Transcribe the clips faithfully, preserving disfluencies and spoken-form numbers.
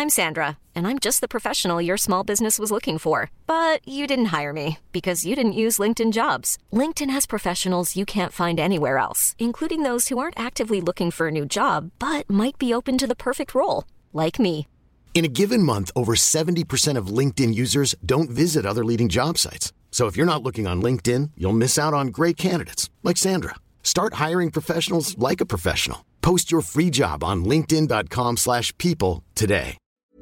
I'm Sandra, and I'm just the professional your small business was looking for. But you didn't hire me because you didn't use LinkedIn Jobs. LinkedIn has professionals you can't find anywhere else, including those who aren't actively looking for a new job, but might be open to the perfect role, like me. In a given month, over seventy percent of LinkedIn users don't visit other leading job sites. So if you're not looking on LinkedIn, you'll miss out on great candidates like Sandra. Start hiring professionals like a professional. Post your free job on linkedin.com slash people today.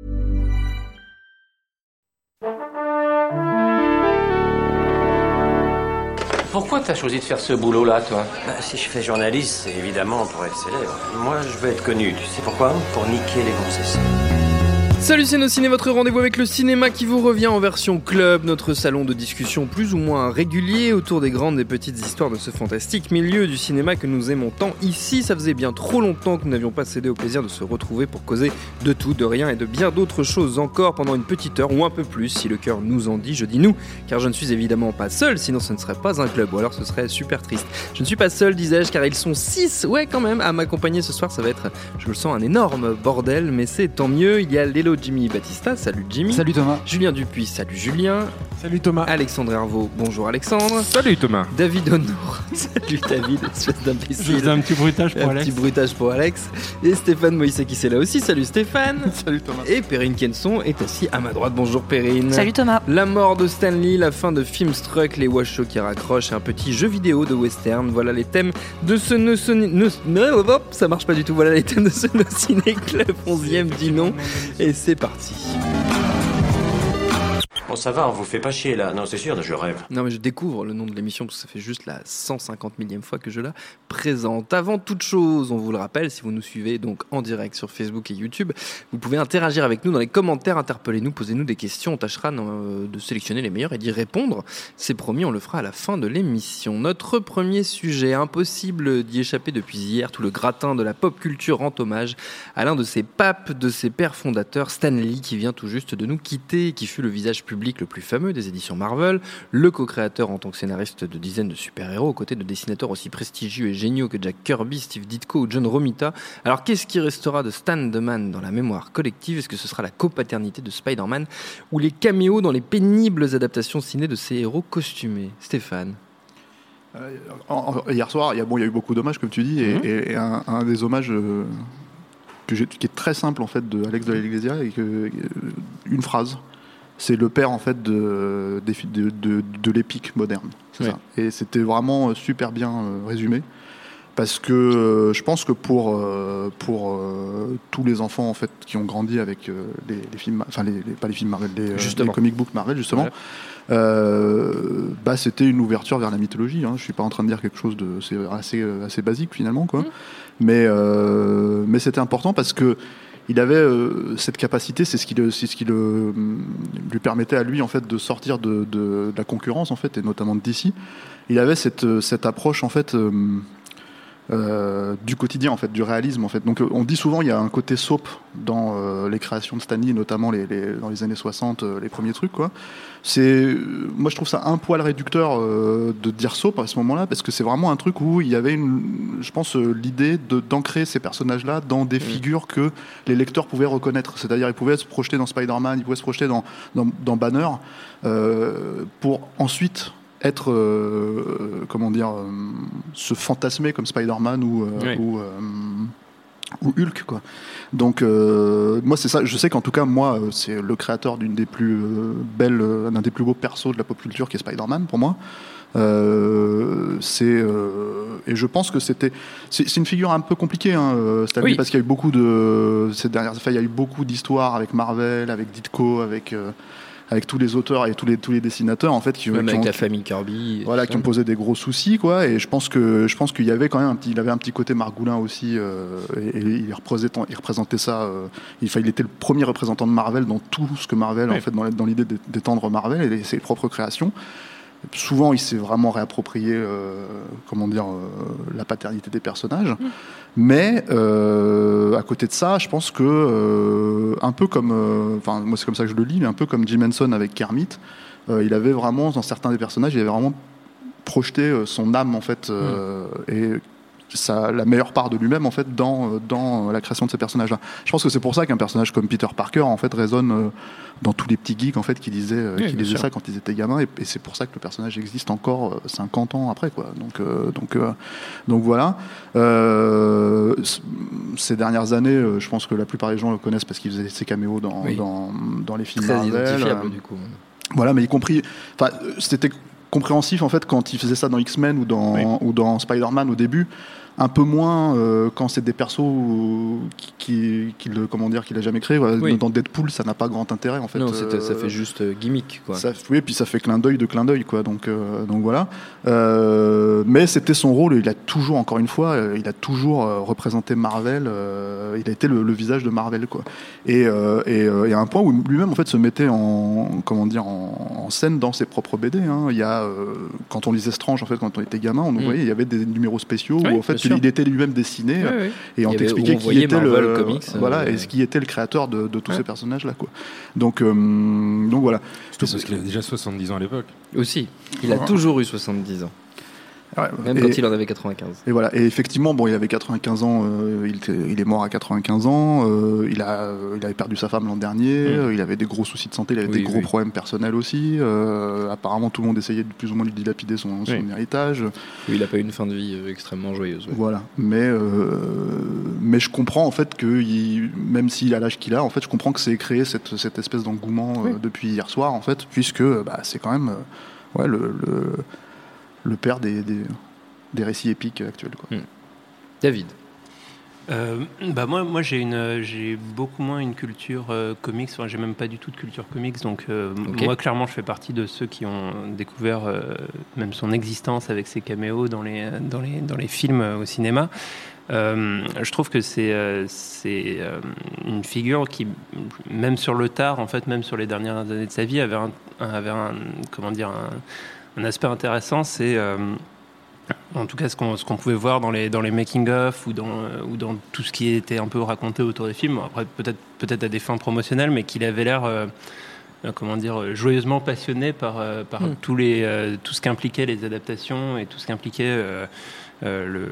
Pourquoi t'as choisi de faire ce boulot-là, toi ? Bah, si je fais journaliste, c'est évidemment pour être célèbre. Moi, je veux être connu. Tu sais pourquoi ? Pour niquer les gonzesses. Salut, c'est Nos Ciné, votre rendez-vous avec le cinéma qui vous revient en version club, notre salon de discussion plus ou moins régulier autour des grandes et petites histoires de ce fantastique milieu du cinéma que nous aimons tant ici. Ça faisait bien trop longtemps que nous n'avions pas cédé au plaisir de se retrouver pour causer de tout, de rien et de bien d'autres choses encore pendant une petite heure ou un peu plus, si le cœur nous en dit. Je dis nous, car je ne suis évidemment pas seul, sinon ce ne serait pas un club, ou alors ce serait super triste. Je ne suis pas seul, disais-je, car ils sont six, ouais quand même, à m'accompagner ce soir. Ça va être, je le sens, un énorme bordel, mais c'est tant mieux. Il y a Lélo Jimmy Battista, salut Jimmy. Salut Thomas. Julien Dupuis, salut Julien. Salut Thomas. Alexandre Herveau, bonjour Alexandre. Salut Thomas. David Honour, salut David, espèce d'imbécile. Je faisais un petit bruitage pour un Alex. Un petit bruitage pour Alex. Et Stéphane Moïse qui c'est là aussi, salut Stéphane. Salut Thomas. Et Perrine Kenson est assis à ma droite, bonjour Perrine. Salut Thomas. La mort de Stanley, la fin de Filmstruck, les washoes qui raccrochent, un petit jeu vidéo de western. Voilà les thèmes de ce No Ciné... No... No... Hop, ça marche pas du tout. Voilà les thèmes de ce No Ciné Club onzième, dis non. Et c'est parti. Bon, ça va, on vous fait pas chier là. Non, c'est sûr, je rêve. Non, mais je découvre le nom de l'émission parce que ça fait juste la cent cinquante millième fois que je la présente. Avant toute chose, on vous le rappelle, si vous nous suivez donc en direct sur Facebook et YouTube, vous pouvez interagir avec nous dans les commentaires, interpellez-nous, posez-nous des questions. On tâchera de sélectionner les meilleurs et d'y répondre. C'est promis, on le fera à la fin de l'émission. Notre premier sujet, impossible d'y échapper depuis hier, tout le gratin de la pop culture rend hommage à l'un de ses papes, de ses pères fondateurs, Stan Lee, qui vient tout juste de nous quitter, qui fut le visage public le plus fameux des éditions Marvel, le co-créateur en tant que scénariste de dizaines de super-héros, aux côtés de dessinateurs aussi prestigieux et géniaux que Jack Kirby, Steve Ditko ou John Romita. Alors qu'est-ce qui restera de Stan the Man dans la mémoire collective ? Est-ce que ce sera la copaternité de Spider-Man ou les caméos dans les pénibles adaptations ciné de ces héros costumés ? Stéphane ? euh, en, en, Hier soir, il y, a, bon, il y a eu beaucoup d'hommages comme tu dis, et, mmh. et, et un, un des hommages euh, que j'ai, qui est très simple en fait de Alex de la Iglesia, et que, euh, une phrase. C'est le père en fait de, de, de, de l'épique moderne. C'est oui. ça. Et c'était vraiment super bien euh, résumé. Parce que euh, je pense que pour, euh, pour euh, tous les enfants en fait, qui ont grandi avec euh, les, les films, enfin les, les, pas les films Marvel, les, euh, les comic books Marvel justement, ouais. euh, bah, c'était une ouverture vers la mythologie. Hein. Je suis pas en train de dire quelque chose de c'est assez, assez basique finalement, quoi. Mmh. Mais, euh, mais c'était important parce que il avait euh, cette capacité, c'est ce qui, le, c'est ce qui le, lui permettait à lui en fait de sortir de, de, de la concurrence en fait, et notamment de D C. Il avait cette, cette approche en fait euh, euh, du quotidien en fait, du réalisme en fait. Donc on dit souvent il y a un côté soap dans euh, les créations de Stan Lee, notamment les, les, dans les années soixante, euh, les premiers trucs quoi. C'est, moi je trouve ça un poil réducteur euh, de dire soap à ce moment-là, parce que c'est vraiment un truc où il y avait une, je pense euh, l'idée de, d'ancrer ces personnages-là dans des mmh. figures que les lecteurs pouvaient reconnaître. C'est-à-dire ils pouvaient se projeter dans Spider-Man, ils pouvaient se projeter dans, dans, dans Banner, euh, pour ensuite être, euh, comment dire, euh, se fantasmer comme Spider-Man ou, euh, oui. ou euh, ou Hulk quoi. Donc euh, moi c'est ça, je sais qu'en tout cas moi c'est le créateur d'une des plus euh, belles, euh, d'un des plus beaux persos de la pop culture qui est Spider-Man pour moi. Euh, c'est euh, et je pense que c'était c'est, c'est une figure un peu compliquée hein, Stan Lee, oui. parce qu'il y a eu beaucoup de ces dernières enfin, il y a eu beaucoup d'histoires avec Marvel, avec Ditko, avec euh, avec tous les auteurs et tous les tous les dessinateurs en fait qui, même qui avec ont, la famille Kirby, voilà, qui ont posé des gros soucis quoi. Et je pense que je pense qu'il y avait quand même un petit, il avait un petit côté Margoulin aussi, euh, et, et il représentait il représentait ça. Euh, il, il était le premier représentant de Marvel dans tout ce que Marvel oui. en fait dans, dans l'idée d'étendre Marvel et ses propres créations. Souvent, il s'est vraiment réapproprié, euh, comment dire, euh, la paternité des personnages. Mmh. Mais euh, à côté de ça, je pense que euh, un peu comme, enfin euh, moi c'est comme ça que je le lis, mais un peu comme Jim Henson avec Kermit, euh, il avait vraiment dans certains des personnages, il avait vraiment projeté euh, son âme en fait, euh, mmh. et sa, la meilleure part de lui-même en fait dans, dans la création de ces personnages-là. Je pense que c'est pour ça qu'un personnage comme Peter Parker en fait résonne euh, dans tous les petits geeks en fait qui lisaient, euh, oui, qui lisaient ça quand ils étaient gamins, et, et c'est pour ça que le personnage existe encore euh, cinquante ans après quoi. Donc euh, donc euh, donc voilà. Euh, ces dernières années, euh, je pense que la plupart des gens le connaissent parce qu'il faisait ses caméos dans oui. dans, dans les films Très Marvel. identifiable Euh, du coup. voilà, mais y compris, enfin, c'était compréhensif en fait quand il faisait ça dans X-Men ou dans Oui. ou dans Spider-Man au début. Un peu moins euh, quand c'est des persos euh, qui, qui, qui le, comment dire, qu'il a jamais créé. Voilà. Oui. Dans Deadpool, ça n'a pas grand intérêt en fait. Non, c'est- Euh, ça fait juste euh, gimmick quoi. ça, oui, puis ça fait clin d'œil de clin d'œil, quoi. Donc, euh, donc voilà. Euh, mais c'était son rôle. Il a toujours, encore une fois, euh, il a toujours euh, représenté Marvel. Euh, il a été le, le visage de Marvel, quoi. Et, euh, et, euh, et à un point où lui-même, en fait, se mettait en, comment dire, en, en scène dans ses propres B D. Hein. Il y a, euh, quand on lisait Strange, en fait, quand on était gamin, on Mm. voyait, il y avait des numéros spéciaux Oui, où, en fait, bien sûr. il était lui-même dessiné. Ouais, ouais. Et Il on y avait- t'expliquait où on qui voyait était Marvel le, Comics, voilà, euh, et ce qui était le créateur de, de tous Ouais. ces personnages-là, quoi. Donc, euh, donc voilà. Surtout parce qu'il avait déjà soixante-dix ans à l'époque. Aussi, il a Ouais. toujours eu soixante-dix ans, Ouais, même et, quand il en avait quatre-vingt-quinze. et voilà. Et effectivement, bon, il avait quatre-vingt-quinze ans. Euh, il, était- il est mort à quatre-vingt-quinze ans. Euh, il a, euh, il avait perdu sa femme l'an dernier. Mm. euh, Il avait des gros soucis de santé. Il avait Oui, des gros oui. problèmes personnels aussi. Euh, apparemment, tout le monde essayait de plus ou moins lui dilapider son, son Oui. héritage. Il n'a pas eu une fin de vie euh, extrêmement joyeuse. ouais. Voilà. Mais, euh, mais je comprends en fait que il- même s'il a l'âge qu'il a, en fait, je comprends que c'est créé cette, cette espèce d'engouement euh, Oui. depuis hier soir, en fait, puisque bah, c'est quand même euh, ouais, le, le, le père des, des, des récits épiques actuels, quoi. David. Euh, bah moi, moi j'ai une, j'ai beaucoup moins une culture euh, comics. Enfin, j'ai même pas du tout de culture comics. Donc euh, Ok. moi, clairement, je fais partie de ceux qui ont découvert euh, même son existence avec ses caméos dans les dans les dans les films euh, au cinéma. Euh, je trouve que c'est euh, c'est euh, une figure qui, même sur le tard, en fait, même sur les dernières années de sa vie, avait un, avait un comment dire un, un aspect intéressant. C'est euh, en tout cas, ce qu'on, ce qu'on pouvait voir dans les, dans les making-of ou dans, euh, ou dans tout ce qui était un peu raconté autour des films, après peut-être, peut-être à des fins promotionnelles, mais qu'il avait l'air, euh, euh, comment dire, joyeusement passionné par, euh, par Mm. tous les, euh, tout ce qu'impliquaient les adaptations et tout ce qu'impliquait euh, euh, le,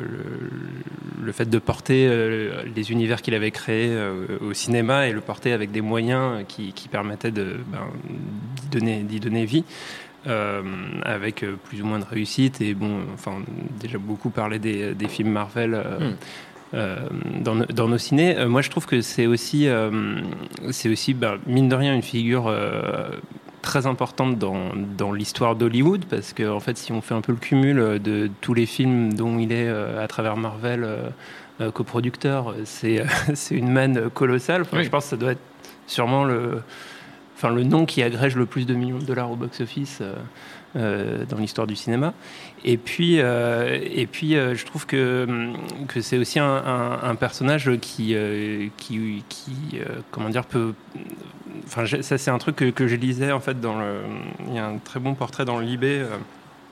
le, le fait de porter euh, les univers qu'il avait créés euh, au cinéma et le porter avec des moyens qui, qui permettaient de, ben, d'y donner, d'y donner vie. Euh, avec euh, plus ou moins de réussite et bon, enfin déjà beaucoup parlé des, des films Marvel euh, Mm. euh, dans, no- dans nos cinés. Euh, moi, je trouve que c'est aussi, euh, c'est aussi bah, mine de rien une figure euh, très importante dans, dans l'histoire d'Hollywood parce que en fait, si on fait un peu le cumul de tous les films dont il est euh, à travers Marvel euh, euh, coproducteur, c'est c'est une manne colossale. Enfin, Oui. je pense que ça doit être sûrement le Enfin, le nom qui agrège le plus de millions de dollars au box-office euh, euh, dans l'histoire du cinéma. Et puis, euh, et puis euh, je trouve que, que c'est aussi un, un, un personnage qui, euh, qui, qui euh, comment dire, peut... Enfin, j'ai- ça, c'est un truc que, que je lisais, en fait, dans le... Il y a un très bon portrait dans le Libé euh,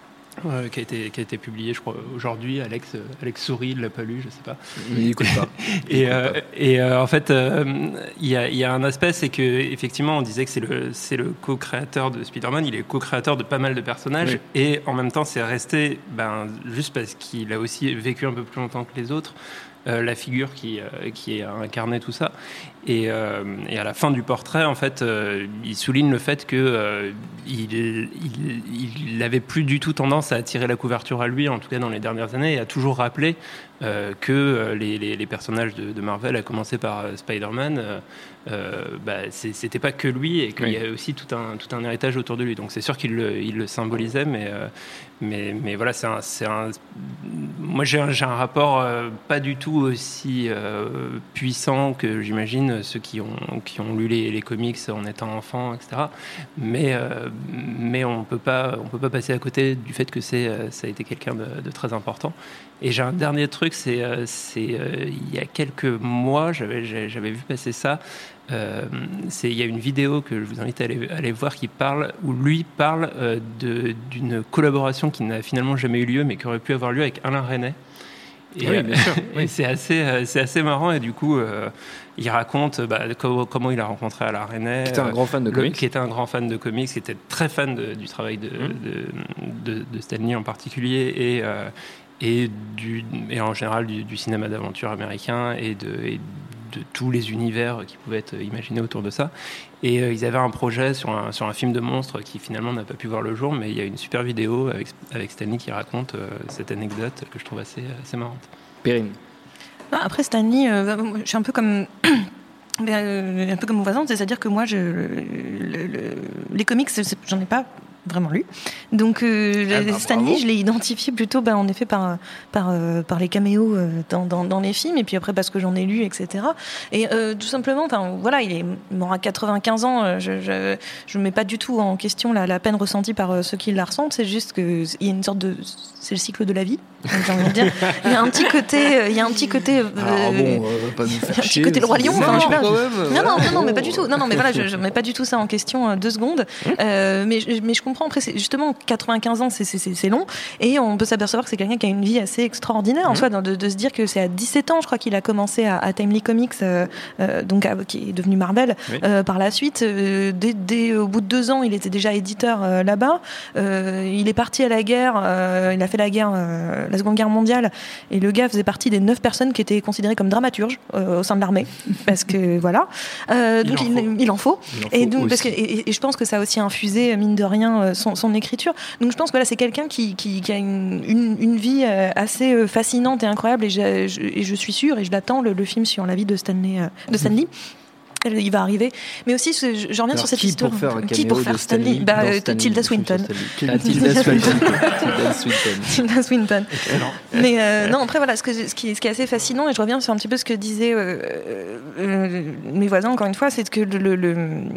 euh, qui, a été, qui a été publié, je crois, aujourd'hui. Alex, euh, Alex sourit, il l'a pas lu, je sais pas. Il écoute pas. Il Et, écoute euh, pas. et euh, en fait, euh, il y, a, il y a un aspect, c'est que effectivement, on disait que c'est le, c'est le co-créateur de Spider-Man, il est co-créateur de pas mal de personnages, Oui. et en même temps, c'est resté, ben, juste parce qu'il a aussi vécu un peu plus longtemps que les autres, euh, la figure qui, euh, qui a incarné tout ça. Et, euh, et à la fin du portrait, en fait, euh, il souligne le fait que euh, il, il, il avait plus du tout tendance à attirer la couverture à lui, en tout cas dans les dernières années, et a toujours rappelé euh, que euh, les, les, les personnages de, de Marvel, à commencer par euh, Spider-Man, euh, euh, bah, c'est, c'était pas que lui, et qu'il Oui. y avait aussi tout un, tout un héritage autour de lui. Donc c'est sûr qu'il le, il le symbolisait, mais, euh, mais, mais voilà, c'est un, c'est un... Moi j'ai un, j'ai un rapport euh, pas du tout aussi euh, puissant que j'imagine ceux qui ont, qui ont lu les, les comics en étant enfant, et cetera. Mais, euh, mais on peut pas, on peut pas passer à côté du fait que c'est, euh, ça a été quelqu'un de, de très important. Et j'ai un dernier truc, c'est, euh, c'est euh, il y a quelques mois, j'avais, j'avais vu passer ça. Euh, c'est, il y a une vidéo que je vous invite à aller, à aller voir qui parle, où lui parle euh, de, d'une collaboration qui n'a finalement jamais eu lieu, mais qui aurait pu avoir lieu avec Alain Resnais. Et, Oui, bien sûr, et oui. c'est assez, euh, c'est assez marrant. Et du coup, euh, il raconte bah, comment, comment il a rencontré Alain Resnais. Qui était un grand fan de le- comics. Qui était un grand fan de comics, qui était très fan de- du travail de, Mm. de, de, de Stan Lee en particulier. Et, euh, et, du, et en général du, du cinéma d'aventure américain et de, et de tous les univers qui pouvaient être imaginés autour de ça. Et euh, ils avaient un projet sur un, sur un film de monstres qui finalement n'a pas pu voir le jour, mais il y a une super vidéo avec, avec Stanley qui raconte euh, cette anecdote que je trouve assez, assez marrante. Perrine. Après Stanley, euh, je suis un peu comme... un peu comme mon voisin, c'est-à-dire que moi, je, le, le, les comics, j'en ai pas vraiment lu. Donc euh, ah bah, Stanley, bravo. Je l'ai identifié plutôt, bah, en effet, par par euh, par les caméos euh, dans, dans dans les films, et puis après parce que j'en ai lu, et cetera. Et euh, tout simplement, enfin voilà, il est mort à quatre-vingt-quinze ans. Je je je mets pas du tout en question la, la peine ressentie par euh, ceux qui la ressentent. C'est juste que il y a une sorte de, c'est le cycle de la vie. J'ai envie de dire, il y a un petit côté, il y a un petit côté. Euh, Alors bon, euh, pas nous faire il y a un petit côté le roi lion. Enfin, je sais pas. Même, non, non, non, non, mais pas du tout. Non, non, mais voilà, je, je mets pas du tout ça en question euh, deux secondes. Euh, mais mais je comprends. Après, c'est justement quatre-vingt-quinze ans, c'est c'est c'est long, et on peut s'apercevoir que c'est quelqu'un qui a une vie assez extraordinaire en mmh. soi, de, de se dire que c'est à dix-sept ans, je crois qu'il a commencé à, à Timely Comics, euh, euh, donc à, qui est devenu Marvel. Oui. Euh, par la suite, euh, dès, dès au bout de deux ans, il était déjà éditeur euh, là-bas. Euh, il est parti à la guerre. Euh, il a fait la guerre, euh, la Seconde Guerre mondiale, et le gars faisait partie des neuf personnes qui étaient considérées comme dramaturges euh, au sein de l'armée, parce que voilà. Euh, donc il en, il, il en faut. Il en faut et donc parce que et, et je pense que ça a aussi infusé mine de rien son, son écriture. Donc je pense que voilà, c'est quelqu'un qui, qui, qui a une, une, une vie assez fascinante et incroyable, et je, je, et je suis sûre, et je l'attends, le, le film sur la vie de Stanley, de Stanley. Il va arriver, mais aussi je, je reviens Alors, sur cette qui histoire. Pour faire un qui pour faire Stanley, Stanley bah, euh, Stanley, Tilda Swinton. Ah, Tilda Swinton. Tilda Swinton. Tilda Swinton. Mais euh, non, après voilà, ce, que, ce, qui, ce qui est assez fascinant, et je reviens sur un petit peu ce que disaient euh, euh, mes voisins encore une fois, c'est que le, le, le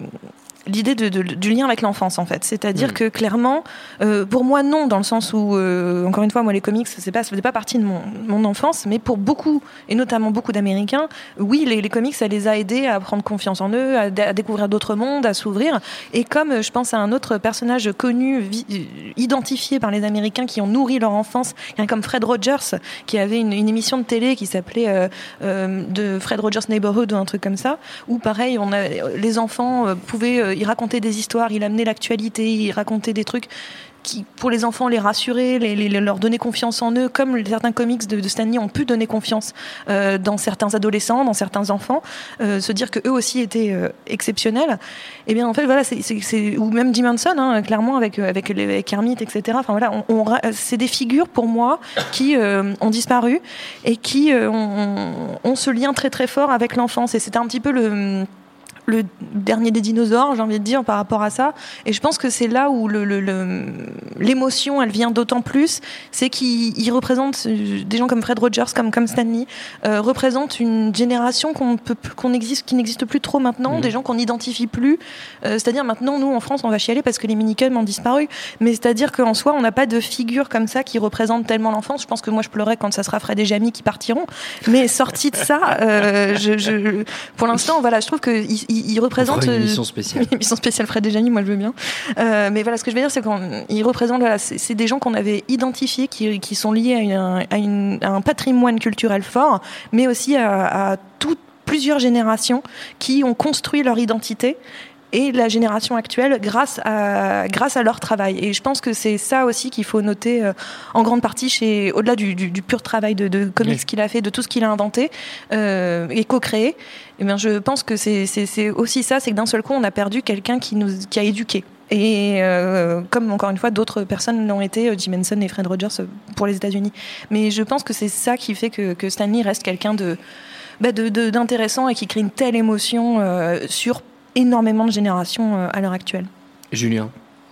l'idée de, de, du lien avec l'enfance, en fait. C'est-à-dire mmh. que clairement, euh, pour moi, non, dans le sens où, euh, encore une fois, moi, les comics, c'est pas, ça faisait pas partie de mon, mon enfance, mais pour beaucoup, et notamment beaucoup d'Américains, oui, les, les comics, ça les a aidés à prendre confiance en eux, à, à découvrir d'autres mondes, à s'ouvrir. Et comme je pense à un autre personnage connu, vi, identifié par les Américains qui ont nourri leur enfance, quelqu'un comme Fred Rogers, qui avait une, une émission de télé qui s'appelait euh, euh, de Fred Rogers Neighborhood ou un truc comme ça, où pareil, on a, les enfants euh, pouvaient euh, il racontait des histoires, il amenait l'actualité, il racontait des trucs qui, pour les enfants, les rassurer, les, les, leur donner confiance en eux, comme certains comics de, de Stanley ont pu donner confiance euh, dans certains adolescents, dans certains enfants, euh, se dire qu'eux aussi étaient euh, exceptionnels. Et bien en fait, voilà, c'est, c'est, c'est, ou même Jim Henson, hein, clairement, avec, avec, les, avec Kermit, et cetera. Enfin, voilà, on, on, c'est des figures, pour moi, qui euh, ont disparu et qui euh, ont, ont ce lien très très fort avec l'enfance. Et c'était un petit peu le... le dernier des dinosaures, j'ai envie de dire, par rapport à ça. Et je pense que c'est là où le, le, le, l'émotion, elle vient d'autant plus, c'est qu'il représente des gens comme Fred Rogers, comme, comme Stanley, euh, représente une génération qu'on peut, qu'on existe, qui n'existe plus trop maintenant, mmh. des gens qu'on n'identifie plus. Euh, c'est-à-dire maintenant, nous, en France, on va chialer parce que les minicums ont disparu. Mais c'est-à-dire qu'en soi, on n'a pas de figure comme ça qui représente tellement l'enfance. Je pense que moi, je pleurais quand ça sera Fred et Jamie qui partiront. Mais sorti de ça, euh, je, je, pour l'instant, voilà, je trouve que il, il représente une émission spéciale. Une émission spéciale Fred et Jamie, moi je veux bien. Euh, mais voilà, ce que je veux dire, c'est qu'il représente, voilà, c'est, c'est des gens qu'on avait identifiés, qui, qui sont liés à, une, à, une, à un patrimoine culturel fort, mais aussi à, à toutes plusieurs générations qui ont construit leur identité. Et la génération actuelle grâce à, grâce à leur travail. Et je pense que c'est ça aussi qu'il faut noter euh, en grande partie, chez, au-delà du, du, du pur travail de, de comics oui. qu'il a fait, de tout ce qu'il a inventé euh, et co-créé. Et bien, je pense que c'est, c'est, c'est aussi ça, c'est que d'un seul coup, on a perdu quelqu'un qui, nous, qui a éduqué. Et euh, comme encore une fois, d'autres personnes l'ont été, Jim Henson et Fred Rogers pour les États-Unis. Mais je pense que c'est ça qui fait que, que Stanley reste quelqu'un de, bah de, de, d'intéressant et qui crée une telle émotion euh, sur énormément de générations à l'heure actuelle. Julien.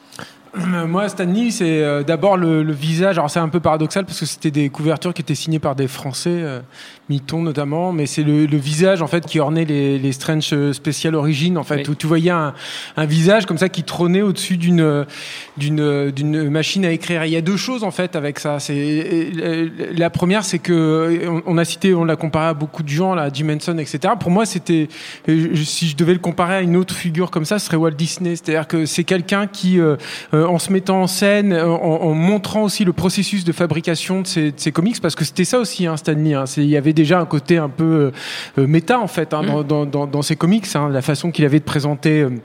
Moi, Stanley, c'est euh, d'abord le, le visage. Alors, c'est un peu paradoxal parce que c'était des couvertures qui étaient signées par des Français, euh, Mitton notamment, mais c'est le, le visage en fait qui ornait les, les Strange Special Origins, en fait, oui. où tu voyais un, un visage comme ça qui trônait au-dessus d'une, d'une, d'une machine à écrire. Et il y a deux choses en fait avec ça. C'est, la première, c'est que on, on a cité, on l'a comparé à beaucoup de gens, là, Jim Henson, et cetera. Pour moi, c'était, si je devais le comparer à une autre figure comme ça, ce serait Walt Disney. C'est-à-dire que c'est quelqu'un qui euh, en se mettant en scène, en, en montrant aussi le processus de fabrication de ces, de ces comics, parce que c'était ça aussi, hein, Stanley. Hein, c'est, il y avait déjà un côté un peu euh, méta en fait hein, mmh. dans, dans, dans, dans ces comics, hein, la façon qu'il avait de présenter. Euh,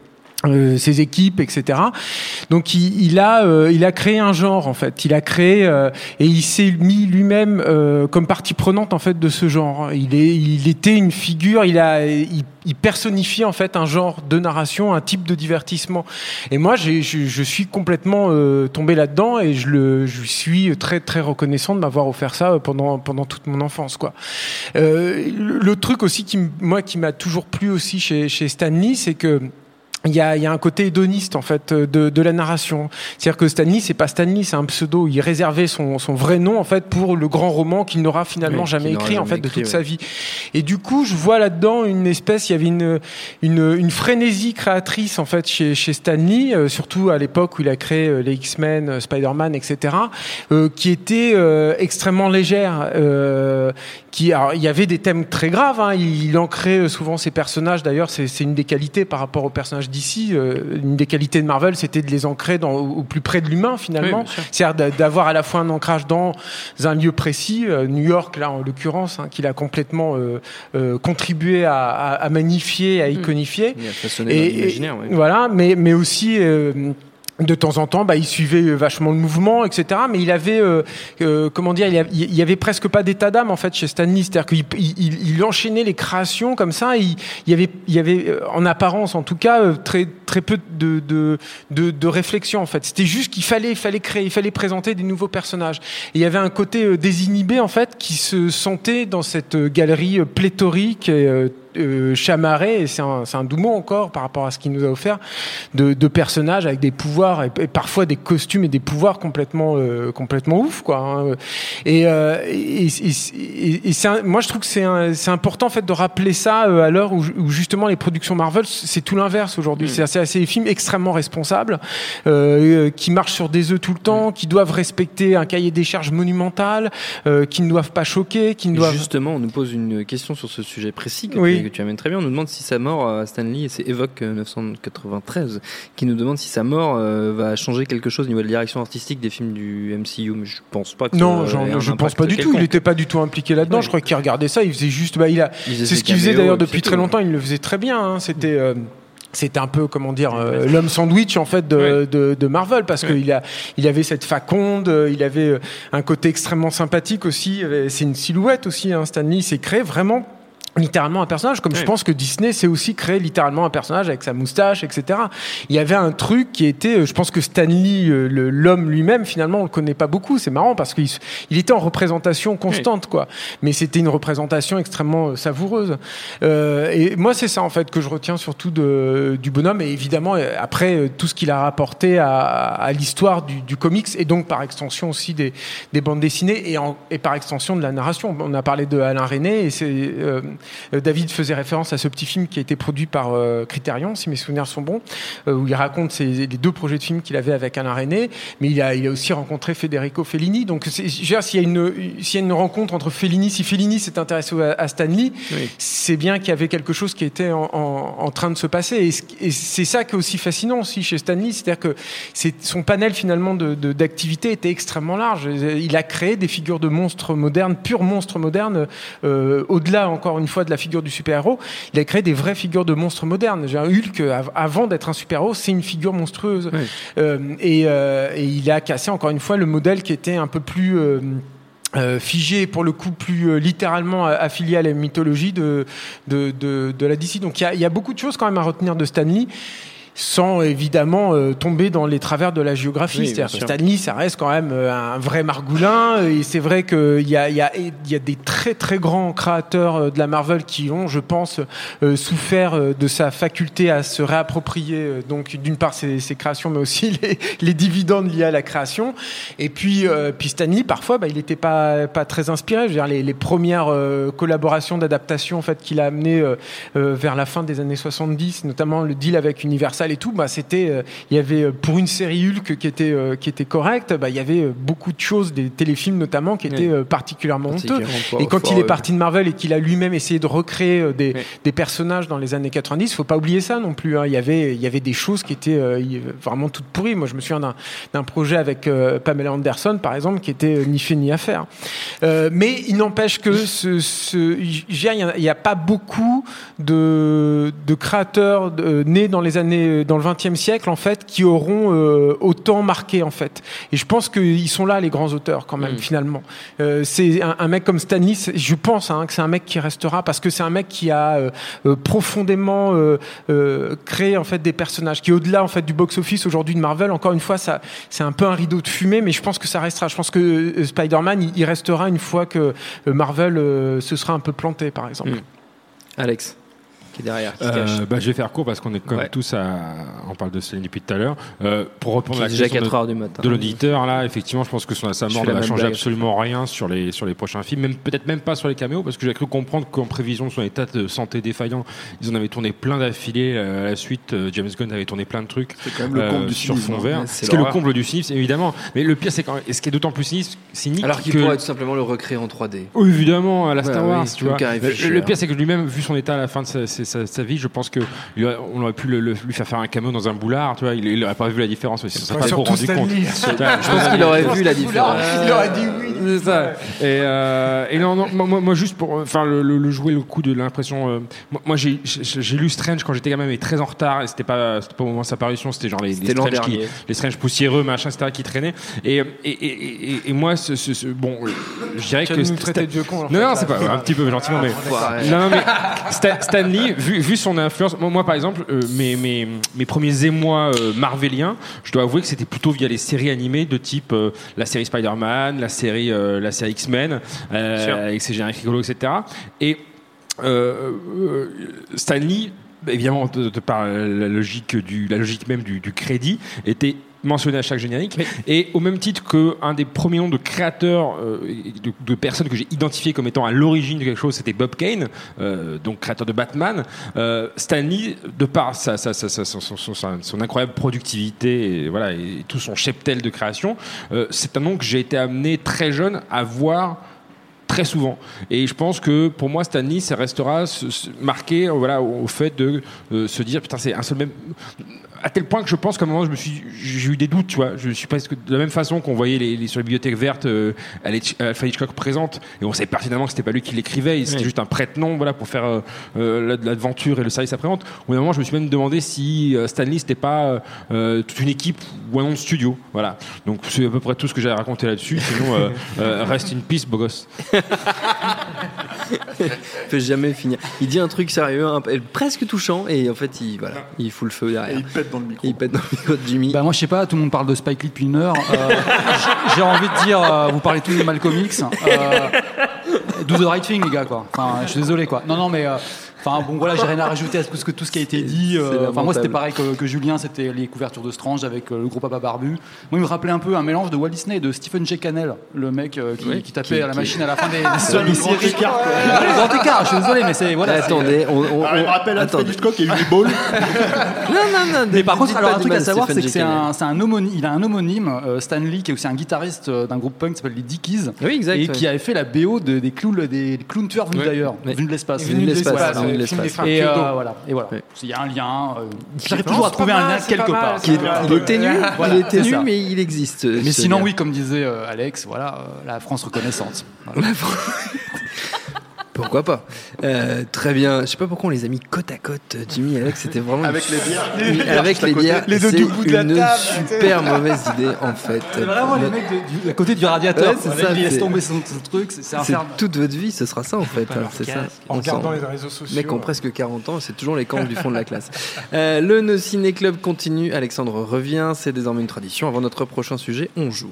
Euh, ses équipes, et cetera. Donc il, il a, euh, il a créé un genre en fait. Il a créé euh, et il s'est mis lui-même euh, comme partie prenante en fait de ce genre. Il est, il était une figure. Il a, il, il personnifie en fait un genre de narration, un type de divertissement. Et moi, j'ai, je, je suis complètement euh, tombé là-dedans et je le, je suis très très reconnaissant de m'avoir offert ça pendant pendant toute mon enfance quoi. Euh, le, le truc aussi qui moi qui m'a toujours plu aussi chez chez Stan Lee, c'est que Il y, a, il y a un côté hédoniste en fait de, de la narration. C'est-à-dire que Stan Lee, c'est pas Stan Lee, c'est un pseudo. Il réservait son, son vrai nom en fait pour le grand roman qu'il n'aura finalement oui, jamais écrit en fait écrit, de toute ouais. sa vie. Et du coup, je vois là-dedans une espèce, il y avait une une, une frénésie créatrice en fait chez, chez Stan Lee, euh, surtout à l'époque où il a créé euh, les X-Men, euh, Spider-Man, et cetera, euh, qui était euh, extrêmement légère. Euh, qui, alors, il y avait des thèmes très graves. Hein, il, il ancrait souvent ses personnages. D'ailleurs, c'est, c'est une des qualités par rapport aux personnages d'ici, euh, une des qualités de Marvel, c'était de les ancrer dans, au, au plus près de l'humain finalement, oui, c'est-à-dire d'avoir à la fois un ancrage dans un lieu précis, euh, New York là en l'occurrence, hein, qu'il a complètement euh, euh, contribué à, à, à magnifier, à iconifier. Il a façonné et, l'imaginaire. Oui. Voilà, mais mais aussi euh, de temps en temps, bah, il suivait vachement le mouvement, et cetera. Mais il avait, euh, euh, comment dire, il y, avait, il y avait presque pas d'état d'âme en fait chez Stan Lee. C'est-à-dire qu'il il, il enchaînait les créations comme ça. Et il, il y avait, il y avait, en apparence en tout cas, très très peu de de de, de réflexion en fait. C'était juste qu'il fallait, il fallait créer, il fallait présenter des nouveaux personnages. Et il y avait un côté désinhibé en fait qui se sentait dans cette galerie pléthorique. Et, euh, Euh, chamarré, et c'est un, c'est un doux mot encore par rapport à ce qu'il nous a offert, de, de personnages avec des pouvoirs et, et parfois des costumes et des pouvoirs complètement euh, complètement ouf quoi. Hein. Et, euh, et, et, et, et c'est un, moi je trouve que c'est, un, c'est important en fait de rappeler ça euh, à l'heure où, où justement les productions Marvel c'est tout l'inverse aujourd'hui. Mmh. C'est, c'est, c'est des films extrêmement responsables euh, qui marchent sur des œufs tout le temps, mmh. qui doivent respecter un cahier des charges monumental, euh, qui ne doivent pas choquer, qui ne doivent. Justement, on nous pose une question sur ce sujet précis. Que oui. que tu amènes très bien. On nous demande si sa mort à Stan Lee, et c'est Evoque neuf cent quatre-vingt-treize qui nous demande si sa mort euh, va changer quelque chose au niveau de la direction artistique des films du M C U, mais je pense pas que non, genre, je pense pas du tout. Il n'était pas du tout impliqué là-dedans. Ouais. Je crois qu'il regardait ça. Il faisait juste. Bah, il a. Il c'est ce qu'il faisait d'ailleurs depuis très longtemps. Il le faisait très bien. Hein. C'était. Euh, C'était un peu, comment dire, euh, l'homme sandwich en fait de, ouais. de, de Marvel parce ouais. qu'il a, il avait cette faconde, il avait un côté extrêmement sympathique aussi. C'est une silhouette aussi. Hein. Stan Lee s'est créé vraiment. Littéralement un personnage, comme oui. je pense que Disney s'est aussi créé littéralement un personnage avec sa moustache, et cetera. Il y avait un truc qui était, je pense que Stan Lee, le, l'homme lui-même, finalement, on le connaît pas beaucoup. C'est marrant parce qu'il il était en représentation constante, oui. quoi. Mais c'était une représentation extrêmement savoureuse. Euh, et moi, c'est ça en fait que je retiens surtout de, du bonhomme. Et évidemment, après tout ce qu'il a rapporté à, à l'histoire du, du comics et donc par extension aussi des, des bandes dessinées et, en, et par extension de la narration. On a parlé de Alain Resnais et c'est euh, David faisait référence à ce petit film qui a été produit par euh, Criterion, si mes souvenirs sont bons, euh, où il raconte ses, les deux projets de films qu'il avait avec Alain Resnais, mais il a, il a aussi rencontré Federico Fellini. Donc, c'est, je veux dire, s'il y a une, s'il y a une rencontre entre Fellini, si Fellini s'est intéressé à, à Stan Lee, oui. c'est bien qu'il y avait quelque chose qui était en, en, en train de se passer. Et, et c'est ça qui est aussi fascinant aussi chez Stan Lee, c'est-à-dire que c'est, son panel finalement de, de, d'activités était extrêmement large. Il a créé des figures de monstres modernes, purs monstres modernes, euh, au-delà encore une fois de la figure du super-héros, il a créé des vraies figures de monstres modernes. J'ai un Hulk, avant d'être un super-héros, c'est une figure monstrueuse. Oui. Euh, et, euh, et il a cassé encore une fois le modèle qui était un peu plus euh, euh, figé, pour le coup plus euh, littéralement affilié à la mythologie de, de, de, de la D C. Donc il y a, il y a beaucoup de choses quand même à retenir de Stan Lee, sans évidemment euh, tomber dans les travers de la géographie. Oui, c'est-à-dire que Stan Lee, ça reste quand même euh, un vrai margoulin, et c'est vrai qu'il y a, il y, a, il y a des très très grands créateurs euh, de la Marvel qui ont, je pense, euh, souffert euh, de sa faculté à se réapproprier, euh, donc d'une part ses, ses créations, mais aussi les, les dividendes liés à la création. Et puis, euh, puis Stan Lee, parfois, bah, il n'était pas, pas très inspiré. Je veux dire, les, les premières euh, collaborations d'adaptation en fait, qu'il a amenées euh, euh, vers la fin des années soixante-dix, notamment le deal avec Universal et tout, bah c'était, euh, il y avait pour une série Hulk qui était euh, qui était correcte, bah il y avait beaucoup de choses, des téléfilms notamment qui étaient oui. euh, particulièrement honteux. Et quand il est parti de Marvel et qu'il a lui-même essayé de recréer euh, des oui. des personnages dans les années quatre-vingt-dix, faut pas oublier ça non plus. Hein. Il y avait il y avait des choses qui étaient euh, vraiment toutes pourries. Moi, je me souviens d'un d'un projet avec euh, Pamela Anderson, par exemple, qui était euh, ni fait ni à faire. Euh, mais il n'empêche que ce, ce il y a, il y a pas beaucoup de de créateurs de, nés dans les années les, dans le vingtième siècle, en fait, qui auront euh, autant marqué, en fait. Et je pense qu'ils sont là, les grands auteurs, quand même, mmh. finalement. Euh, c'est un, un mec comme Stan Lee, je pense hein, que c'est un mec qui restera, parce que c'est un mec qui a euh, euh, profondément euh, euh, créé, en fait, des personnages, qui, au-delà, en fait, du box-office aujourd'hui de Marvel, encore une fois, ça, c'est un peu un rideau de fumée, mais je pense que ça restera. Je pense que euh, Spider-Man, il, il restera une fois que euh, Marvel euh, se sera un peu planté, par exemple. Mmh. Alex qui est derrière, qui euh, se cache. Bah, je vais faire court parce qu'on est comme ouais. tous à. On parle de Stan Lee depuis tout à l'heure. Euh, pour répondre à la question de, de l'auditeur, là, effectivement, je pense que son, sa mort ne va changer blague. absolument rien sur les, sur les prochains films, même, peut-être même pas sur les caméos, parce que j'ai cru comprendre qu'en prévision de son état de santé défaillant, ils en avaient tourné plein d'affilés. À la suite, James Gunn avait tourné plein de trucs c'est quand même le comble euh, du sur cynisme, fond vert. hein. C'est, c'est le comble du cynisme, évidemment. Mais le pire, c'est quand, ce qui est d'autant plus cynique. Alors qu'il que... pourrait tout simplement le recréer en trois D. Oui, évidemment, à la Star bah, Wars, oui, tu vois. Le, le pire, c'est que lui-même, vu son état à la fin de sa, sa, sa, sa vie, je pense que on aurait pu le, le, lui faire faire un caméo dans un boulard, tu vois, il, il aurait pas vu la différence aussi. On serait pas trop rendu compte. Je pense qu'il aurait vu la différence. Il aurait dit oui. C'est ça. Et, euh, et non, non, moi, moi, juste pour, enfin, le, le, le jouer le coup de l'impression. Euh, moi, moi j'ai, j'ai, j'ai lu Strange quand j'étais gamin, mais très en retard. Et c'était pas, c'était pas au moment de sa parution. C'était genre les, les Strange qui, les Strange poussiéreux, machin, et cetera, qui traînaient. Et, et, et, et, et moi, ce, ce, ce, bon, je dirais tu que. Nous traiter de vieux con, en fait, non, non, là, c'est pas un petit peu gentiment, mais. Ah, non, non, mais Stan, Stan Lee, vu, vu son influence, moi, moi par exemple. Euh, mes, mes, mes premiers émois euh, marveliens, je dois avouer que c'était plutôt via les séries animées de type euh, la série Spider-Man, la série, euh, la série X-Men, euh, avec ses génériques rigolos, et cetera. Et euh, euh, Stan Lee, évidemment, de, de par la logique, du, la logique même du, du crédit, était mentionné à chaque générique. Mais... Et au même titre qu'un des premiers noms de créateurs, euh, de, de personnes que j'ai identifiées comme étant à l'origine de quelque chose, c'était Bob Kane, euh, donc créateur de Batman. Euh, Stan Lee, de par sa, sa, sa, sa, son, son, son, son incroyable productivité et, voilà, et tout son cheptel de création, euh, c'est un nom que j'ai été amené très jeune à voir très souvent. Et je pense que pour moi, Stan Lee, ça restera se, se marqué voilà, au, au fait de euh, se dire, putain, c'est un seul même... À tel point que je pense qu'à un moment, je me suis, j'ai eu des doutes, tu vois. Je suis presque de la même façon qu'on voyait les, les, sur les bibliothèques vertes, euh, Alfred Hitchcock présente, et on savait pertinemment que c'était pas lui qui l'écrivait, c'était oui. juste un prête-nom, voilà, pour faire euh, l'aventure et le service après-vente. Au bout d'un moment, je me suis même demandé si euh, Stan Lee, c'était pas euh, toute une équipe ou un nom de studio, voilà. Donc c'est à peu près tout ce que j'avais raconté là-dessus. Sinon, euh, euh, reste in peace, beau gosse. Il peut jamais finir. Il dit un truc sérieux, un, presque touchant, et en fait, il voilà, il fout le feu derrière. Et il pète dans le micro. Il pète dans le micro de Jimmy. Bah moi, je sais pas. Tout le monde parle de Spike Lee depuis une heure. Euh, j'ai, j'ai envie de dire, euh, vous parlez tous de Malcolm X. Euh, do the right thing, les gars, quoi. Enfin, je suis désolé, quoi. Non, non, mais. Euh, Enfin bon voilà, j'ai rien à rajouter à ce que tout ce qui a été dit. Euh, enfin moi c'était pareil que, que Julien, c'était les couvertures de Strange avec euh, le gros papa barbu. Moi il me rappelait un peu un mélange de Walt Disney et de Stephen J. Cannell, le mec euh, qui, oui, qui tapait qui, à la machine qui... à la fin des, des séries. Le grand écart. Le grand écart. Je suis désolé mais c'est voilà. Attendez, on, on, on... me rappelle Alfred Hitchcock et Uwe Ball. Non non non. Mais par contre alors un truc à savoir c'est que c'est un, c'est un homonyme, il a un homonyme euh, Stan Lee qui est aussi un guitariste d'un groupe punk qui s'appelle les Dickies. Oui exact. Et qui avait fait la B O de, des clowns des clowns tueurs venus d'ailleurs, venus de l'espace. Venus de l'espace. Euh, voilà. Et voilà. Il y a un lien. Euh, J'arrive toujours à trouver un lien quelque part. Il est ténu, il est ténu, mais il existe. Mais sinon, oui, comme disait euh, Alex, voilà, euh, la France reconnaissante. Voilà. Pourquoi pas euh, Très bien. Je sais pas pourquoi on les a mis côte à côte, Jimmy et Alex. C'était vraiment avec les bières. Les bières avec les bières. Les deux du bout de la une table. Super mauvaise idée en fait. C'est vraiment les mecs de, du, à côté du radiateur. Ouais, c'est ça. Il laisse tomber son, son truc. C'est, c'est, c'est toute votre vie, ce sera ça en fait. Hein, c'est ça. En regardant les réseaux sociaux. Mecs ont presque quarante ans, c'est toujours les camps du fond de la classe. Euh, le No Ciné Club continue. Alexandre revient. C'est désormais une tradition. Avant notre prochain sujet, on joue.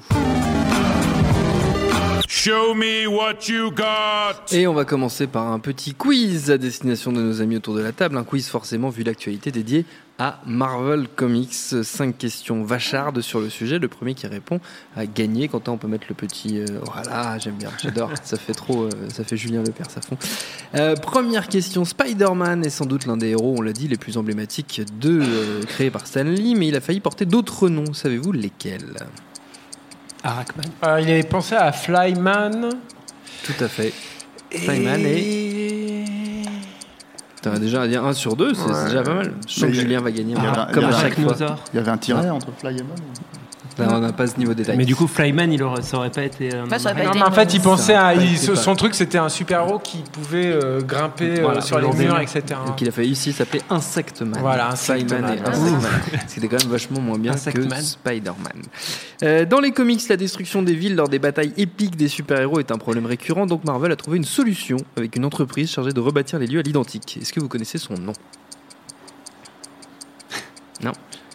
Show me what you got. Et on va commencer par un petit quiz à destination de nos amis autour de la table. Un quiz forcément vu l'actualité dédié à Marvel Comics. Cinq questions vachardes sur le sujet. Le premier qui répond a gagné. Quentin, on peut mettre le petit... Euh, voilà, j'aime bien, j'adore. Ça fait trop... Euh, ça fait Julien Lepers, ça fond. Euh, première question. Spider-Man est sans doute l'un des héros, on l'a dit, les plus emblématiques de, euh, créés par Stan Lee, mais il a failli porter d'autres noms. Savez-vous lesquels ? Arakman. Euh, il avait pensé à Flyman. Tout à fait. Flyman et... T'as déjà à dire un sur deux, c'est, ouais. c'est déjà pas mal. Je sens que Julien va gagner. Ah, comme à chaque fois. Il y avait un tiret entre Fly et Man. Là, on n'a pas ce niveau de détail. Mais du coup, Flyman, il aurait, ça aurait pas été. Un Bah, ça aurait pas Non, été mais en une- fait, il pensait à. il- c'est pas- son truc, c'était un super-héros qui pouvait euh, grimper euh, Voilà, sur les genre murs, des- et cetera. Donc il a failli ici s'appeler Insectman. Voilà, Flyman Insectman. et Ah, Insectman. C'était quand même vachement moins bien Insectman. que Spider-Man. Euh, dans les comics, la destruction des villes lors des batailles épiques des super-héros est un problème récurrent, donc Marvel a trouvé une solution avec une entreprise chargée de rebâtir les lieux à l'identique. Est-ce que vous connaissez son nom ? Non.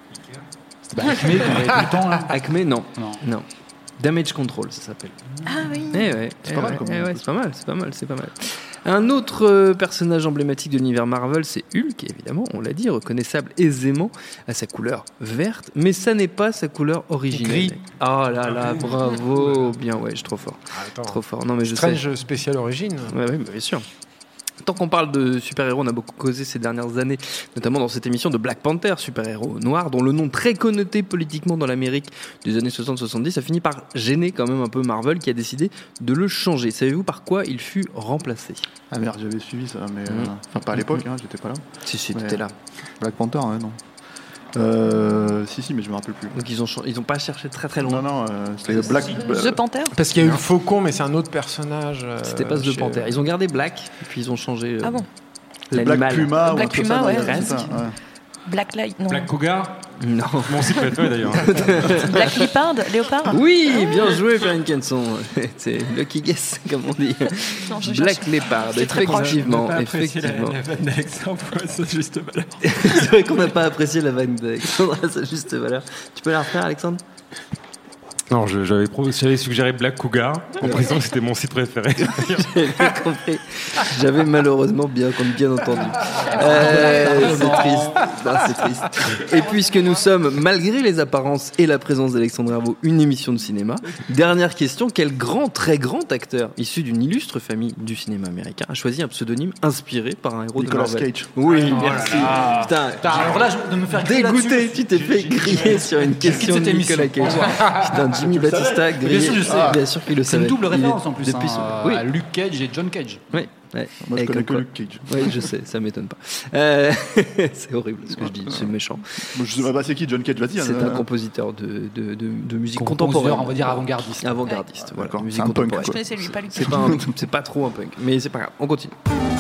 Bah, Acme, qu'on avait tout le temps, là. Acme, non. Non. Non. Damage Control, ça s'appelle. Ah oui. Eh ouais, C'est eh pas mal ouais, comme eh nom, ouais, en plus. c'est pas mal, c'est pas mal, c'est pas mal. Un autre euh, personnage emblématique de l'univers Marvel, c'est Hulk, évidemment, on l'a dit, reconnaissable aisément à sa couleur verte, mais ça n'est pas sa couleur originelle. Gris. Oh là là, bravo, bien, ouais, je suis trop fort, Attends. trop fort. Non mais je sais. Strange spécial origine. Ouais, ouais, bah, bien sûr. Tant qu'on parle de super-héros, on a beaucoup causé ces dernières années, notamment dans cette émission de Black Panther, super-héros noir, dont le nom très connoté politiquement dans l'Amérique des années soixante soixante-dix a fini par gêner quand même un peu Marvel, qui a décidé de le changer. Savez-vous par quoi il fut remplacé ? Ah merde, j'avais suivi ça, mais. euh, Mhm. Enfin, pas à l'époque, hein, j'étais pas là. Si, si, Ouais. t'étais là. Black Panther, ouais, non. Euh, si, si, mais je me rappelle plus. Donc ils ont, ch- ils ont pas cherché très très Non, loin. non, euh, c'était Black. The Panther. Parce qu'il y a eu le Faucon, mais c'est un autre personnage. euh, C'était pas The chez- Panther. Ils ont gardé Black, et puis ils ont changé euh, Ah bon. Black l'animal. Puma, ou Black un truc Puma, comme ça, ouais. c'est Presque. ça, ouais. Black Light. Non. Black Cougar, Non. mon site préféré d'ailleurs. Black Leopard. Léopard. Oui, bien joué, Perrine Kenson. C'est lucky guess, comme on dit. Non, je Black cherche. Leopard, C'est très proche. effectivement. Pas apprécié la, effectivement. la vanne d'Alexandre pour sa juste valeur. C'est vrai qu'on n'a pas apprécié la vanne d'Alexandre à sa juste valeur. Tu peux la refaire, Alexandre ? Non, je- j'avais, pro- j'avais suggéré Black Cougar en précisant que c'était mon site préféré. J'avais compris. J'avais malheureusement bien, comme bien entendu. Euh, c'est triste. Non, c'est triste. Et puisque nous sommes, malgré les apparences et la présence d'Alexandre Herbeau, une émission de cinéma, dernière question, quel grand, très grand acteur issu d'une illustre famille du cinéma américain a choisi un pseudonyme inspiré par un héros Nicolas de Marvel ? Cage. Oui, merci. Putain, Putain, alors là, je- de me faire griller dégoûté, là-dessus. tu t'es fait griller sur une question de cette Nicolas émission. Cage. Putain, Jimmy Batista grillé. Bien sûr, je sais. Bien sûr qu'il le C'est savait. une double Il est- référence en plus. Depuis hein, son- Oui, à Luke Cage et John Cage. oui. Ouais. Moi, je Et connais comme que quoi- Luke Cage. Oui, je sais, ça m'étonne pas. Euh, c'est horrible ce que je dis, c'est méchant. Moi, je sais même pas c'est qui John Cage, vas-y. C'est hein, un compositeur de, de, de, de musique Compositeur, contemporaine. on va dire avant-gardiste. Avant-gardiste, voilà. D'accord, Musique c'est un punk, contemporaine. Je connaissais lui, pas lui. C'est pas, un- c'est pas trop un punk, mais c'est pas grave, on continue.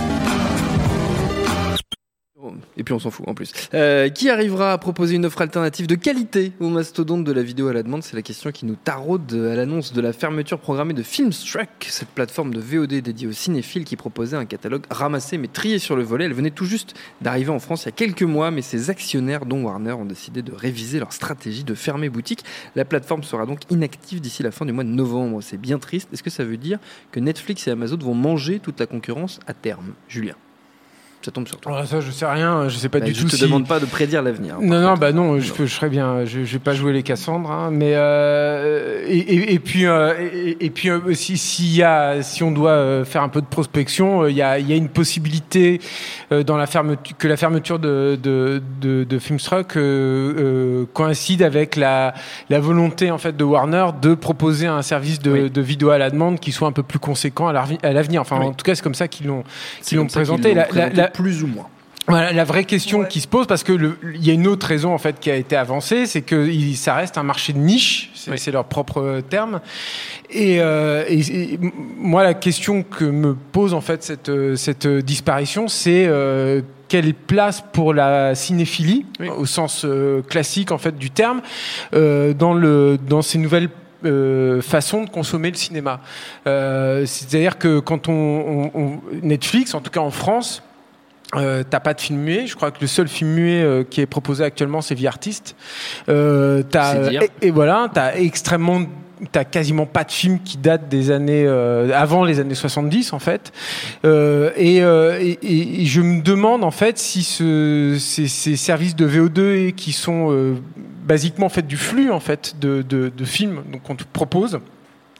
Et puis on s'en fout en plus. Euh, qui arrivera à proposer une offre alternative de qualité au mastodonte de la vidéo à la demande ? C'est la question qui nous taraude à l'annonce de la fermeture programmée de Filmstruck, cette plateforme de V O D dédiée aux cinéphiles qui proposait un catalogue ramassé mais trié sur le volet. Elle venait tout juste d'arriver en France il y a quelques mois, mais ses actionnaires, dont Warner, ont décidé de réviser leur stratégie de fermer boutique. La plateforme sera donc inactive d'ici la fin du mois de novembre. C'est bien triste. Est-ce que ça veut dire que Netflix et Amazon vont manger toute la concurrence à terme ? Julien, ça tombe sur toi. Alors ça, je sais rien, je sais pas Bah, du je tout te si... demande pas de prédire l'avenir. hein, Non, par non, contre. bah non, je, peux- je serais bien. Je, je vais pas jouer les Cassandres, hein, mais euh, et, et, et puis euh, et, et puis euh, si s'il y a, si on doit euh, faire un peu de prospection, euh, il y a il y a une possibilité euh, dans la fermeture que la fermeture de de de, de Filmstruck euh, euh, coïncide avec la la volonté en fait de Warner de proposer un service de, Oui. de vidéo à la demande qui soit un peu plus conséquent à l'arvi- à l'avenir. Enfin, Oui. en tout cas, c'est comme ça qu'ils l'ont C'est qu'ils l'ont comme ça qu'ils présenté. l'ont La- la- présenté la- plus ou moins. Voilà, la vraie question qui se pose, parce que le- il y a une autre raison en fait qui a été avancée, c'est que il- ça reste un marché de niche, c'est Oui. c'est leur propre terme. Et, euh, et- et m- moi, la question que me pose en fait cette, euh, cette disparition, c'est euh, quelle place pour la cinéphilie, Oui. au sens euh, classique en fait du terme, euh, dans le dans ces nouvelles Euh, façon de consommer le cinéma. Euh, c'est-à-dire que quand on, on- on- Netflix, en tout cas en France, euh, t'as pas de film muet. Je crois que le seul film muet euh, qui est proposé actuellement, c'est Vie Artiste. Euh, t'as, C'est dire. et, et voilà, t'as extrêmement T'as quasiment pas de films qui datent des années euh, avant les années soixante-dix en fait, euh, et, euh, et, et- et je me demande en fait si ce, ces, ces services de V O deux qui sont euh, basiquement en fait du flux en fait de, de, de films donc qu'on te propose,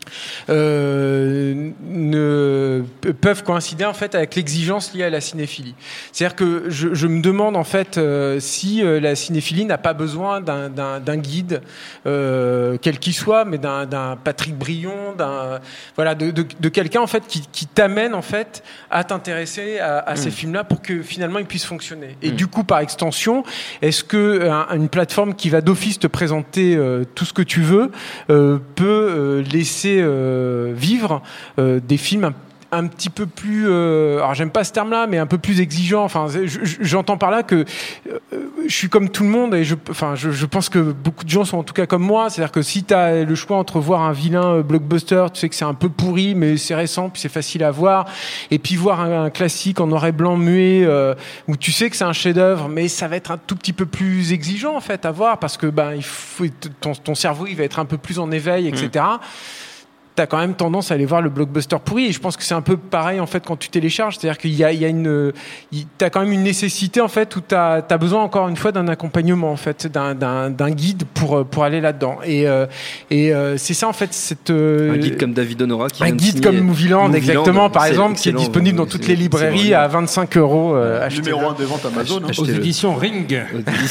euh, ne peuvent coïncider en fait avec l'exigence liée à la cinéphilie. C'est-à-dire que je, je me demande en fait euh, si euh, la cinéphilie n'a pas besoin d'un, d'un, d'un guide, euh, quel qu'il soit, mais d'un, d'un Patrick Brion, d'un voilà, de, de, de quelqu'un en fait qui, qui t'amène en fait à t'intéresser à, à mmh. ces films-là pour que finalement ils puissent fonctionner. Et mmh. du coup, par extension, est-ce que un, une plateforme qui va d'office te présenter euh, tout ce que tu veux euh, peut euh, laisser euh, vivre euh, des films un, un petit peu plus euh, alors j'aime pas ce terme-là mais un peu plus exigeant. Enfin je, j'entends par là que euh, je suis comme tout le monde et je enfin je, je pense que beaucoup de gens sont en tout cas comme moi, c'est-à-dire que si tu as le choix entre voir un vilain blockbuster, tu sais que c'est un peu pourri mais c'est récent puis c'est facile à voir, et puis voir un, un classique en noir et blanc muet euh, où tu sais que c'est un chef-d'œuvre mais ça va être un tout petit peu plus exigeant en fait à voir parce que ben il faut ton, ton cerveau il va être un peu plus en éveil, etc. Mmh. T'as quand même tendance à aller voir le blockbuster pourri, et je pense que c'est un peu pareil en fait quand tu télécharges, c'est-à-dire qu'il y a, il y a une, il, t'as quand même une nécessité en fait où t'as, t'as besoin encore une fois d'un accompagnement en fait, d'un, d'un, d'un guide pour pour aller là-dedans, et euh, et euh, c'est ça en fait cette euh, un guide comme David Honora qui un guide comme Movieland exactement par exemple qui est disponible dans toutes les librairies à vingt-cinq euros euh, acheté numéro un des ventes Amazon aux éditions Ring.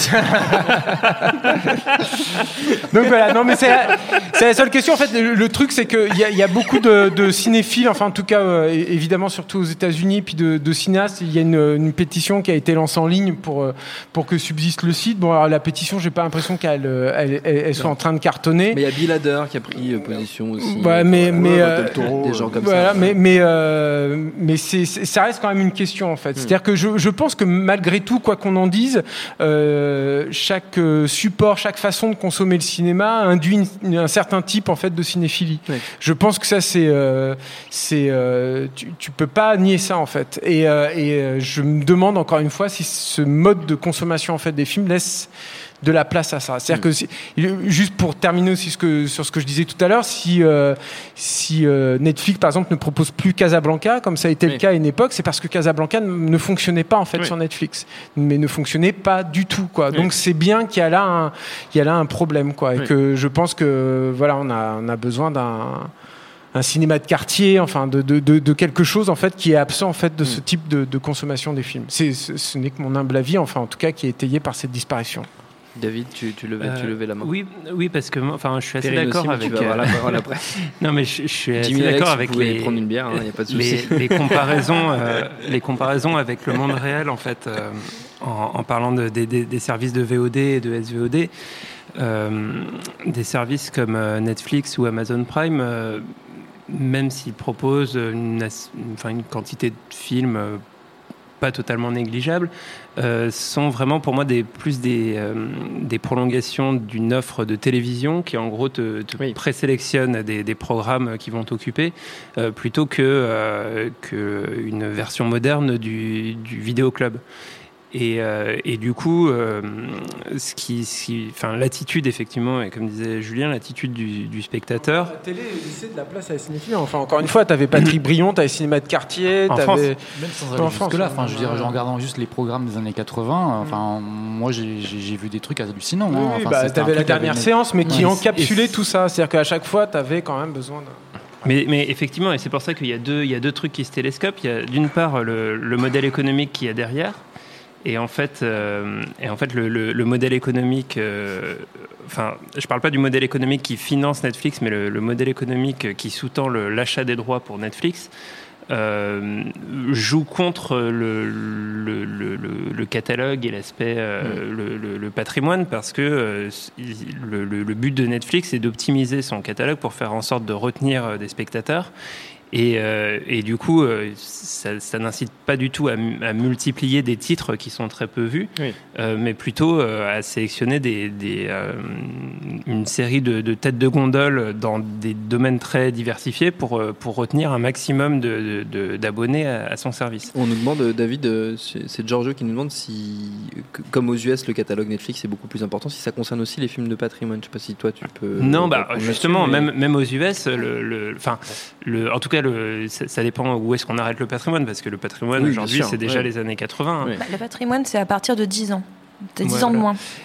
Donc voilà, non mais c'est la, c'est la seule question en fait. Le, le truc c'est que il y a, il y a beaucoup de, de cinéphiles, enfin en tout cas euh, évidemment surtout aux États-Unis, puis de, de cinéastes. Il y a une, une pétition qui a été lancée en ligne pour pour que subsiste le site. Bon, alors la pétition, j'ai pas l'impression qu'elle elle, elle, elle soit en train de cartonner. Mais il y a Bill Hader qui a pris euh, position aussi. Ouais, mais mais euh, Toro, des gens comme voilà, ça. Mais mais euh, mais c'est, c'est ça reste quand même une question en fait. Hmm. C'est-à-dire que je je pense que malgré tout, quoi qu'on en dise, euh, chaque support, chaque façon de consommer le cinéma induit une, un certain type en fait de cinéphilie. Ouais. Je pense que ça c'est euh, c'est euh, tu, tu peux pas nier ça en fait, et, euh, et je me demande encore une fois si ce mode de consommation en fait des films laisse de la place à ça. C'est-à-dire mmh. que si, juste pour terminer aussi ce que, sur ce que je disais tout à l'heure, si euh, si euh, Netflix par exemple ne propose plus Casablanca comme ça a été oui. le cas à une époque, c'est parce que Casablanca ne, ne fonctionnait pas en fait oui. sur Netflix, mais ne fonctionnait pas du tout quoi. Oui. Donc c'est bien qu'il y a là un il y a là un problème quoi, et oui. que je pense que voilà on a on a besoin d'un un cinéma de quartier, enfin de, de, de, de quelque chose en fait qui est absent en fait de ce type de, de consommation des films. C'est, ce, ce n'est que mon humble avis, enfin en tout cas qui est étayé par cette disparition. David, tu, tu, levais, euh, tu levais la main. Oui, oui, parce que enfin, je suis assez Périne d'accord aussi, avec. Tu vas avoir la parole après. Non, mais je, je suis assez Jimmy d'accord Alex, avec vous les. prendre une bière, il hein, n'y a pas de souci. Les, les comparaisons, euh, les comparaisons avec le monde réel, en fait, euh, en, en parlant de, des, des, des services de V O D et de S V O D, euh, des services comme Netflix ou Amazon Prime. Euh, même s'ils proposent une, enfin, une quantité de films euh, pas totalement négligeable, euh, sont vraiment pour moi des, plus des, euh, des prolongations d'une offre de télévision qui en gros te, te oui. présélectionne des, des programmes qui vont t'occuper euh, plutôt que, euh, que une version moderne du, du vidéoclub. Et, euh, et du coup, euh, ce qui, ce qui, enfin, l'attitude effectivement, et comme disait Julien, l'attitude du, du spectateur. La télé laissait de la place à la cinéphilie. Enfin, encore une fois, t'avais Patrick Brion, t'avais cinéma de quartier, t'avais. France. Même sans aller jusque là. Enfin, je veux dire, en regardant juste les programmes des années quatre-vingts. Enfin, moi, j'ai, j'ai, j'ai vu des trucs hallucinants. Oui, hein. oui, enfin, bah, t'avais la dernière avec... séance, mais qui ouais, encapsulait et... tout ça. C'est-à-dire qu'à chaque fois, t'avais quand même besoin de. Mais, mais effectivement, et c'est pour ça qu'il y a deux, il y a deux trucs qui se télescopent. Il y a d'une part le, le modèle économique qu'il y a derrière. Et en fait, euh, et en fait le, le, le modèle économique, euh, enfin, je ne parle pas du modèle économique qui finance Netflix, mais le, le modèle économique qui sous-tend le, l'achat des droits pour Netflix, euh, joue contre le, le, le, le, le catalogue et l'aspect, euh, mmh. le, le, le patrimoine, parce que euh, le, le, le but de Netflix est d'optimiser son catalogue pour faire en sorte de retenir des spectateurs. Et, euh, et du coup, euh, ça, ça n'incite pas du tout à, à multiplier des titres qui sont très peu vus, oui. euh, mais plutôt euh, à sélectionner des, des, euh, une série de, de têtes de gondole dans des domaines très diversifiés pour, pour retenir un maximum de, de, d'abonnés à, à son service. On nous demande, David, c'est Giorgio qui nous demande si, comme aux U S, le catalogue Netflix est beaucoup plus important, si ça concerne aussi les films de patrimoine. Je ne sais pas si toi tu peux... Non, bah, justement, mais... même, même aux U S, le, le, enfin, le, en tout cas, Le, ça, ça dépend où est-ce qu'on arrête le patrimoine, parce que le patrimoine oui, aujourd'hui c'est déjà ouais. les années quatre-vingts. Hein. Bah, le patrimoine c'est à partir de dix ans, t'as dix ouais, ans de moins.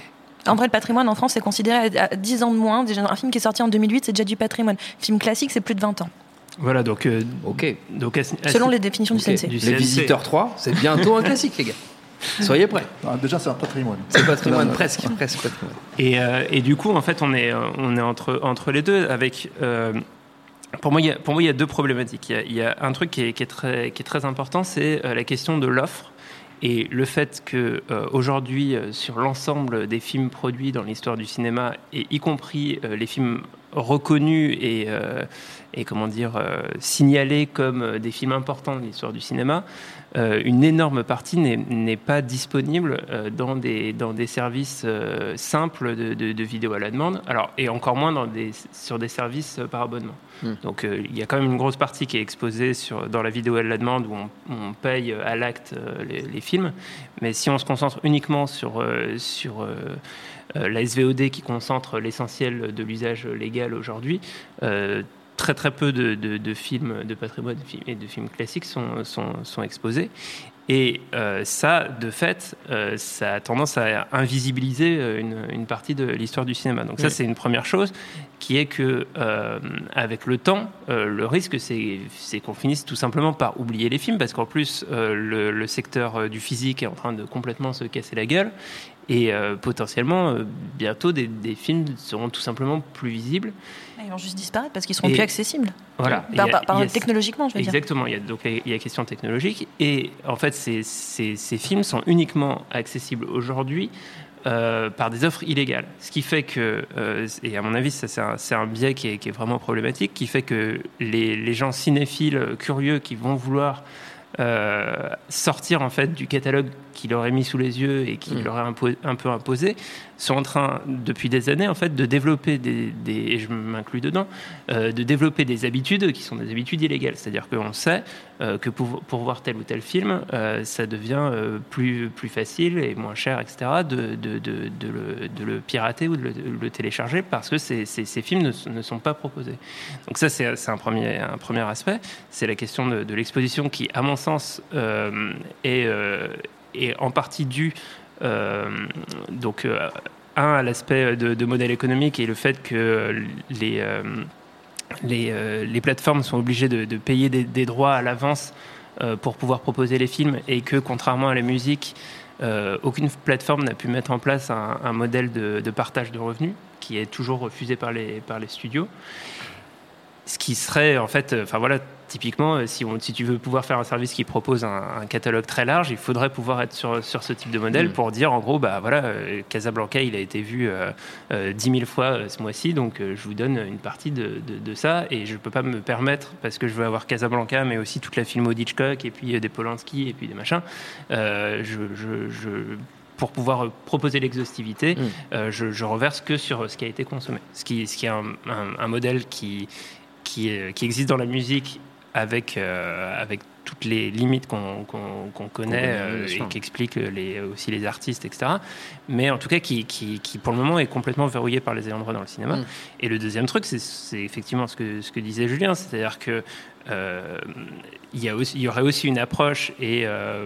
En vrai, le patrimoine en France, c'est considéré à dix ans de moins. Déjà, un film qui est sorti en deux mille huit, c'est déjà du patrimoine. Film classique, c'est plus de vingt ans. Voilà, donc. Euh, ok. Donc, à, à, Selon les définitions okay. du C N C. Du Les C N C. Visiteurs trois, c'est bientôt un classique, les gars. Soyez prêts. Ah, déjà, c'est un patrimoine. C'est patrimoine, non, presque, presque patrimoine. Et, euh, et du coup, en fait, on est, on est entre, entre les deux avec. Euh, Pour moi, il y a, pour moi, il y a deux problématiques. Il y a, il y a un truc qui est, qui est, très, qui est très important, c'est euh, la question de l'offre et le fait que euh, aujourd'hui, euh, sur l'ensemble des films produits dans l'histoire du cinéma, et y compris euh, les films reconnus et, euh, et comment dire euh, signalés comme des films importants de l'histoire du cinéma, euh, une énorme partie n'est, n'est pas disponible euh, dans des dans des services euh, simples de, de, de vidéo à la demande. Alors et encore moins dans des sur des services euh, par abonnement. Mmh. Donc euh, il y a quand même une grosse partie qui est exposée sur dans la vidéo à la demande où on, on paye à l'acte euh, les, les films. Mais si on se concentre uniquement sur euh, sur euh, euh, la S V O D qui concentre l'essentiel de l'usage légal aujourd'hui, euh, très très peu de, de, de films de patrimoine et de films classiques sont, sont, sont exposés. Et euh, ça, de fait, euh, ça a tendance à invisibiliser une, une partie de l'histoire du cinéma. Donc ça, oui. C'est une première chose, qui est que, euh, avec le temps, euh, le risque, c'est, c'est qu'on finisse tout simplement par oublier les films, parce qu'en plus, euh, le, le secteur du physique est en train de complètement se casser la gueule. Et euh, potentiellement, euh, bientôt, des, des films seront tout simplement plus visibles. Ils vont juste disparaître parce qu'ils seront et plus accessibles. Voilà. Par, a, par, par a, technologiquement, je veux exactement, dire. Exactement. Il y a donc il y a question technologique. Et en fait, ces, ces, ces films sont uniquement accessibles aujourd'hui euh, par des offres illégales. Ce qui fait que, euh, et à mon avis, ça, c'est, un, c'est un biais qui est, qui est vraiment problématique, qui fait que les, les gens cinéphiles curieux qui vont vouloir Euh, sortir en fait du catalogue qu'il leur est mis sous les yeux et qui mmh. leur est impo- un peu imposé, sont en train depuis des années en fait de développer des, des et je m'inclus dedans, euh, de développer des habitudes qui sont des habitudes illégales. C'est-à-dire qu'on sait euh, que pour, pour voir tel ou tel film, euh, ça devient euh, plus plus facile et moins cher, et cetera. De de, de, de, le, de le pirater ou de le, de le télécharger parce que ces, ces, ces films ne, ne sont pas proposés. Donc ça c'est, c'est un premier un premier aspect. C'est la question de, de l'exposition qui, à mon sens, euh, est, euh, est en partie due euh, donc euh, un à l'aspect de, de modèle économique et le fait que les euh, les, euh, les plateformes sont obligées de, de payer des, des droits à l'avance euh, pour pouvoir proposer les films et que contrairement à la musique, euh, aucune plateforme n'a pu mettre en place un, un modèle de, de partage de revenus qui est toujours refusé par les par les studios. Ce qui serait en fait, enfin voilà, typiquement, si, on, si tu veux pouvoir faire un service qui propose un, un catalogue très large, il faudrait pouvoir être sur, sur ce type de modèle mmh. pour dire en gros, bah voilà, euh, Casablanca, il a été vu euh, euh, dix mille fois euh, ce mois-ci, donc euh, je vous donne une partie de, de, de ça et je peux pas me permettre, parce que je veux avoir Casablanca, mais aussi toute la filmo d'Hitchcock et puis euh, des Polanski et puis des machins, euh, je, je, je pour pouvoir proposer l'exhaustivité, mmh. euh, je, je reverse que sur ce qui a été consommé. Ce qui, ce qui est un, un, un modèle qui Qui, qui existe dans la musique avec, euh, avec toutes les limites qu'on, qu'on, qu'on connaît euh, et qui expliquent les, aussi les artistes, et cetera. Mais en tout cas, qui, qui, qui pour le moment est complètement verrouillé par les ayants droit dans le cinéma. Mmh. Et le deuxième truc, c'est, c'est effectivement ce que, ce que disait Julien, c'est-à-dire que euh, il y a aussi, il y aurait aussi une approche et euh,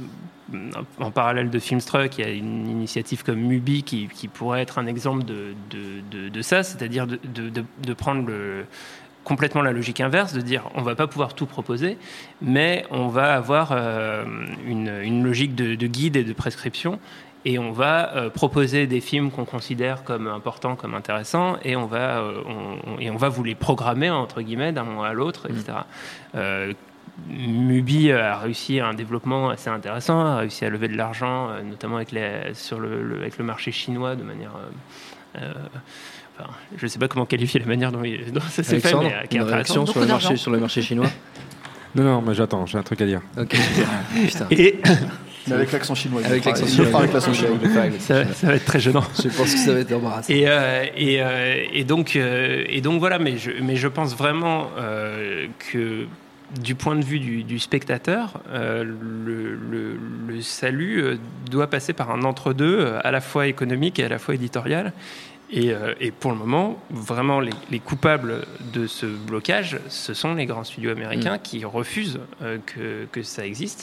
en parallèle de Filmstruck, il y a une initiative comme Mubi qui, qui pourrait être un exemple de, de, de, de ça, c'est-à-dire de, de, de, de prendre le complètement la logique inverse, de dire on va pas pouvoir tout proposer, mais on va avoir euh, une, une logique de, de guide et de prescription, et on va euh, proposer des films qu'on considère comme importants, comme intéressants, et on va, euh, on, et on va vous les programmer, entre guillemets, d'un moment à l'autre, et cetera. Mmh. Euh, Mubi a réussi un développement assez intéressant, a réussi à lever de l'argent, euh, notamment avec, les, sur le, le, avec le marché chinois, de manière... Euh, euh, je ne sais pas comment qualifier la manière dont, il, dont ça s'est Alexandre, fait, mais une réaction sur le, marché, sur le marché chinois. Non, non, mais j'attends, j'ai un truc à dire. Ok. Putain. Et... Mais avec l'accent chinois. Avec l'accent chinois. Avec l'accent chinois. Ça, ça va être très gênant. Je pense que ça va être embarrassant. Et, euh, et, euh, et, donc, euh, et donc voilà, mais je, mais je pense vraiment euh, que du point de vue du, du spectateur, euh, le, le, le salut euh, doit passer par un entre-deux, euh, à la fois économique et à la fois éditorial. Et, euh, et pour le moment, vraiment, les, les coupables de ce blocage, ce sont les grands studios américains mmh. qui refusent euh, que, que ça existe.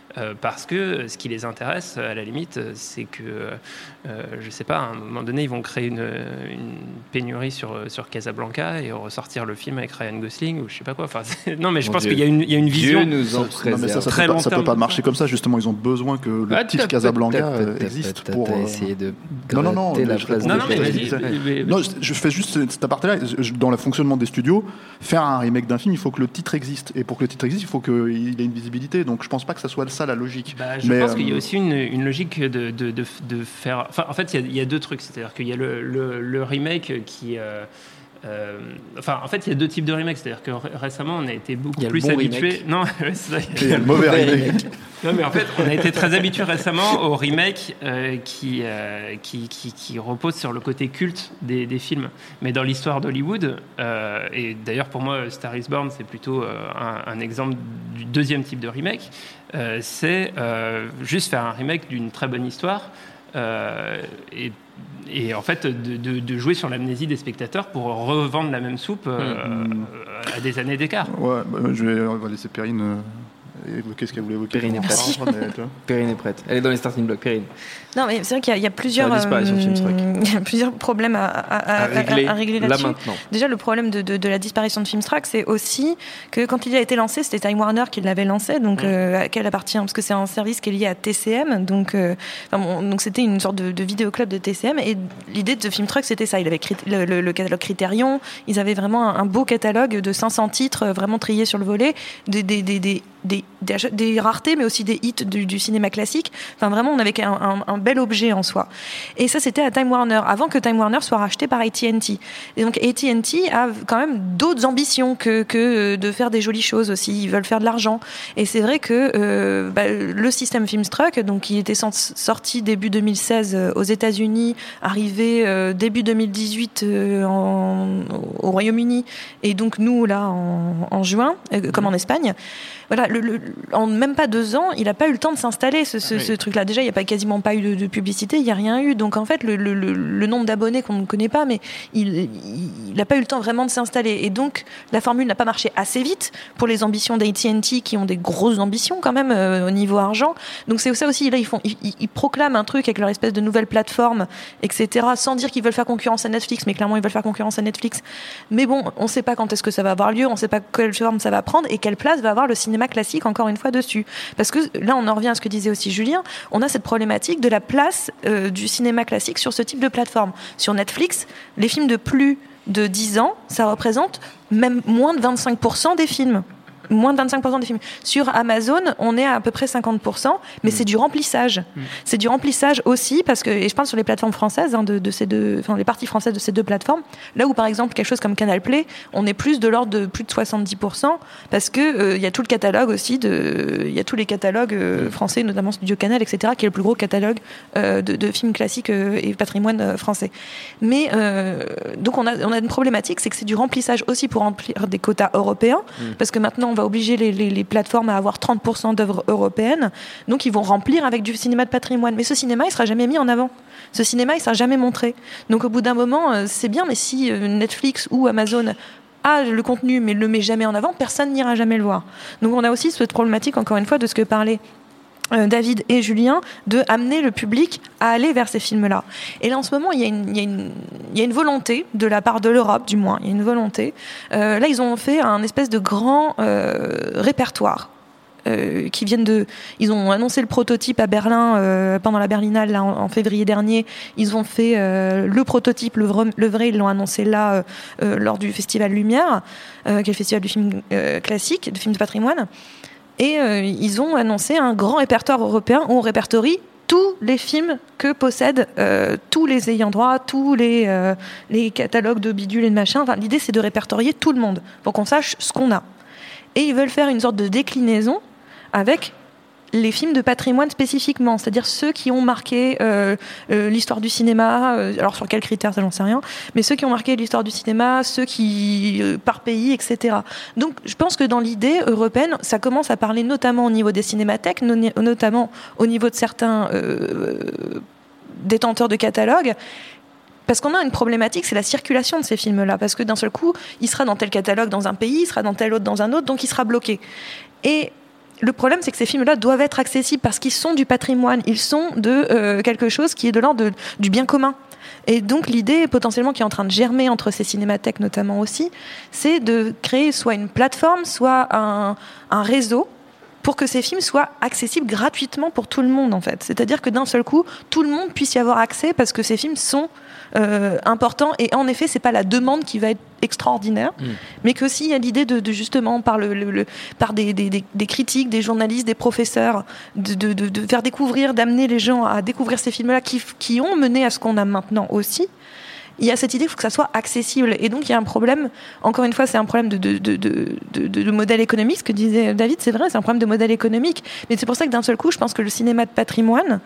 Euh, parce que ce qui les intéresse, à la limite, c'est que, euh, je sais pas, à un moment donné, ils vont créer une, une pénurie sur, sur Casablanca et ressortir le film avec Ryan Gosling ou je sais pas quoi. Enfin, non, mais je Mon pense Dieu. qu'il y a une, il y a une vision. Dieu nous en Non, mais ça, ça, très peut, long pas, ça peut terme. pas marcher comme ça. Justement, ils ont besoin que le Ah, titre t'as- Casablanca t'as- euh, t'as- existe t'as- pour. t'as euh, essayé de Non, non, non. gratter la je phrase réponds Non, non, mais déjà. vas-y, Ouais. mais- Non, je- je fais juste cet aparté-là. Je- Dans le fonctionnement des studios, faire un remake d'un film, il faut que le titre existe. Et pour que le titre existe, il faut qu'il ait une visibilité. Donc, je pense pas que ça soit ça la logique. Bah, je Mais, pense euh, qu'il y a aussi une, une logique de, de, de, de faire. Enfin, en fait, il y, a, il y a deux trucs. C'est-à-dire qu'il y a le, le, le remake qui. Euh, euh, enfin, en fait, il y a deux types de remakes. C'est-à-dire que ré- récemment, on a été beaucoup Il y a le plus bon habitués. remake. Non, c'est ça. Et il y a le mauvais remake. Non, mais en fait, on a été très habitués récemment aux remakes euh, qui, euh, qui, qui, qui reposent sur le côté culte des, des films. Mais dans l'histoire d'Hollywood, euh, et d'ailleurs pour moi, Star is Born, c'est plutôt euh, un, un exemple du deuxième type de remake, euh, c'est euh, juste faire un remake d'une très bonne histoire euh, et, et en fait de, de, de jouer sur l'amnésie des spectateurs pour revendre la même soupe euh, Mm. à des années d'écart. Ouais, bah, je vais, on va laisser Perrine euh, évoquer ce qu'elle voulait évoquer. Perrine est prête. Merci. Mais, tu vois. Perrine est prête. Elle est dans les starting blocks. Perrine. Non, mais c'est vrai qu'il y a, il y a plusieurs, La disparition de Filmstruck. il y a plusieurs problèmes à, à, à, À régler, à régler là là-dessus. maintenant. Déjà, le problème de, de, de la disparition de Filmstruck, c'est aussi que quand il a été lancé, c'était Time Warner qui l'avait lancé, donc euh, à quel appartient, parce que c'est un service qui est lié à T C M, donc euh, enfin, bon, donc c'était une sorte de, de vidéoclub de T C M, et l'idée de Filmstruck, c'était ça. Il avait crit- le, le, le catalogue Criterion, ils avaient vraiment un, un beau catalogue de cinq cents titres, euh, vraiment triés sur le volet, des, des, des, des, des, des, ach- des raretés, mais aussi des hits du, du cinéma classique. Enfin, vraiment, on avait un, un, un bel objet en soi. Et ça, c'était à Time Warner, avant que Time Warner soit racheté par A T and T. Et donc, A T and T a quand même d'autres ambitions que, que de faire des jolies choses aussi. Ils veulent faire de l'argent. Et c'est vrai que euh, bah, le système Filmstruck, donc, il était sorti début deux mille seize aux États-Unis, arrivé euh, début deux mille dix-huit euh, en, au Royaume-Uni, et donc nous, là, en, en juin, euh, comme en Espagne. Voilà, le, le, en même pas deux ans, il n'a pas eu le temps de s'installer, ce, ce, Oui. ce truc-là. Déjà, il n'y a pas, quasiment pas eu de, de publicité, il n'y a rien eu. Donc, en fait, le, le, le, le nombre d'abonnés qu'on ne connaît pas, mais il n'a pas eu le temps vraiment de s'installer. Et donc, la formule n'a pas marché assez vite pour les ambitions d'A T and T, qui ont des grosses ambitions quand même euh, au niveau argent. Donc, c'est ça aussi, là, ils, font, ils, ils proclament un truc avec leur espèce de nouvelle plateforme, et cetera, sans dire qu'ils veulent faire concurrence à Netflix, mais clairement, ils veulent faire concurrence à Netflix. Mais bon, on ne sait pas quand est-ce que ça va avoir lieu, on ne sait pas quelle forme ça va prendre, et quelle place va avoir le cinéma classique, encore une fois, dessus. Parce que là, on en revient à ce que disait aussi Julien, on a cette problématique de la place euh, du cinéma classique sur ce type de plateforme. Sur Netflix, les films de plus de dix ans, ça représente même moins de vingt-cinq pour cent des films. Moins de vingt-cinq pour cent des films. Sur Amazon, on est à à peu près cinquante pour cent, mais mmh. c'est du remplissage. Mmh. C'est du remplissage aussi, parce que, et je parle sur les plateformes françaises, hein, de, de ces deux, enfin, les parties françaises de ces deux plateformes, là où par exemple quelque chose comme Canal Play, on est plus de l'ordre de plus de soixante-dix pour cent, parce que il euh, y a tout le catalogue aussi, il y a tous les catalogues euh, français, notamment Studio Canal, et cetera, qui est le plus gros catalogue euh, de, de films classiques euh, et patrimoine euh, français. Mais euh, donc on a, on a une problématique, c'est que c'est du remplissage aussi pour remplir des quotas européens, mmh. parce que maintenant on va obliger les, les, les plateformes à avoir trente pour cent d'œuvres européennes, donc ils vont remplir avec du cinéma de patrimoine. Mais ce cinéma, il sera jamais mis en avant. Ce cinéma, il sera jamais montré. Donc au bout d'un moment, euh, c'est bien, mais si euh, Netflix ou Amazon a le contenu, mais ne le met jamais en avant, personne n'ira jamais le voir. Donc on a aussi cette problématique, encore une fois, de ce que parlait Euh, David et Julien, de amener le public à aller vers ces films-là. Et là, en ce moment, il y a une, il y a une, il y a une volonté, de la part de l'Europe, du moins, il y a une volonté. Euh, là, ils ont fait un espèce de grand euh, répertoire. Euh, qui viennent de, ils ont annoncé le prototype à Berlin euh, pendant la Berlinale là, en, en février dernier. Ils ont fait euh, le prototype, le vrai, le vrai, ils l'ont annoncé là euh, euh, lors du Festival Lumière, euh, qui est le festival du film euh, classique, de films de patrimoine. Et euh, ils ont annoncé un grand répertoire européen où on répertorie tous les films que possèdent euh, tous les ayants droit, tous les, euh, les catalogues de bidules et de machin. Enfin, l'idée, c'est de répertorier tout le monde pour qu'on sache ce qu'on a. Et ils veulent faire une sorte de déclinaison avec les films de patrimoine spécifiquement, c'est-à-dire ceux qui ont marqué euh, euh, l'histoire du cinéma, euh, alors sur quels critères, ça j'en sais rien, mais ceux qui ont marqué l'histoire du cinéma, ceux qui, euh, par pays, et cetera. Donc je pense que dans l'idée européenne, ça commence à parler notamment au niveau des cinémathèques, no- notamment au niveau de certains euh, détenteurs de catalogues, parce qu'on a une problématique, c'est la circulation de ces films-là, parce que d'un seul coup, il sera dans tel catalogue dans un pays, il sera dans tel autre dans un autre, donc il sera bloqué. Et le problème, c'est que ces films-là doivent être accessibles parce qu'ils sont du patrimoine, ils sont de euh, quelque chose qui est de l'ordre de, du bien commun. Et donc l'idée potentiellement qui est en train de germer entre ces cinémathèques notamment aussi, c'est de créer soit une plateforme, soit un, un réseau pour que ces films soient accessibles gratuitement pour tout le monde en fait. C'est-à-dire que d'un seul coup, tout le monde puisse y avoir accès parce que ces films sont euh, importants et en effet, c'est pas la demande qui va être extraordinaire, mmh. mais qu'aussi il y a l'idée de, de justement par, le, le, le, par des, des, des, des critiques, des journalistes, des professeurs, de, de, de, de faire découvrir, d'amener les gens à découvrir ces films-là qui, qui ont mené à ce qu'on a maintenant aussi. Il y a cette idée qu'il faut que ça soit accessible. Et donc, il y a un problème, encore une fois, c'est un problème de, de, de, de, de, de modèle économique, ce que disait David, c'est vrai, c'est un problème de modèle économique. Mais c'est pour ça que d'un seul coup, je pense que le cinéma de patrimoine,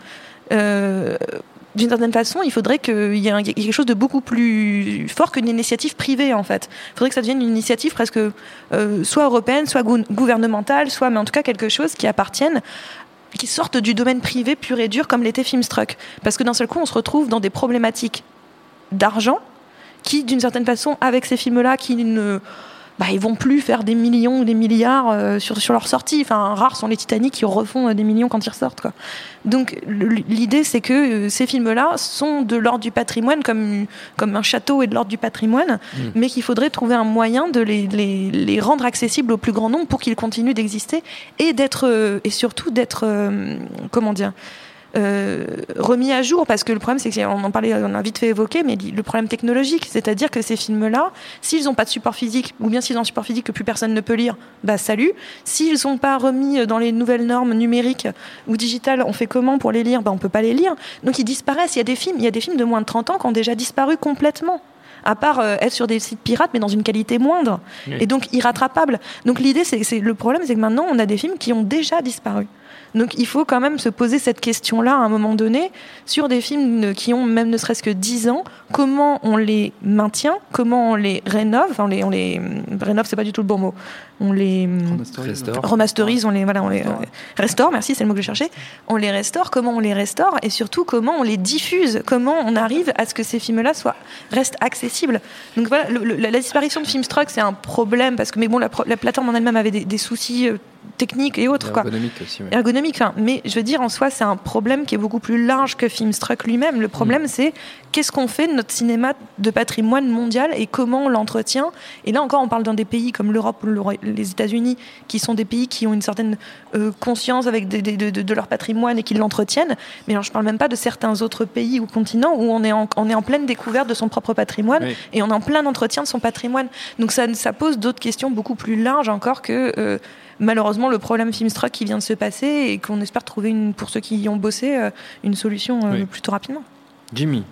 euh, d'une certaine façon, il faudrait qu'il y ait quelque chose de beaucoup plus fort qu'une initiative privée, en fait. Il faudrait que ça devienne une initiative presque euh, soit européenne, soit gou- gouvernementale, soit, mais en tout cas, quelque chose qui appartienne qui sortent du domaine privé pur et dur, comme l'était Filmstruck. Parce que d'un seul coup, on se retrouve dans des problématiques d'argent qui, d'une certaine façon, avec ces films-là, qui ne, bah, ils vont plus faire des millions ou des milliards euh, sur, sur leur sortie. Enfin, rares sont les Titanic qui refont euh, des millions quand ils ressortent, quoi. Donc, l'idée, c'est que euh, ces films-là sont de l'ordre du patrimoine, comme, comme un château est de l'ordre du patrimoine, mmh. mais qu'il faudrait trouver un moyen de les, les, les rendre accessibles au plus grand nombre pour qu'ils continuent d'exister et d'être, euh, et surtout d'être, euh, comment dire, Euh, remis à jour, parce que le problème c'est qu'on en parlait, on a vite fait évoquer, mais le problème technologique, c'est-à-dire que ces films-là, s'ils n'ont pas de support physique, ou bien s'ils ont un support physique que plus personne ne peut lire, bah salut. S'ils ne sont pas remis dans les nouvelles normes numériques ou digitales, on fait comment pour les lire? Bah on peut pas les lire. Donc ils disparaissent. Il y a des films, il y a des films de moins de trente ans qui ont déjà disparu complètement. À part euh, être sur des sites pirates, mais dans une qualité moindre, oui. et donc irrattrapable. Donc l'idée, c'est, c'est le problème, c'est que maintenant, on a des films qui ont déjà disparu. Donc il faut quand même se poser cette question-là à un moment donné sur des films qui ont même ne serait-ce que dix ans. Comment on les maintient? Comment on les rénove? Enfin, on les, on les rénove, c'est pas du tout le bon mot. On les restaure. remasterise, on les voilà, on les restaure. Merci, c'est le mot que je cherchais. On les restaure. Comment on les restaure? Et surtout, comment on les diffuse? Comment on arrive à ce que ces films-là soient restent accessibles? Donc voilà, le, le, la disparition de Filmstruck, c'est un problème parce que mais bon, la, la plateforme en elle-même avait des, des soucis euh, techniques et autres, ergonomique quoi. Aussi, ouais. Ergonomique, enfin, mais je veux dire en soi, c'est un problème qui est beaucoup plus large que Filmstruck lui-même. Le problème, mmh. c'est qu'est-ce qu'on fait de notre cinéma de patrimoine mondial et comment on l'entretient. Et là encore, on parle dans des pays comme l'Europe ou les États-Unis, qui sont des pays qui ont une certaine euh, conscience avec des, des, de, de, de leur patrimoine et qui l'entretiennent. Mais alors, je parle même pas de certains autres pays ou continents où on est en, on est en pleine découverte de son propre patrimoine, oui. et on est en plein entretien de son patrimoine. Donc ça, ça pose d'autres questions beaucoup plus larges encore que euh, malheureusement le problème Filmstruck qui vient de se passer et qu'on espère trouver, une, pour ceux qui y ont bossé, euh, une solution euh, oui. plutôt rapidement. Jimmy.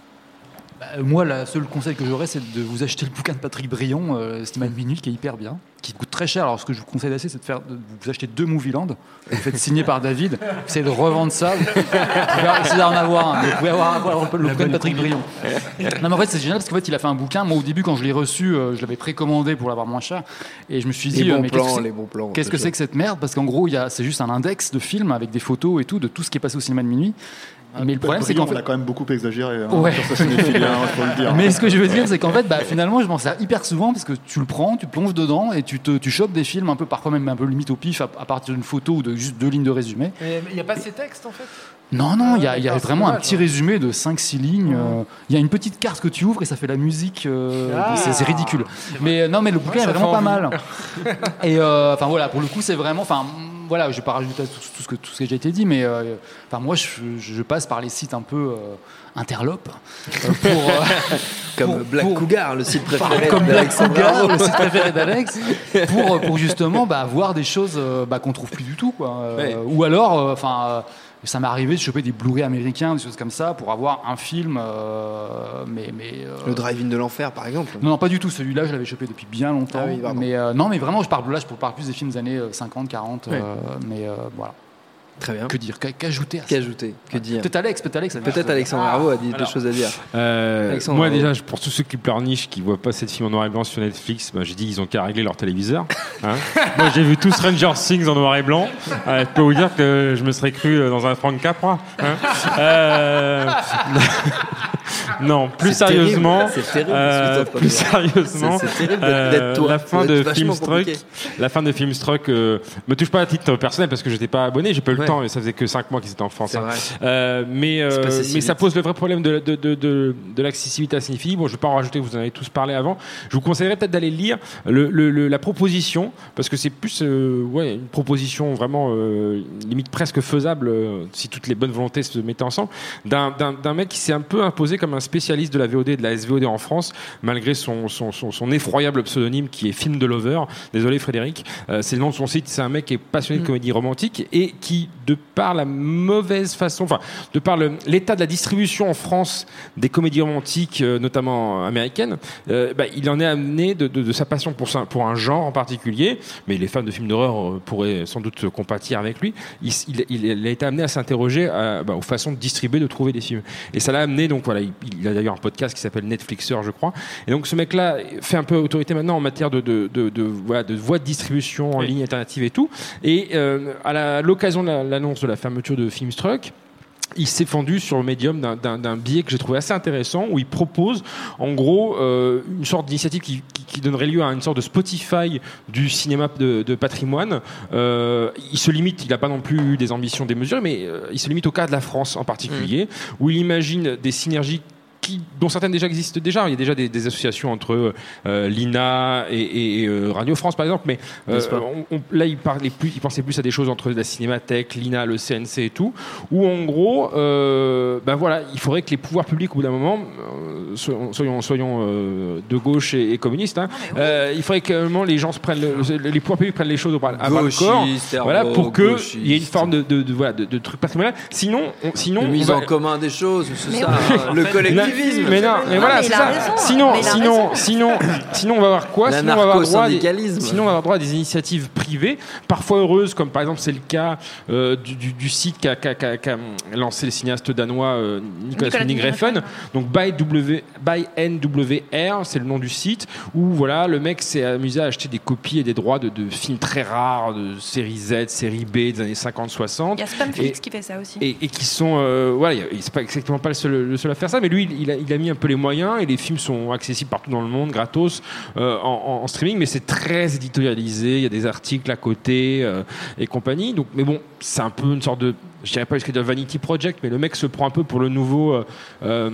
Bah, moi, le seul conseil que j'aurais, c'est de vous acheter le bouquin de Patrick Brion, euh, Cinéma de Minuit, qui est hyper bien, qui coûte très cher. Alors, ce que je vous conseille assez, c'est de, faire, de vous acheter deux Movieland, vous faites signer par David, vous essayez de revendre ça, vous pouvez essayer d'en avoir un, vous pouvez avoir, avoir le bouquin de Patrick Brion. Non, mais en fait, c'est génial parce qu'en fait, il a fait un bouquin. Moi, au début, quand je l'ai reçu, euh, je l'avais précommandé pour l'avoir moins cher, et je me suis dit, les bons euh, mais plans, qu'est-ce que c'est, les bons plans, qu'est-ce que, c'est que cette merde? Parce qu'en gros, il y a, c'est juste un index de films avec des photos et tout, de tout ce qui est passé au cinéma de minuit. Mais le problème, c'est qu'on fait... a quand même beaucoup exagéré hein, ouais. sur sa cinéphilie, hein, faut le dire. Mais ce que je veux dire, c'est qu'en fait, bah, finalement, je m'en sers hyper souvent parce que tu le prends, tu plonges dedans et tu, te, tu chopes des films un peu, parfois même un peu limite au pif à, à partir d'une photo ou de juste deux lignes de résumé. Il n'y a pas ces textes en fait? Non, non, il y a, y a vraiment un petit résumé de cinq six lignes. Il mmh. euh, y a une petite carte que tu ouvres et ça fait la musique. Euh, ah, c'est, c'est ridicule. C'est mais non, mais le bouquin ouais, est vraiment pas mal. Et euh, enfin voilà, pour le coup, c'est vraiment. Enfin voilà, je vais pas rajouter tout, tout ce que tout ce qui a déjà été dit, mais euh, enfin moi, je, je passe par les sites un peu euh, interlopes euh, pour euh, comme pour, Black pour, Cougar, le site préféré comme d'Alex. Black Cougar, le site préféré d'Alex, pour pour justement bah, voir des choses euh, bah, qu'on trouve plus du tout, quoi. Euh, ouais. Ou alors, enfin. Euh, ça m'est arrivé de choper des Blu-ray américains, des choses comme ça, pour avoir un film. Euh, mais, mais, euh... Le Drive-In de l'Enfer, par exemple. Non, non, pas du tout. Celui-là, je l'avais chopé depuis bien longtemps. Ah oui, mais euh, non, mais vraiment, je parle là, je parle plus des films des années cinquante, quarante. Oui. Euh, mais euh, voilà. Très bien. Que dire? Qu'ajouter à ça? Qu'ajouter? Que dire? Peut-être Alex, peut-être Alex. Peut-être Alexandre Arvo a dit des choses à dire. Euh, moi, déjà, pour tous ceux qui pleurnichent, qui ne voient pas cette film en noir et blanc sur Netflix, bah, j'ai dit qu'ils ont qu'à régler leur téléviseur. Hein. Moi, j'ai vu tout Stranger Things en noir et blanc. Euh, je peux vous dire que je me serais cru dans un Frank Capra. Hein. Euh... non, plus C'est sérieusement, terrible, c'est terrible, euh, ce que t'es en train de plus dire. sérieusement, C'est- c'est terrible d'être- euh, d'être toi. la Ça fin va de être vachement Filmstruck, compliqué. la fin de Filmstruck euh, me touche pas à titre personnel parce que j'étais pas abonné, j'ai pas eu le Ouais. temps et ça faisait que cinq mois qu'ils étaient en France. C'est hein. vrai. Euh, mais euh, C'est passé si mais ça vite. pose le vrai problème de, de, de, de, de l'accessibilité à la cinéphilie. Bon, je vais pas en rajouter, vous en avez tous parlé avant. Je vous conseillerais peut-être d'aller lire le, le, le- la proposition parce que c'est plus euh, ouais, une proposition vraiment euh, limite presque faisable euh, si toutes les bonnes volontés se mettaient ensemble d'un, d'un, d'un mec qui s'est un peu imposé comme un spécialiste de la V O D et de la S V O D en France malgré son, son, son, son effroyable pseudonyme qui est Film de Lover. Désolé Frédéric, euh, c'est le nom de son site. C'est un mec qui est passionné de comédie romantique et qui, de par la mauvaise façon, enfin de par le, l'état de la distribution en France des comédies romantiques, euh, notamment américaines, euh, bah, il en est amené de, de, de sa passion pour, ça, pour un genre en particulier, mais les fans de films d'horreur euh, pourraient sans doute compatir avec lui. Il, il, il a été amené à s'interroger à, bah, aux façons de distribuer, de trouver des films. Et ça l'a amené, donc voilà, il, il a d'ailleurs un podcast qui s'appelle Netflixer, je crois. Et donc ce mec-là fait un peu autorité maintenant en matière de, de, de, de, voilà, de voies de distribution en Oui. ligne alternative et tout. Et euh, à la- l'occasion de la- l'annonce de la fermeture de Filmstruck, il s'est fendu sur le médium d'un, d'un, d'un billet que j'ai trouvé assez intéressant où il propose en gros euh, une sorte d'initiative qui, qui, qui donnerait lieu à une sorte de Spotify du cinéma de, de patrimoine. Euh, il se limite, il n'a pas non plus eu des ambitions démesurées, mais euh, il se limite au cas de la France en particulier, mmh. où il imagine des synergies qui, dont certaines déjà existent déjà. Il y a déjà des, des associations entre euh, l'I N A et, et euh, Radio France, par exemple. Mais euh, on, on, là, il, parlait plus, il pensait plus à des choses entre la Cinémathèque, l'I N A, le C N C et tout. Où, en gros, euh, ben voilà, il faudrait que les pouvoirs publics, au bout d'un moment, euh, soyons, soyons, soyons euh, de gauche et, et communistes, hein, oui. euh, il faudrait que euh, les gens se prennent, le, les pouvoirs publics prennent les choses à bras le corps, voilà, pour qu'il y ait une forme de, de, de, voilà, de, de truc patrimonial. Sinon, on, sinon, une mise va... en commun des choses, c'est mais ça, oui. le collectif. Mais non, mais non, voilà, mais c'est il a ça. raison. Sinon, Mais il a sinon, raison. sinon, sinon, on va avoir quoi Sinon, on va avoir droit à des, L'anarcho-syndicalisme. sinon, on va avoir droit à des initiatives privées, parfois heureuses, comme par exemple c'est le cas euh, du, du, du site qu'a, qu'a, qu'a, qu'a lancé le cinéaste danois euh, Nicolas Winding Refn. Donc by, w, by N W R, c'est le nom du site, où voilà, le mec s'est amusé à acheter des copies et des droits de, de films très rares, de série Z, série B des années cinquante soixante. Il y a Spamflix qui fait ça aussi. Et, et qui sont, euh, voilà, c'est pas exactement pas le seul, le seul à faire ça, mais lui, il a, il a mis un peu les moyens et les films sont accessibles partout dans le monde, gratos, euh, en, en streaming, mais c'est très éditorialisé. Il y a des articles à côté euh, et compagnie. Donc, mais bon, c'est un peu une sorte de, je dirais pas jusqu'à dire Vanity Project, mais le mec se prend un peu pour le nouveau. Euh, euh,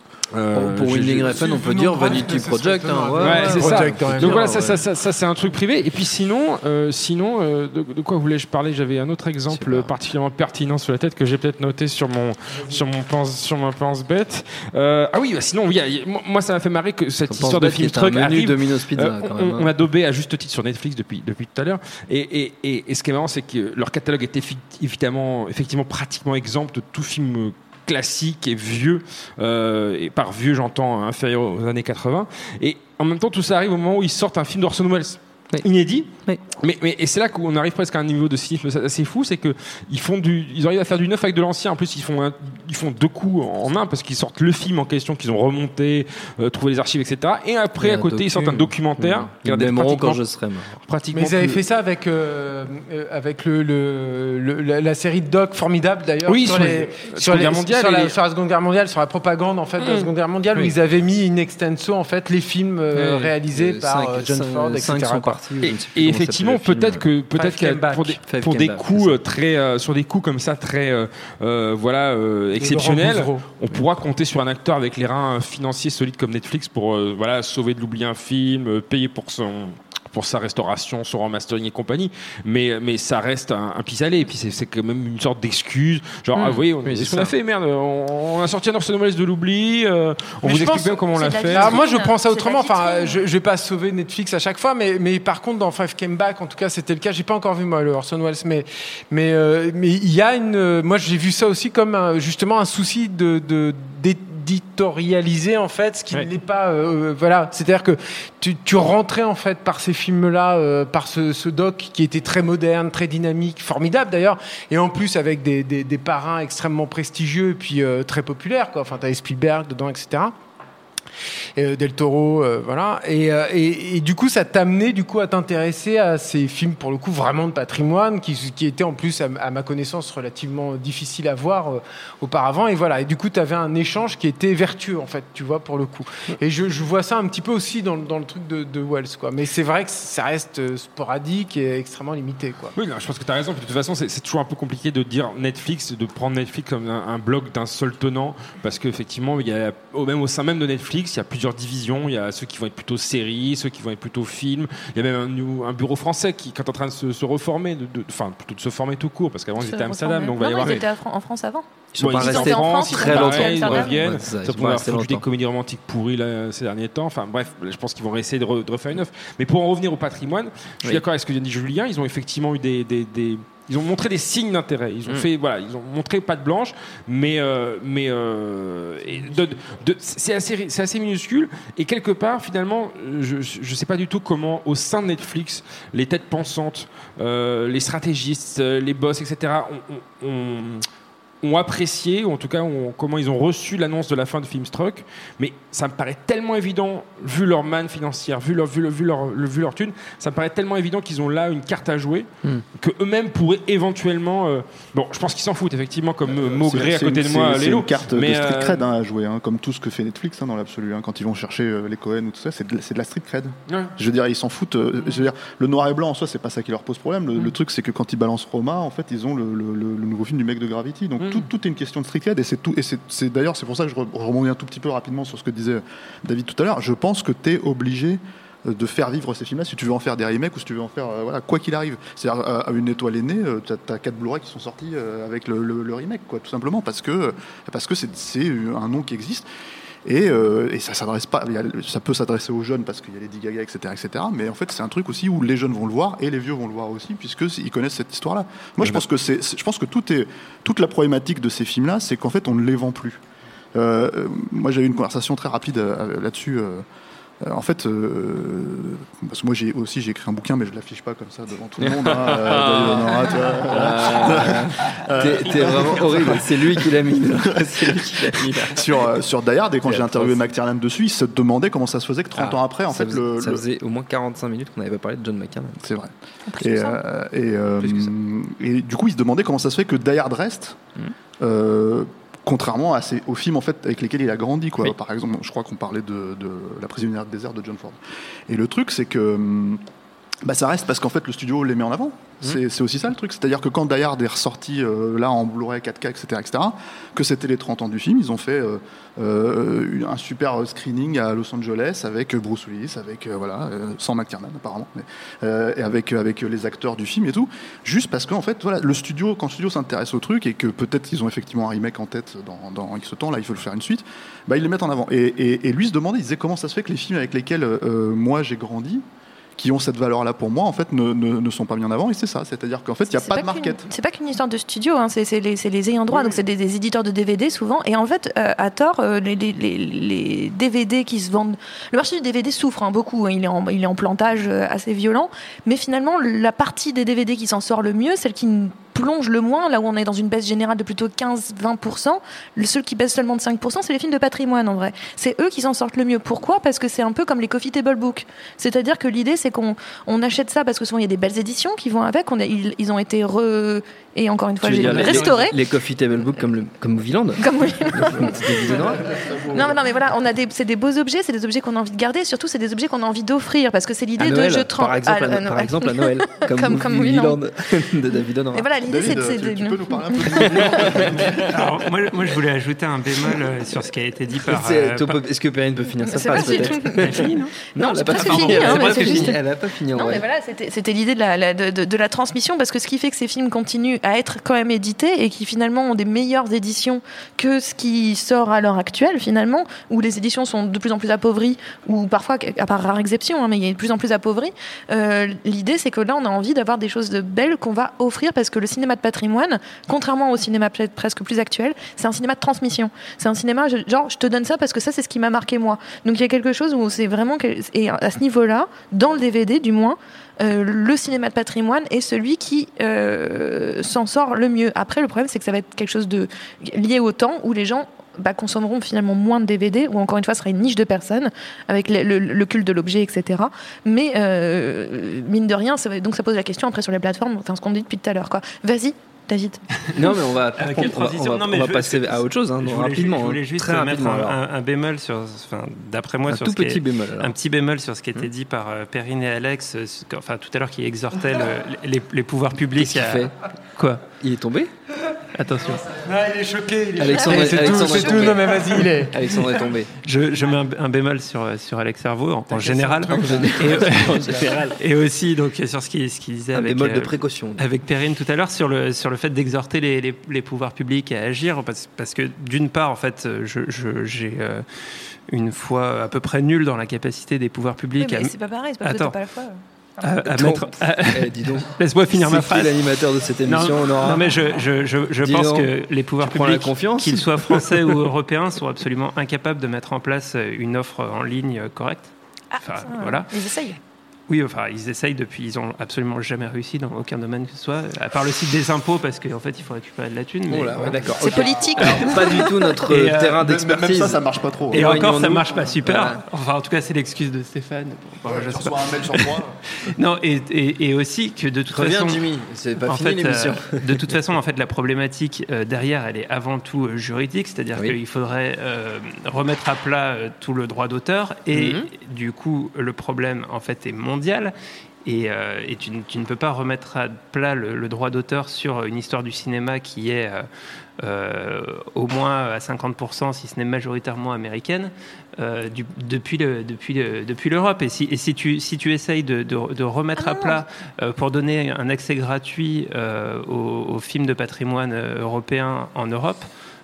Euh, pour Winding Refn, on peut dire Vanity Project. Hein, ouais, ouais, ouais, c'est Project, ça. ouais. Donc voilà, Ouais. ça, ça, ça, ça, c'est un truc privé. Et puis sinon, euh, sinon, euh, de, de quoi voulais-je parler J'avais un autre exemple particulièrement pertinent sur la tête que j'ai peut-être noté sur mon, sur mon pense, sur ma pense bête. Euh, ah oui, bah sinon, oui, moi, ça m'a fait marrer que cette Pense histoire de bête film qui est un truc menu arrive. Domino's Pizza, Euh, quand on, même, hein. on a daubé à juste titre sur Netflix depuis depuis tout à l'heure. Et, et, et, et ce qui est marrant, c'est que leur catalogue est effi- évidemment, effectivement, pratiquement exempt de tout film classique et vieux, euh, et par vieux j'entends inférieur aux années quatre-vingts, et en même temps tout ça arrive au moment où ils sortent un film d'Orson Welles oui. inédit, oui. Mais, mais, et c'est là qu'on arrive presque à un niveau de cynisme assez fou, c'est que ils font du, ils arrivent à faire du neuf avec de l'ancien. En plus, ils font, un, ils font deux coups en un parce qu'ils sortent le film en question qu'ils ont remonté, euh, trouvé les archives, et cetera. Et après, et à côté, docu, ils sortent un documentaire. Mmh. Ils m'aimeront quand je serai mort. Pratiquement. Mais ils avaient plus... fait ça avec euh, avec le, le, le la, la série de doc formidable d'ailleurs. Oui, sur, sur, les, les, sur, les, mondiale sur, la, les... sur la Seconde Guerre mondiale, sur la propagande en fait mmh. de la Seconde Guerre mondiale, oui. où ils avaient mis in extenso en fait les films euh, oui. réalisés euh, par cinq, John cinq, Ford, et cetera. Et, et effectivement, peut-être que peut-être que pour des, pour des coups euh, très euh, sur des coups comme ça très euh, euh, voilà euh, exceptionnels, on pourra compter sur un acteur avec les reins financiers solides comme Netflix pour euh, voilà sauver de l'oubli un film, euh, payer pour son pour sa restauration, son remastering et compagnie, mais mais ça reste un, un pis-aller et puis c'est, c'est quand même une sorte d'excuse, genre mmh. ah, vous voyez, on, oui, ce qu'on a fait, merde, on, on a sorti un Orson Welles de l'oubli, euh, on mais vous explique bien comment on l'a fait. Alors moi je prends ça autrement, enfin je, je vais pas sauver Netflix à chaque fois, mais mais par contre dans Five Came Back, en tout cas c'était le cas, j'ai pas encore vu moi le Orson Welles, mais mais euh, mais il y a une, moi j'ai vu ça aussi comme un, justement un souci de de d'éditorialiser en fait ce qui ouais. n'est pas euh, voilà, c'est-à-dire que tu, tu rentrais en fait par ces films là euh, par ce, ce doc qui était très moderne, très dynamique, formidable d'ailleurs, et en plus avec des, des, des parrains extrêmement prestigieux et puis euh, très populaires quoi, enfin t'avais Spielberg dedans, etc. et Del Toro, euh, voilà. Et, euh, et, et du coup, ça t'a amené du coup à t'intéresser à ces films pour le coup vraiment de patrimoine, qui, qui étaient en plus, à, à ma connaissance, relativement difficiles à voir euh, auparavant. Et voilà. Et du coup, t'avais un échange qui était vertueux en fait, tu vois, pour le coup. Et je, je vois ça un petit peu aussi dans, dans le truc de, de Wells, quoi. Mais c'est vrai que ça reste sporadique et extrêmement limité, quoi. Oui, non, je pense que tu as raison. De toute façon, c'est, c'est toujours un peu compliqué de dire Netflix, de prendre Netflix comme un, un bloc d'un seul tenant, parce qu'effectivement, il y a, même au sein même de Netflix, il y a plusieurs divisions. Il y a ceux qui vont être plutôt séries, ceux qui vont être plutôt films. Il y a même un, un bureau français qui, quand est en train de se, se reformer, de, de, enfin plutôt de se former tout court, parce qu'avant ils étaient à Amsterdam. Donc, non, va y non, avoir... ils étaient en France avant. Ils sont bon, pas ils restés en France très longtemps. Ils reviennent. Ouais, ça, ça ils pourrait restés avoir des longtemps. comédies romantiques pourries là, ces derniers temps. Enfin bref, je pense qu'ils vont essayer de, re, de refaire une œuvre. Mais pour en revenir au patrimoine, je suis oui. d'accord avec ce que vient de dire Julien. Ils ont effectivement eu des, des, des ils ont montré des signes d'intérêt. Ils ont mm. fait, voilà, ils ont montré patte blanche, mais euh, mais euh, et de, de, c'est assez c'est assez minuscule. Et quelque part, finalement, je je sais pas du tout comment au sein de Netflix, les têtes pensantes, euh, les stratégistes, les boss, et cetera ont, ont, ont apprécié, ou en tout cas ont, comment ils ont reçu l'annonce de la fin de Filmstruck, mais ça me paraît tellement évident, vu leur manne financière, vu leur, vu leur, vu leur, vu leur thune, ça me paraît tellement évident qu'ils ont là une carte à jouer, mm. que eux-mêmes pourraient éventuellement... Euh, bon, je pense qu'ils s'en foutent, effectivement, comme euh, Maugré à côté une, de moi, c'est, Lélo. C'est une carte mais de street euh, cred hein, à jouer, hein, comme tout ce que fait Netflix hein, dans l'absolu. Hein, quand ils vont chercher euh, les Cohen ou tout ça, c'est de, c'est de la street cred. Ouais. Je veux dire, ils s'en foutent. Euh, je veux dire, le noir et blanc en soi, c'est pas ça qui leur pose problème. Le, mm. le truc, c'est que quand ils balancent Roma, en fait, ils ont le, le, le, le nouveau film du mec de Gravity. Donc mm. tout, tout est une question de street cred. Et c'est tout. Et c'est, c'est d'ailleurs, c'est pour ça que je rebondis un tout petit peu rapidement sur ce que disait David tout à l'heure. Je pense que tu es obligé de faire vivre ces films-là si tu veux en faire des remakes ou si tu veux en faire euh, voilà, quoi qu'il arrive. C'est-à-dire à Une étoile est née, euh, tu as quatre Blu-ray qui sont sortis euh, avec le, le, le remake, quoi, tout simplement parce que parce que c'est, c'est un nom qui existe. Et, euh, et ça s'adresse pas, y a, ça peut s'adresser aux jeunes parce qu'il y a Lady Gaga, et cetera, et cetera. Mais en fait, c'est un truc aussi où les jeunes vont le voir et les vieux vont le voir aussi, puisqu'ils connaissent cette histoire-là. Moi, je pense que c'est, je pense que tout est, toute la problématique de ces films-là, c'est qu'en fait, on ne les vend plus. Euh, moi, j'avais eu une conversation très rapide euh, là-dessus. Euh, Euh, en fait, euh, parce que moi j'ai aussi j'ai écrit un bouquin, mais je l'affiche pas comme ça devant tout le monde. Hein, euh, t'es, t'es vraiment horrible. C'est lui qui l'a mis. C'est lui qui l'a mis là. Sur euh, sur Die Hard, et quand j'ai interviewé McTiernan dessus, il se demandait comment ça se faisait que trente ah, ans après, en ça fait, faisait, le, ça le... faisait au moins quarante-cinq minutes qu'on n'avait pas parlé de John McTiernan. C'est vrai. Et, euh, et, euh, et du coup, il se demandait comment ça se fait que Die Hard reste. Mmh. Euh, contrairement à ces, aux films en fait, avec lesquels il a grandi. Quoi. Oui. Par exemple, je crois qu'on parlait de, de La prisonnière de désert de John Ford. Et le truc, c'est que bah, ça reste parce qu'en fait, le studio les met en avant. C'est, mmh. c'est aussi ça le truc. C'est-à-dire que quand Die Hard est ressorti euh, là en Blu-ray quatre K, et cetera, et cetera, que c'était les trente ans du film, ils ont fait euh, euh, un super screening à Los Angeles avec Bruce Willis, avec, euh, voilà, euh, sans McTiernan apparemment, mais, euh, et avec, avec les acteurs du film et tout, juste parce qu'en fait, voilà, le studio, quand le studio s'intéresse au truc et que peut-être ils ont effectivement un remake en tête dans, dans X temps, là il faut le faire une suite, bah, ils les mettent en avant. Et, et, et lui se demandait, il disait comment ça se fait que les films avec lesquels euh, moi j'ai grandi, qui ont cette valeur-là pour moi, en fait, ne, ne, ne sont pas mis en avant. Et c'est ça, c'est-à-dire qu'en fait, il n'y a pas, pas de market. C'est pas qu'une histoire de studio, hein, c'est, c'est, les, c'est les ayants droit, oui. Donc c'est des, des éditeurs de D V D souvent. Et en fait, euh, à tort, euh, les, les, les D V D qui se vendent... Le marché du D V D souffre hein, beaucoup, hein, il, est en, il est en plantage euh, assez violent. Mais finalement, la partie des D V D qui s'en sort le mieux, celle qui plonge le moins, là où on est dans une baisse générale de plutôt quinze à vingt pour cent, le seul qui baisse seulement de cinq pour cent, c'est les films de patrimoine en vrai. C'est eux qui s'en sortent le mieux. Pourquoi ? Parce que c'est un peu comme les coffee table books. C'est-à-dire que l'idée, c'est qu'on on achète ça parce que souvent il y a des belles éditions qui vont avec, on a, ils, ils ont été re... et encore une fois, j'ai restaurés. Les, les coffee table books comme, le, comme Viland. Comme non, non, mais voilà, on a des, c'est des beaux objets, c'est des objets qu'on a envie de garder, surtout c'est des objets qu'on a envie d'offrir parce que c'est l'idée Noël, de je trans... Par exemple, à, à, par exemple à Noël, comme, comme, comme Viland de David Honora. Et voilà, l'idée David, c'est, c'est tu, de... tu peux nous parler un peu de Alors, moi, moi, je voulais ajouter un bémol euh, sur ce qui a été dit par. Euh, par... Est-ce que Perrine peut finir sa phrase peut-être ? Elle a fini, non ? Non, elle n'a pas fini. Elle n'a pas fini. Non, mais voilà, c'était, c'était l'idée de la, la, de, de, de la transmission, parce que ce qui fait que ces films continuent à être quand même édités et qui finalement ont des meilleures éditions que ce qui sort à l'heure actuelle, finalement, où les éditions sont de plus en plus appauvries, ou parfois, à part rare exception, hein, mais il y a de plus en plus appauvries. Euh, l'idée, c'est que là, on a envie d'avoir des choses de belles qu'on va offrir, parce que le cinéma de patrimoine, contrairement au cinéma peut-être presque plus actuel, c'est un cinéma de transmission. C'est un cinéma, genre, je te donne ça parce que ça, c'est ce qui m'a marqué moi. Donc il y a quelque chose où c'est vraiment, et à ce niveau-là, dans le D V D du moins, euh, le cinéma de patrimoine est celui qui euh, s'en sort le mieux. Après, le problème, c'est que ça va être quelque chose de lié au temps où les gens bah, consommeront finalement moins de D V D, ou encore une fois, ce sera une niche de personnes, avec le, le, le culte de l'objet, et cetera. Mais euh, mine de rien, ça, donc ça pose la question après sur les plateformes, enfin ce qu'on dit depuis tout à l'heure, quoi. Vas-y. David. Non, mais on va, Euh, on, quelle on va, transition. on va, Non, mais on va je- passer c'est- à autre chose, hein, je donc, voulais, rapidement. ju- je voulais hein, juste très mettre rapidement. un, alors. un- un bémol sur, enfin, d'après moi, Un sur tout ce qui petit est- bémol, alors. un petit bémol sur ce qui était dit par euh, Perrine et Alex, euh, ce- enfin tout à l'heure, qui exhortait le- les, les pouvoirs publics. Qu'est-ce qu'il à... fait Quoi? Il est tombé? Attention. Ah, il est choqué. Il est Alexandre, choqué. C'est Alexandre tout, est c'est tout. tombé. Non, mais vas-y, il est. Alexandre est tombé. Je, je mets un, un bémol sur, sur Alex Servo en, en général. En général. En général. Et, et aussi donc, sur ce qu'il ce qu'il disait Un avec, bémol de euh, précaution. avec Perrine tout à l'heure sur le, sur le fait d'exhorter les, les, les pouvoirs publics à agir. Parce, parce que d'une part, en fait, je, je, j'ai euh, une foi à peu près nulle dans la capacité des pouvoirs publics Oui, mais à... c'est pas pareil, c'est pas parce que Attends. t'as pas la foi. à, à Donc, mettre... à- eh, dis donc. Laisse-moi finir ma C'est qui phrase. l'animateur de cette émission, non, Nora non, mais je, je, je, je Dis pense donc. que les pouvoirs Tu prends la publics, confiance qu'ils soient français ou européens, sont absolument incapables de mettre en place une offre en ligne correcte. Ah, Enfin, ça, voilà. Ils essayent. Oui, enfin, ils essayent depuis, ils ont absolument jamais réussi dans aucun domaine que ce soit, à part le site des impôts, parce qu'en fait, il faut récupérer de la thune. Mais Oh là, ouais, d'accord. C'est Ok. politique. Alors, pas du tout notre Et, euh, terrain Même, même d'expertise. ça, ça marche pas trop. Et Ouais. encore, ça Réunions-nous. marche pas super. Voilà. Enfin, en tout cas, c'est l'excuse de Stéphane. Bon, je Tu sais reçois pas. un mail sur trois. Non, et, et, et aussi que de toute Reviens, façon, Jimmy. C'est pas en fini fait, l'émission. euh, de toute façon, en fait, la problématique euh, derrière, elle est avant tout euh, juridique, c'est-à-dire Oui. qu'il faudrait euh, remettre à plat euh, tout le droit d'auteur, et Mhm. du coup, le problème en fait est mondial. Et, euh, et tu, ne- tu ne peux pas remettre à plat le, le droit d'auteur sur une histoire du cinéma qui est euh, euh, au moins à cinquante pour cent, si ce n'est majoritairement américaine, euh, du- depuis, le, depuis, le- depuis l'Europe. Et si, et si, tu, si tu essayes de, de- de remettre Ah à non. plat euh, pour donner un accès gratuit euh, aux, aux films de patrimoine euh, européens en Europe,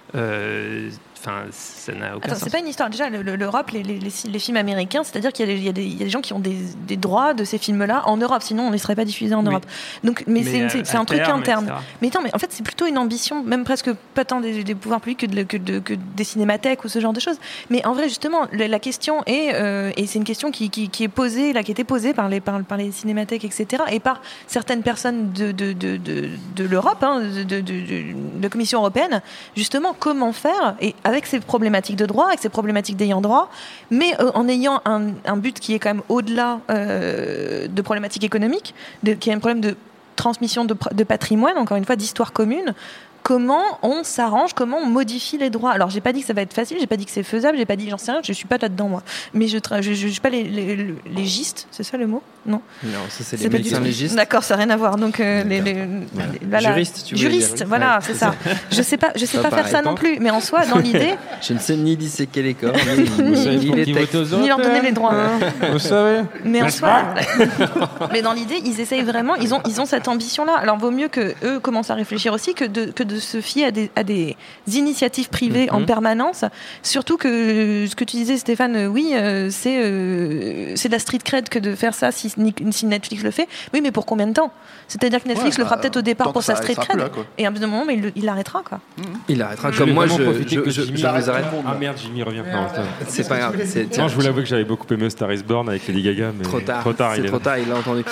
euh, enfin, ça n'a aucun Attends, sens. c'est pas une histoire. Déjà, le- le- l'Europe, les, les, les, les films américains, c'est-à-dire qu'il y a, des, il y, a des, il y a des gens qui ont des, des droits de ces films-là en Europe, sinon on ne les serait pas diffusés en Oui. Europe. Donc, mais, Mais c'est, une- à- c'est, c'est à un truc terme, interne. et cetera. Mais attends, mais en fait, c'est plutôt une ambition, même presque pas tant des, des pouvoirs publics que, de, que, de, que des cinémathèques ou ce genre de choses. Mais en vrai, justement, la, la question est, euh, et c'est une question qui, qui, qui est posée, là, qui a été posée par les, par, par les cinémathèques, et cetera, et par certaines personnes de, de, de, de, de l'Europe, hein, de, de, de, de la Commission européenne, justement, comment faire, et avec ces problématiques de droit, avec ces problématiques d'ayant droit, mais euh, en ayant un, un but qui est quand même au-delà euh, de problématiques économiques, de, qui est un problème de transmission de, de patrimoine, encore une fois, d'histoire commune. Comment on s'arrange, comment on modifie les droits. Alors, j'ai pas dit que ça va être facile, j'ai pas dit que c'est faisable, j'ai pas dit que j'en sais rien, je suis pas là-dedans, moi. Mais je tra- je, je, je suis pas les, les, les légistes, c'est ça le mot? Non. Non, ça c'est les C'est pas du médecins tout- légistes. D'accord, ça n'a rien à voir. Donc, euh, les, les, Voilà. les- voilà. Juristes, tu voulais Juristes, dire. voilà, Ouais, c'est c'est ça. Je sais pas, je sais Pas pas faire pareil. ça non plus, mais en soi, dans l'idée, Je ne sais ni disséquer les corps, ni, ni, ni les textes. ni leur donner les droits. Vous savez. Mais en N'est-ce soi, mais dans l'idée, ils essayent vraiment, ils ont, ils ont cette ambition-là. Alors, vaut mieux que eux commencent à réfléchir aussi que de, que de se fier à des, à des initiatives privées en Mhm. permanence. Surtout que ce que tu disais, Stéphane, euh, oui, euh, c'est, euh, c'est de la street cred que de faire ça si, si Netflix le fait. Oui, mais pour combien de temps? C'est-à-dire que Netflix Ouais, le fera bah, peut-être au départ tant pour que sa ça- street ça sera cred. plus là, quoi. Et à un moment, mais il, le- il l'arrêtera, quoi. Il arrêtera. Je Comme vais moi, vraiment je, profiter je, que je, Jimmy je arrête vous arrête. tout le monde. Ah merde, Jimmy revient. Non, attends. C'est pas grave. C'est, Non, je voulais avouer que j'avais beaucoup aimé Star is Born avec Lady Gaga, mais Trop tard, trop tard, c'est il est trop là. tard, il l'a entendu.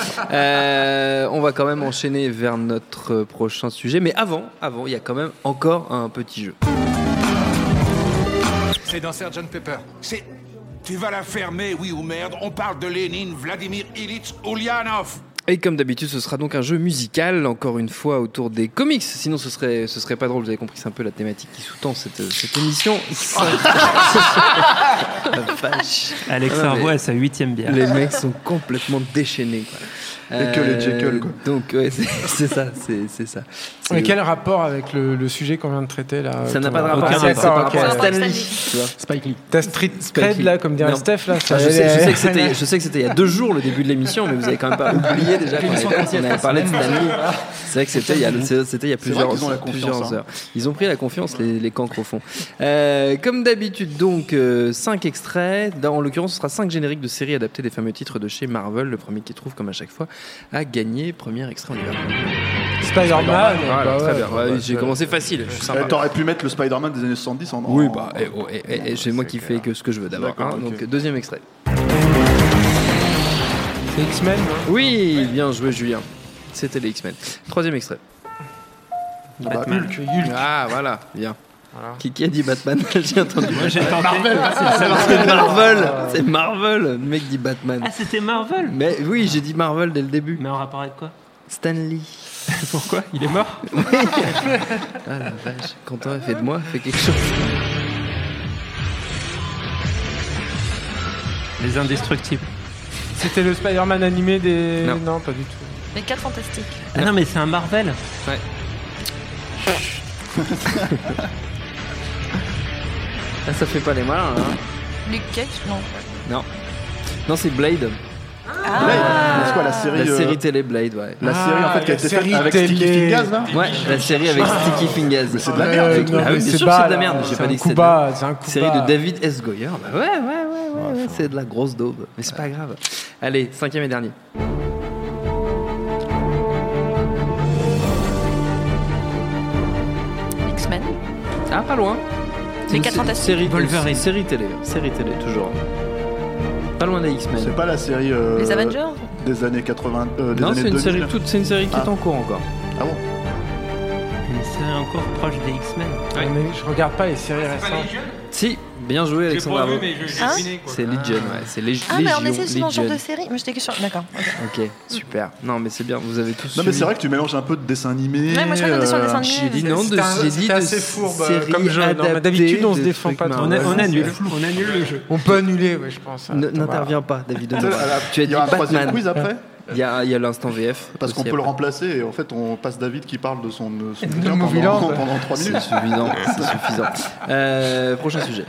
Euh, on va quand même enchaîner vers notre prochain sujet, mais avant, avant, il y a quand même encore un petit jeu. C'est dans sergent Pepper. C'est... Tu vas la fermer, oui ou merde. On parle de Lénine, Vladimir Ilitch Ulyanov. Et comme d'habitude, ce sera donc un jeu musical, encore une fois autour des comics. Sinon, ce serait, ce serait pas drôle. Vous avez compris, c'est un peu la thématique qui sous-tend cette, cette émission. La vache. Alex Ah non, Servo mais à sa huitième bière. Les mecs sont complètement déchaînés, quoi. Jekyll et Jekyll, quoi. Donc, ouais, c'est, c'est ça, c'est, c'est ça. C'est Mais le- quel rapport avec le, le sujet qu'on vient de traiter là? Ça n'a ton- pas de rapport. Ah, c'est d'accord, par ok. rapport à Rapport avec Stanley. Stanley. Tu vois. Spike Lee. Ta street Spike cred Lee. là, comme dirait Non. Steph là. Ah, je, sais, je, sais que c'était, je sais que c'était il y a deux jours le début de l'émission, mais vous avez quand même pas oublié déjà qu'on avait, on avait parlé de Stanley. C'est vrai que c'était il y a, c'était il y a C'est vrai plusieurs, qu'ils ont la confiance, plusieurs hein. heures. Ils ont pris la confiance, les, les cancres au fond. Euh, comme d'habitude, donc, euh, cinq extraits. Dans, en l'occurrence, ce sera cinq génériques de séries adaptées des fameux titres de chez Marvel. Le premier qui trouve, comme à chaque fois, a gagné. Premier extrait, on y va. Spider-Man. Voilà, bah très ouais, bien. bah, Ouais, bah, j'ai bah, commencé facile. Je suis Eh, sympa. T'aurais pu mettre le Spider-Man des années soixante-dix en. Oui, en- bah, et, oh, et- et- et c'est moi qui fais que ce que je veux d'abord. D'accord, hein. ok. Donc, deuxième extrait. C'est X-Men. Oui, bien joué, Julien. C'était les X-Men. Troisième extrait. Ah bah, Batman. Hulk. Ah, voilà, bien. Voilà. Qui, qui a dit Batman? J'ai entendu. Moi, j'ai tenté. Marvel. C'est Marvel. C'est Marvel. Le mec dit Batman. Ah, c'était Marvel. Mais oui, j'ai dit Marvel dès le début. Mais en rapport avec quoi? Stan Lee. Pourquoi? Il est mort? Ah la vache. Quentin a fait de moi, fait quelque chose. Les Indestructibles. C'était le Spider-Man animé des. Non. non, pas du tout. Les quatre fantastiques. Ah non, mais c'est un Marvel. Ouais. Ah, ça fait pas les malins, hein. Luke Cage, non. Non. Non, c'est Blade. Ah. Blade. C'est quoi la série La euh, série télé Blade, ouais. La Ah, série en fait qui a la été série faite avec télé. Sticky Fingers là. Ouais, la série avec Sticky Fingers. Mais c'est de la Euh, merde. non, Ah mais oui, bien c'est sûr, bas, c'est de la là. merde. J'ai C'est pas un dit que coup c'est de bas, la- c'est un coup série bas. de David S. Goyer. Bah ouais, ouais, ouais, ouais, ouais, c'est de la grosse daube. Mais c'est pas grave. Allez, cinquième et dernier. X-Men. Ah, pas loin. Les Une quatre sé- fantastiques. Série, Wolverine. série télé. Série télé, toujours. Pas loin des X-Men. C'est pas la série euh, Les Avengers. des années quatre-vingts, euh, des Non, années c'est une deux mille. série toute, c'est une série qui Ah. est en cours encore. Ah bon? Une série encore proche des X-Men. Ouais, mais je regarde pas les séries récentes. Si, bien joué, Alexandre. Bravo. Hein C'est Legion, ouais. C'est Lég- Ah, mais Légion. on essaie aussi dans ce genre Legion. de série. Moi, j'étais que sur. D'accord. ok. Ok, super. Non, mais c'est bien, vous avez tous Non mais suivi. c'est vrai que tu mélanges un peu de dessin animé. Ouais, moi, je crois qu'on est sur le euh, dessin animé. J'ai dit non, de, C'était un- j'ai c'était dit de assez fourbe, séries comme jeu. Non, mais adaptées d'habitude, on se de défend trucs pas trop. Marvel. On annule. On annule le jeu. On peut annuler, ouais, je pense. Ne- Attends, N'interviens pas, David. Tu sais, Honoré. à la- Tu as Il dit y aura un troisième Batman. quiz après. Il y a, il y a l'instant V F. Parce qu'on aussi peut le après. remplacer et en fait on passe David qui parle de son, de son De bouquin Movieland. pendant, pendant trois C'est minutes. suffisant. C'est suffisant. Euh, prochain sujet.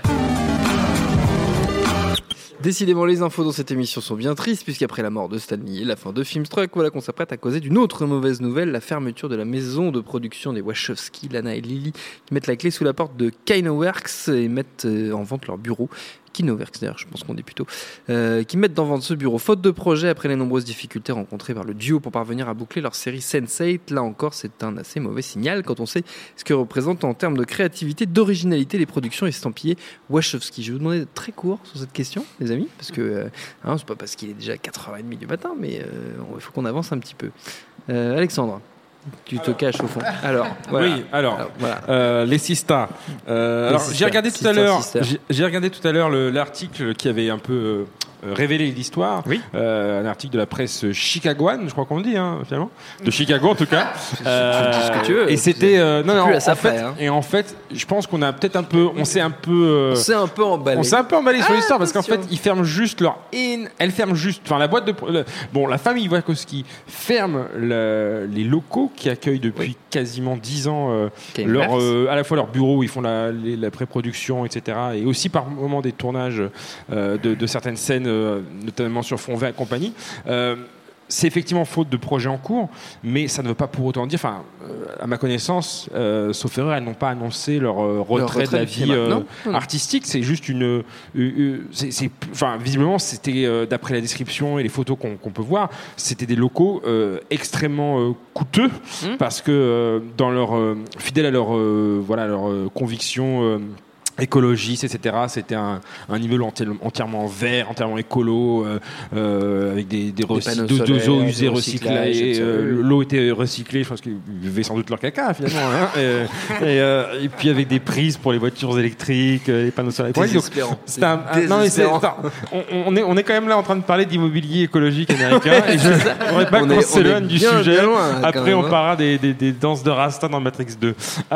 Décidément, les infos dans cette émission sont bien tristes, puisqu'après la mort de Stan Lee et la fin de Filmstruck, voilà qu'on s'apprête à causer d'une autre mauvaise nouvelle, la fermeture de la maison de production des Wachowski, Lana et Lily, qui mettent la clé sous la porte de Kinoworks et mettent euh, en vente leur bureau. Kinoworks d'ailleurs, je pense qu'on dit plutôt, euh, qui mettent en vente ce bureau faute de projet après les nombreuses difficultés rencontrées par le duo pour parvenir à boucler leur série sense eight. Là encore, c'est un assez mauvais signal quand on sait ce que représentent en termes de créativité, d'originalité les productions estampillées Wachowski. Je vais vous demander d'être très court sur cette question, les amis, parce que euh, hein, c'est pas parce qu'il est déjà quatre heures trente du matin, mais euh, il faut qu'on avance un petit peu. Euh, Alexandre, tu te caches au fond. Alors, voilà. Oui, alors, Alors, voilà. euh, les Sista. Euh, Les alors, Sisters, j'ai regardé tout à Sisters, l'heure. Sisters. J'ai j'ai regardé tout à l'heure le- l'article qui avait un peu euh, euh, révélé l'histoire. Oui. Euh, un article de la presse chicagoane, je crois qu'on le dit, hein, finalement, de Chicago en tout cas. Euh, dis ce que tu veux. Et c'était euh, non, C'est non, plus à en sa fait, près, hein. et en fait, je pense qu'on a peut-être un peu, on s'est un peu, euh, C'est un peu emballé. on s'est un peu emballé sur Ah, l'histoire parce qu'en fait, attention. ils ferment juste leur in. Elle ferme juste. Enfin, la boîte de. le- bon, la famille Wachowski ferme le- les locaux qui accueillent depuis Oui. quasiment dix ans euh, Kinoworks. leur, euh, à la fois leur bureau où ils font la, les- la pré-production, et cetera. Et aussi par moment des tournages euh, de, de certaines scènes, euh, notamment sur fond vert et compagnie. Euh, c'est effectivement faute de projets en cours, mais ça ne veut pas pour autant dire, enfin, euh, à ma connaissance, euh, sauf erreur, elles n'ont pas annoncé leur euh, retrait, retrait de la du vie cinéma. euh, Non, non, non. artistique. C'est juste une, euh, euh, c'est, c'est- enfin, visiblement, c'était euh, d'après la description et les photos qu'on, qu'on peut voir, c'était des locaux euh, extrêmement euh, coûteux Mmh. parce que euh, dans leur euh, fidèle à leur, euh, voilà, leur euh, conviction. Euh, écologiste, et cetera. C'était un, un immeuble enti- entièrement vert, entièrement écolo, euh, euh, avec des, des, recy- panneaux de, de solaires, eaux du usées recyclage, recyclées. et cetera. euh, l'eau était recyclée, je pense qu'ils buvaient sans doute leur caca finalement. hein. et, et, euh, et puis avec des prises pour les voitures électriques, euh, les panneaux solaires. Ouais, donc, Désespérant. c'est un, un- non, mais c'est- Désespérant. attends, on, on est, on est quand même là en train de parler d'immobilier écologique américain. Et je ne voudrais pas On qu'on est- s'éloigne on est du bien, sujet. bien loin, quand Après, même, on hein. parlera des, des, des danses de Rasta dans Matrix deux.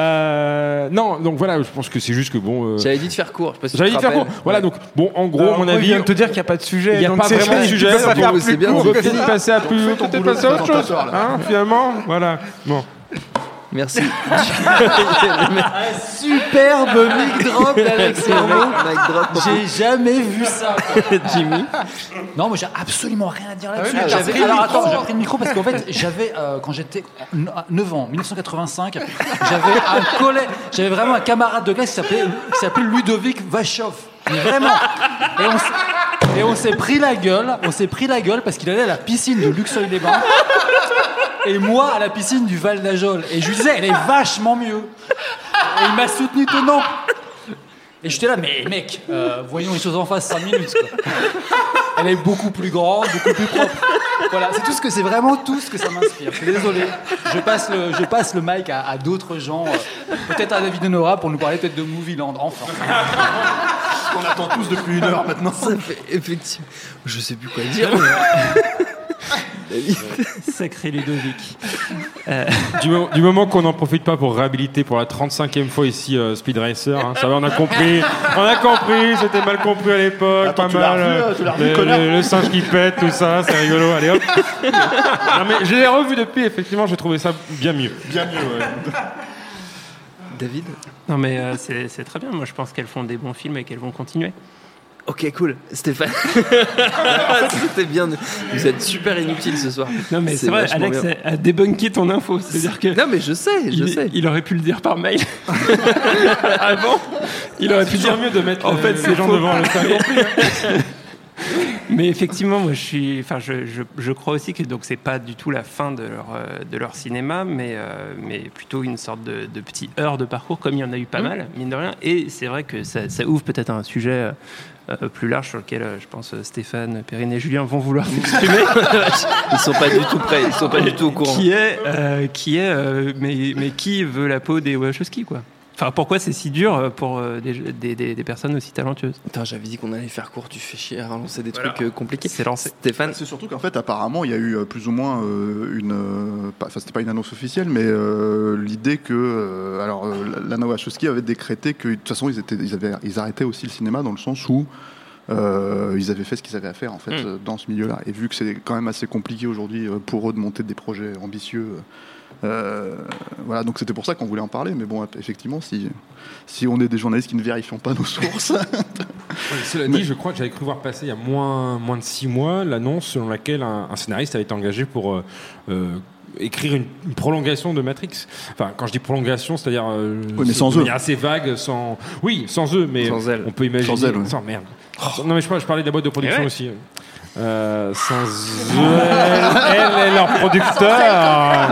Euh, non, donc voilà, je pense que c'est juste que bon. euh, J'avais dit de faire court. je sais pas si J'avais tu dit te de faire court. rappelles. Voilà, Ouais. donc, bon, en gros, Alors, à mon moi, je avis, viens de te dire qu'il n'y a pas de sujet. il n'y a donc pas c'est- vraiment de tu sujet. peux pas donc faire on- plus bien, court on peut que peut-être ça. passer à plus, ton peut-être boulot passer à autre de chose. présentateur, là. Hein, finalement, voilà. Bon. Merci. Superbe mic drop d'Alexandre. Mic drop. J'ai jamais vu ça. Jimmy. Non, moi j'ai absolument rien à dire là-dessus. Ah oui, J'avais- t'as pris le alors micro. attends, j'ai pris le micro parce qu'en fait, j'avais euh, quand j'étais neuf ans, mille neuf cent quatre-vingt-cinq, j'avais un collègue, j'avais vraiment un camarade de classe qui s'appelait qui s'appelait Ludovic Vachov. Mais vraiment. Et on s'est- et on s'est pris la gueule, on s'est pris la gueule parce qu'il allait à la piscine de Luxeuil-les-Bains. Et moi à la piscine du Val d'Ajol. Et je lui disais, elle est vachement mieux. Et il m'a soutenu tenant. Et j'étais là, mais mec, euh, voyons les choses en face, cinq minutes. Quoi. Elle est beaucoup plus grande, beaucoup plus propre. Voilà, c'est tout ce que c'est vraiment tout ce que ça m'inspire. Je suis désolé. Je passe le, je passe le mic à, à d'autres gens, euh, peut-être à David Honora pour nous parler peut-être de Movieland. Enfin. On attend tous depuis une heure maintenant. Ça fait effectivement. Je sais plus quoi dire. Mais... David. Sacré Ludovic. Euh... Du, moment, du moment qu'on n'en profite pas pour réhabiliter pour la trente-cinquième fois ici euh, Speed Racer, hein, ça va, on a compris, on a compris, c'était mal compris à l'époque, Attends, pas tu mal. l'as revu, tu l'as revu, le, connard. le, le singe qui pète, tout ça, c'est rigolo, allez hop. Non mais je l'ai revu depuis, effectivement, j'ai trouvé ça bien mieux. Bien mieux, ouais. David ? Non mais euh, c'est, c'est très bien, moi je pense qu'elles font des bons films et qu'elles vont continuer. Ok, cool. Stéphane. C'était bien. Vous êtes super inutile ce soir. Non, mais c'est, c'est vrai, Alex bien. a débunké ton info. C'est-à-dire que. Non, mais je sais, je il, sais. Il aurait pu le dire par mail. Avant. Il aurait pu dire mieux de mettre. En euh, fait, ces gens devant le salon. Mais effectivement, moi, je suis. Enfin, je, je, je crois aussi que donc c'est pas du tout la fin de leur euh, de leur cinéma, mais euh, mais plutôt une sorte de, de petit heurt de parcours, comme il y en a eu pas mmh. mal, mine de rien. Et c'est vrai que ça, ça ouvre peut-être un sujet. Euh, Euh, plus large sur lequel euh, je pense euh, Stéphane, Perrine et Julien vont vouloir s'exprimer. Ils sont pas du tout prêts, ils sont pas du tout au courant. Qui est, euh, qui est, euh, mais, mais qui veut la peau des Wachowski, quoi. Enfin, pourquoi c'est si dur pour euh, des, des, des, des personnes aussi talentueuses ? Attends, j'avais dit qu'on allait faire court, tu fais chier à relancer des voilà. trucs euh, compliqués. C'est lancé. Stéphane ? C'est surtout qu'en fait, apparemment, il y a eu euh, plus ou moins euh, une. Euh, pas, enfin, c'était pas une annonce officielle, mais euh, l'idée que. Euh, alors, euh, Lana Wachowski avait décrété que, de toute façon, ils, étaient, ils, avaient, ils arrêtaient aussi le cinéma dans le sens où. Euh, ils avaient fait ce qu'ils avaient à faire en fait mmh. dans ce milieu-là. Et vu que c'est quand même assez compliqué aujourd'hui pour eux de monter des projets ambitieux, euh, voilà. Donc c'était pour ça qu'on voulait en parler. Mais bon, effectivement, si si on est des journalistes qui ne vérifient pas nos sources. Cela dit, je crois que j'avais cru voir passer il y a moins moins de six mois l'annonce selon laquelle un, un scénariste avait été engagé pour euh, euh, écrire une, une prolongation de Matrix. Enfin, quand je dis prolongation, c'est-à-dire euh, oui, mais sans eux. assez vague, sans oui, sans eux, mais sans elle. On peut imaginer. Sans elle, ouais. Sans merde. Oh. Non mais je, je parlais de la boîte de production ouais. aussi. Euh, sans eux, elle, elle est leur producteur.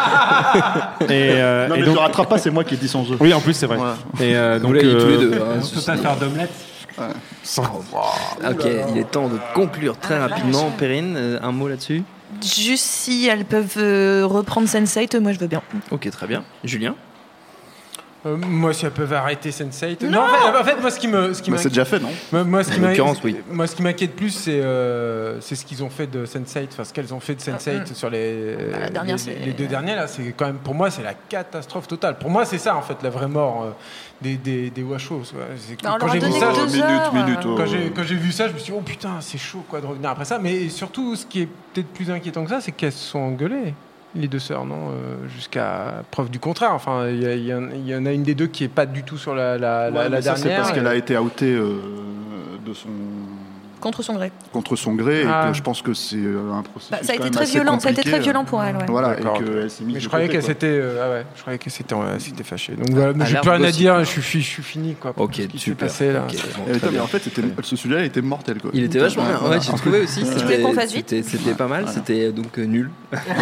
et, euh, non mais et donc... je rattrape pas, c'est moi qui ai dit sans eux. Oui, en plus c'est vrai. Voilà. Et euh, donc vous l'avez dit euh... tous les deux. Hein, on peut pas faire d'omelette. Ouais. Sans... Ok, il est temps de conclure très rapidement. Perrine, euh, un mot là-dessus ? Juste si elles peuvent euh, reprendre sense eight, moi je veux bien. Ok, très bien. Julien ? Euh, moi, si elles peuvent arrêter sense eight. Non, non en, fait, en fait, moi, ce qui me, ce qui bah, c'est déjà fait, non ? Moi, moi, ce qui en l'occurrence, oui. Moi, ce qui m'inquiète plus, c'est, euh, c'est ce qu'ils ont fait de sense eight, enfin, ce qu'elles ont fait de sense eight ah, sur les, bah, la dernière, les, les deux derniers là. C'est quand même, pour moi, c'est la catastrophe totale. Pour moi, c'est ça, en fait, la vraie mort euh, des des des Wachos. Quand, quand j'ai vu ça, minute, heures, minute, euh... quand j'ai quand j'ai vu ça, je me suis dit, oh putain, c'est chaud quoi de revenir après ça. Mais surtout, ce qui est peut-être plus inquiétant que ça, c'est qu'elles se sont engueulées. Les deux sœurs, non, euh, jusqu'à preuve du contraire. Enfin, il y, y, y en a une des deux qui est pas du tout sur la, la, ouais, la, la ça, dernière. C'est parce et... qu'elle a été outée euh, de son. Contre son gré. Contre son gré, ah. et que je pense que c'est un processus. Bah, ça a été quand très même violent. assez Ça a été très compliqué, violent pour elle. Ouais. Voilà, D'accord. et qu'elle s'est mise. Mais je de croyais côté, qu'elle quoi. s'était, euh, ah ouais, je croyais qu'elle s'était, euh, s'était fâchée. Donc voilà, mais À j'ai plus rien à gossip. dire. Je suis, je suis fini quoi. Ok, ce qui s'est super. passé là. Okay, bon, Et mais en fait, c'était, ce sujet-là était mortel quoi. Il était vachement bien. Ouais, j'ai trouvé aussi. Tu voulais qu'on fasse vite ? C'était, c'était pas mal. Voilà. C'était donc euh, nul. c'était,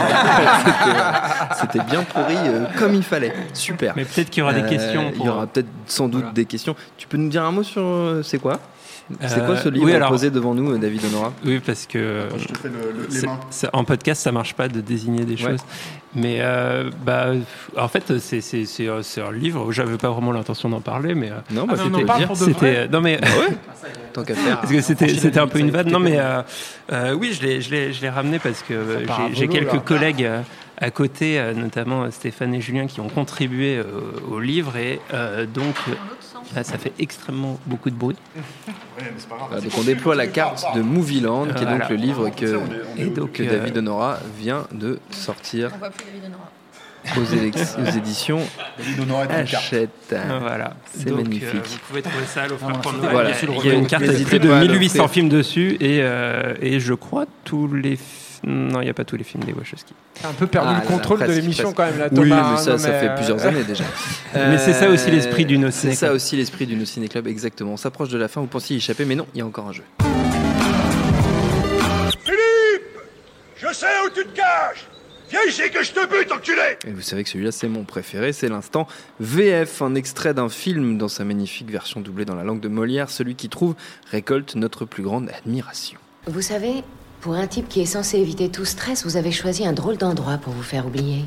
c'était bien pourri euh, comme il fallait. Super. Mais peut-être qu'il y aura des Euh, questions. Il y aura peut-être sans doute voilà. des questions. Tu peux nous dire un mot sur euh, c'est quoi ? C'est quoi ce livre oui, alors, posé devant nous, David Honora ? Oui, parce que Attends, je te fais le, le, les c'est, mains. c'est, en podcast, ça marche pas de désigner des ouais. choses. Mais euh, bah, en fait, c'est, c'est, c'est, c'est un livre. J'avais pas vraiment l'intention d'en parler, mais non, bah, ah, c'était non, dire. C'était non mais ah ouais. Tant qu'à faire. Parce que c'était c'était un peu une vanne. Non mais euh, euh, oui, je l'ai je l'ai je l'ai ramené parce que euh, j'ai, j'ai quelques là. collègues euh, à côté, euh, notamment Stéphane et Julien, qui ont contribué euh, au livre et euh, donc là, ça fait extrêmement beaucoup de bruit. Ouais, mais c'est pas grave. Voilà, donc on déploie la carte de Movieland, qui est donc voilà. le livre que, Et donc, que euh, David Honora vient de sortir On voit plus David Honora. aux, élex- aux éditions David Honora est une carte. Achète. Voilà, C'est donc, magnifique. Euh, vous pouvez trouver ça à l'offre Ah, pour c'est- Noël. voilà. Il y a- il y a une carte avec N'hésitez plus de pas à mille huit cents l'offrir. films dessus et euh, et je crois tous les fi- non, il n'y a pas tous les films des Wachowski. T'as un peu perdu Ah, le contrôle là, de presque, l'émission presque. quand même là, Oui, Thomas. mais hein, ça, non, ça mais, fait euh, plusieurs années déjà. Mais c'est ça aussi l'esprit du No C'est Ciné ça Club. aussi l'esprit du No Ciné Club, exactement. On s'approche de la fin, vous pensiez y échapper, mais non, il y a encore un jeu. Philippe, je sais où tu te caches. Viens ici que je te bute, enculé! Et vous savez que celui-là, c'est mon préféré, c'est l'instant V F, un extrait d'un film dans sa magnifique version doublée dans la langue de Molière. Celui qui trouve récolte notre plus grande admiration. Vous savez, pour un type qui est censé éviter tout stress, vous avez choisi un drôle d'endroit pour vous faire oublier.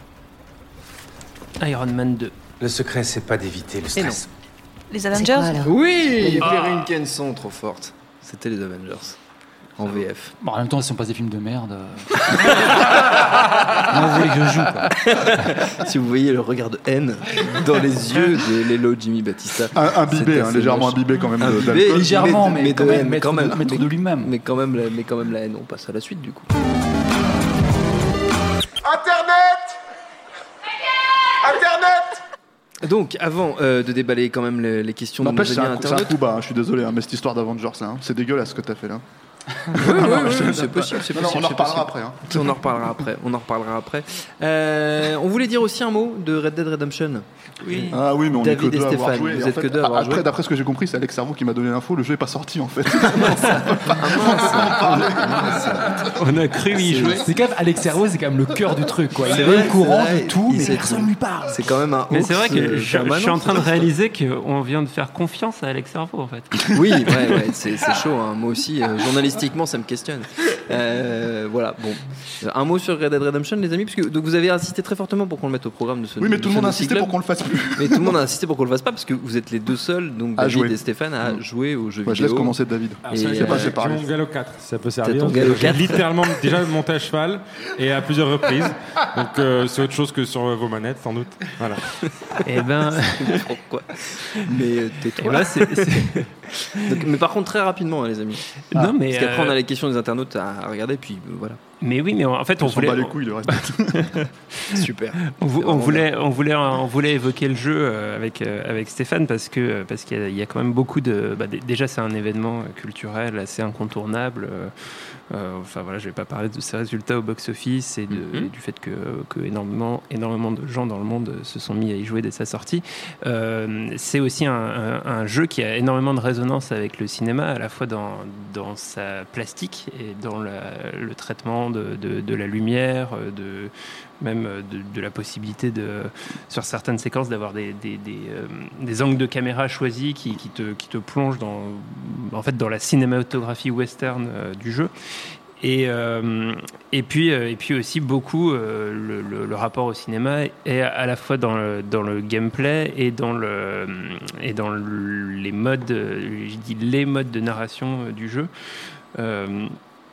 Iron Man deux. Le secret, c'est pas d'éviter le stress. Les Avengers. Quoi, alors? Oui, Ah. Perrine Kenson, trop forte. C'était les Avengers, en V F. Bon, en même temps, si on passe des films de merde. euh, Non, vous voulez que je joue, quoi. Si vous voyez le regard de haine dans les yeux de Lelo Jimmy Batista. Un, imbibé, c'est hein, assez légèrement moche. imbibé quand même. de- Imbibé, d'alcool. Légèrement, mais mais quand de même haine, maître quand de- même. maître Mais- de lui-même. Mais quand même, la- mais quand même la haine. On passe à la suite du coup. Internet! Internet! Donc, avant euh, de déballer quand même les, les questions de nos N'empêche, c'est amis un, coup- c'est un internautes. coup bas, hein, je suis désolé, hein, mais cette histoire d'Avengers, là, hein, c'est dégueulasse ce que t'as fait là. Oui, oui, oui, c'est possible, c'est Non, non, possible. on en c'est reparlera possible. après. Hein. On en reparlera après. On en reparlera après. Euh, on voulait dire aussi un mot de Red Dead Redemption. Oui. Ah oui, mais on David est que et deux à avoir Stéphane, joué. vous Et en êtes fait, que deux à avoir après, joué. d'après ce que j'ai compris, c'est Alex Servo qui m'a donné l'info, le jeu est pas sorti en fait. On a cru y jouer. C'est quand même Alex Servo, c'est quand même le cœur du truc, quoi. Il C'est est vrai, au courant c'est vrai, de tout, il mais sait personne tout. lui parle. C'est quand même un. Mais c'est vrai hoax, que euh, je, je suis permanent. en train de réaliser qu'on vient de faire confiance à Alex Servo en fait. Oui, ouais, ouais, c'est, c'est chaud. Hein. Moi aussi, euh, journalistiquement, ça me questionne. Euh, voilà, bon. Un mot sur Red Dead Redemption, les amis, parce que donc vous avez insisté très fortement pour qu'on le mette au programme de ce. Oui, mais de tout le ce monde a Naughty insisté Club. pour qu'on le fasse plus. Mais tout le monde a insisté pour qu'on le fasse pas, parce que vous êtes les deux seuls, donc À David jouer. et Stéphane, à jouer aux jeux Ouais, je vidéo. laisse commencer David. Et, ça, euh, c'est pas J'ai séparé. mon galop quatre, si ça peut T'as servir. ton galop J'ai quatre. littéralement déjà monté à cheval et à plusieurs reprises. Donc euh, c'est autre chose que sur vos manettes, sans doute. Voilà. Et ben, Pourquoi Mais euh, et tais-toi. ben c'est, c'est- Donc, mais par contre, très rapidement, hein, les amis. non mais Parce qu'après, euh, on a les questions des internautes à regarder, puis euh, voilà. mais oui, mais en fait on On s'en voulait bat les couilles, le reste. Super. On, vou- C'est on vraiment voulait, on, voulait, on voulait évoquer le jeu euh, avec, euh, avec Stéphane parce que parce qu'il y a, il y a quand même beaucoup de. Bah, d- déjà, c'est un événement euh, culturel assez incontournable. euh, euh, enfin voilà, je vais pas parler de ses résultats au box-office et, de, Mhm. et du fait que, que énormément, énormément de gens dans le monde se sont mis à y jouer dès sa sortie. Euh, c'est aussi un, un- un jeu qui a énormément de résonance avec le cinéma, à la fois dans, dans sa plastique et dans la- le traitement de, de, de la lumière, euh, de même de, de la possibilité de, sur certaines séquences d'avoir des, des, des, euh, des angles de caméra choisis qui, qui, te, qui te plongent dans, en fait, dans la cinématographie western euh, du jeu. Et, euh, et, puis, euh, et puis aussi beaucoup euh, le, le, le rapport au cinéma est à la fois dans le, dans le gameplay et dans, le, et dans le, les modes, je dis les modes de narration euh, du jeu. Euh,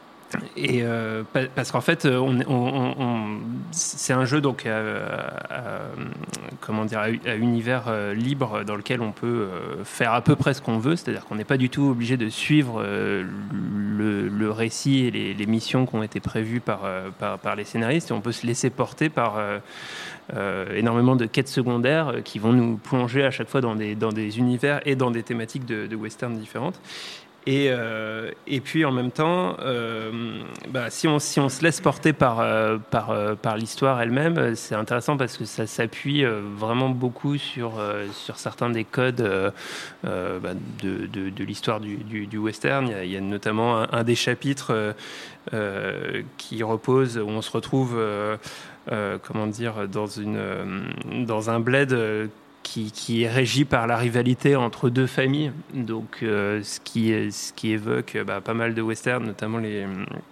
Et euh, pa- parce qu'en fait, on, on, on, on- c'est un jeu donc à, à- comment dire, à, à univers euh, libre dans lequel on peut euh, faire à peu près ce qu'on veut. C'est-à-dire qu'on n'est pas du tout obligé de suivre euh, le, le récit et les, les missions qui ont été prévues par, euh, par, par les scénaristes. Et on peut se laisser porter par euh, euh, énormément de quêtes secondaires euh, qui vont nous plonger à chaque fois dans des, dans des univers et dans des thématiques de, de western différentes. Et, euh, et puis en même temps, euh, bah, si, on, si on se laisse porter par, euh, par, euh, par l'histoire elle-même, c'est intéressant parce que ça s'appuie euh, vraiment beaucoup sur, euh, sur certains des codes euh, euh, bah, de, de, de l'histoire du, du, du western. Il y a, il y a notamment un, un des chapitres euh, euh, qui repose, où on se retrouve euh, euh, comment dire, dans, une, euh, dans un bled euh, Qui, qui est régi par la rivalité entre deux familles, donc euh, ce, qui, ce qui évoque bah, pas mal de westerns, notamment les,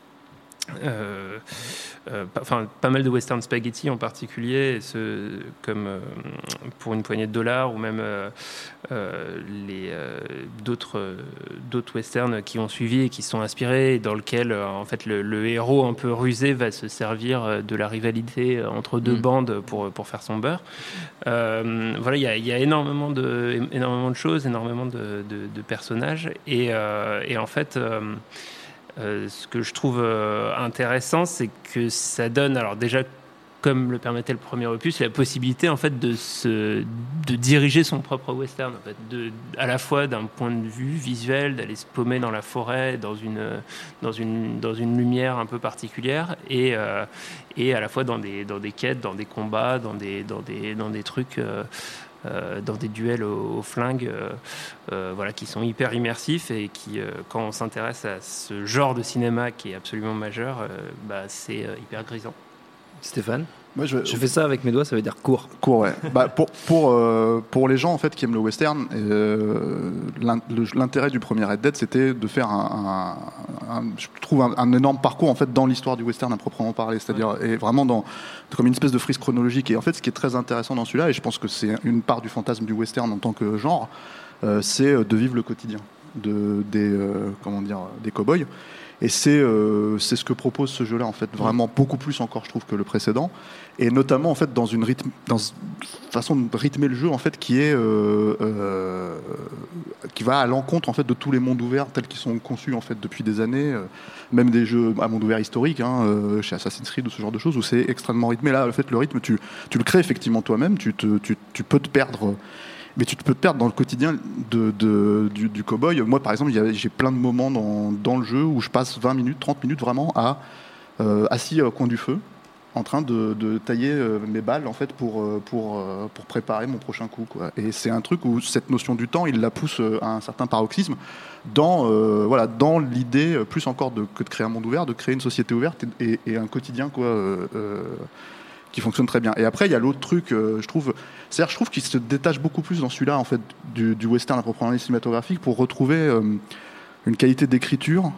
euh, euh, pas, enfin, pas mal de western spaghetti en particulier, et ce, comme euh, pour une poignée de dollars, ou même euh, euh, les, euh, d'autres, euh, d'autres westerns qui ont suivi et qui sont inspirés, et dans lequel euh, en fait, le, le héros un peu rusé va se servir de la rivalité entre deux mmh. bandes pour, pour faire son beurre. Euh, voilà, il y a, y a énormément, de, énormément de choses, énormément de, de, de personnages, et, euh, et en fait... Euh, Euh, ce que je trouve euh, intéressant, c'est que ça donne, alors déjà, comme le permettait le premier opus, la possibilité en fait de se, de diriger son propre western, en fait, de, à la fois d'un point de vue visuel, d'aller se paumer dans la forêt, dans une, dans une, dans une lumière un peu particulière, et, euh, et à la fois dans des, dans des quêtes, dans des combats, dans des, dans des, dans des trucs. Euh, Euh, dans des duels au, au flingue euh, euh, voilà, qui sont hyper immersifs et qui, euh, quand on s'intéresse à ce genre de cinéma qui est absolument majeur, euh, bah, c'est euh, hyper grisant. Stéphane? Moi, je... je fais ça avec mes doigts, ça veut dire court. Court, ouais. bah, pour, pour, euh, pour les gens en fait, qui aiment le western, euh, l'intérêt du premier Red Dead, c'était de faire un, un, un je trouve un, un énorme parcours en fait, dans l'histoire du western à proprement parler, c'est-à-dire ouais. et vraiment dans, comme une espèce de frise chronologique. Et en fait, ce qui est très intéressant dans celui-là, et je pense que c'est une part du fantasme du western en tant que genre, euh, c'est de vivre le quotidien de, des, euh, comment dire, des cow-boys. Et c'est, euh, c'est ce que propose ce jeu-là, en fait, vraiment beaucoup plus encore, je trouve, que le précédent. Et notamment, en fait, dans une, rythme, dans une façon de rythmer le jeu, en fait, qui est euh, euh, qui va à l'encontre, en fait, de tous les mondes ouverts tels qu'ils sont conçus, en fait, depuis des années. Euh, même des jeux à monde ouvert historique, hein, euh, chez Assassin's Creed ou ce genre de choses, où c'est extrêmement rythmé. Là, en fait, le rythme, tu, tu le crées effectivement toi-même. Tu, te, tu, tu peux te perdre. Mais tu peux te perdre dans le quotidien de, de, du, du cow-boy. Moi, par exemple, y a, j'ai plein de moments dans, dans le jeu où je passe vingt minutes, trente minutes vraiment à, euh, assis au coin du feu, en train de, de tailler euh, mes balles en fait, pour, pour, euh, pour préparer mon prochain coup, quoi. Et c'est un truc où cette notion du temps, il la pousse à un certain paroxysme dans, euh, voilà, dans l'idée, plus encore de, que de créer un monde ouvert, de créer une société ouverte et, et, et un quotidien, quoi, euh, euh, qui fonctionne très bien. Et après, il y a l'autre truc, euh, je trouve, c'est-à-dire, je trouve qu'il se détache beaucoup plus dans celui-là, en fait, du, du western à proprement parler cinématographique, pour retrouver euh, une qualité d'écriture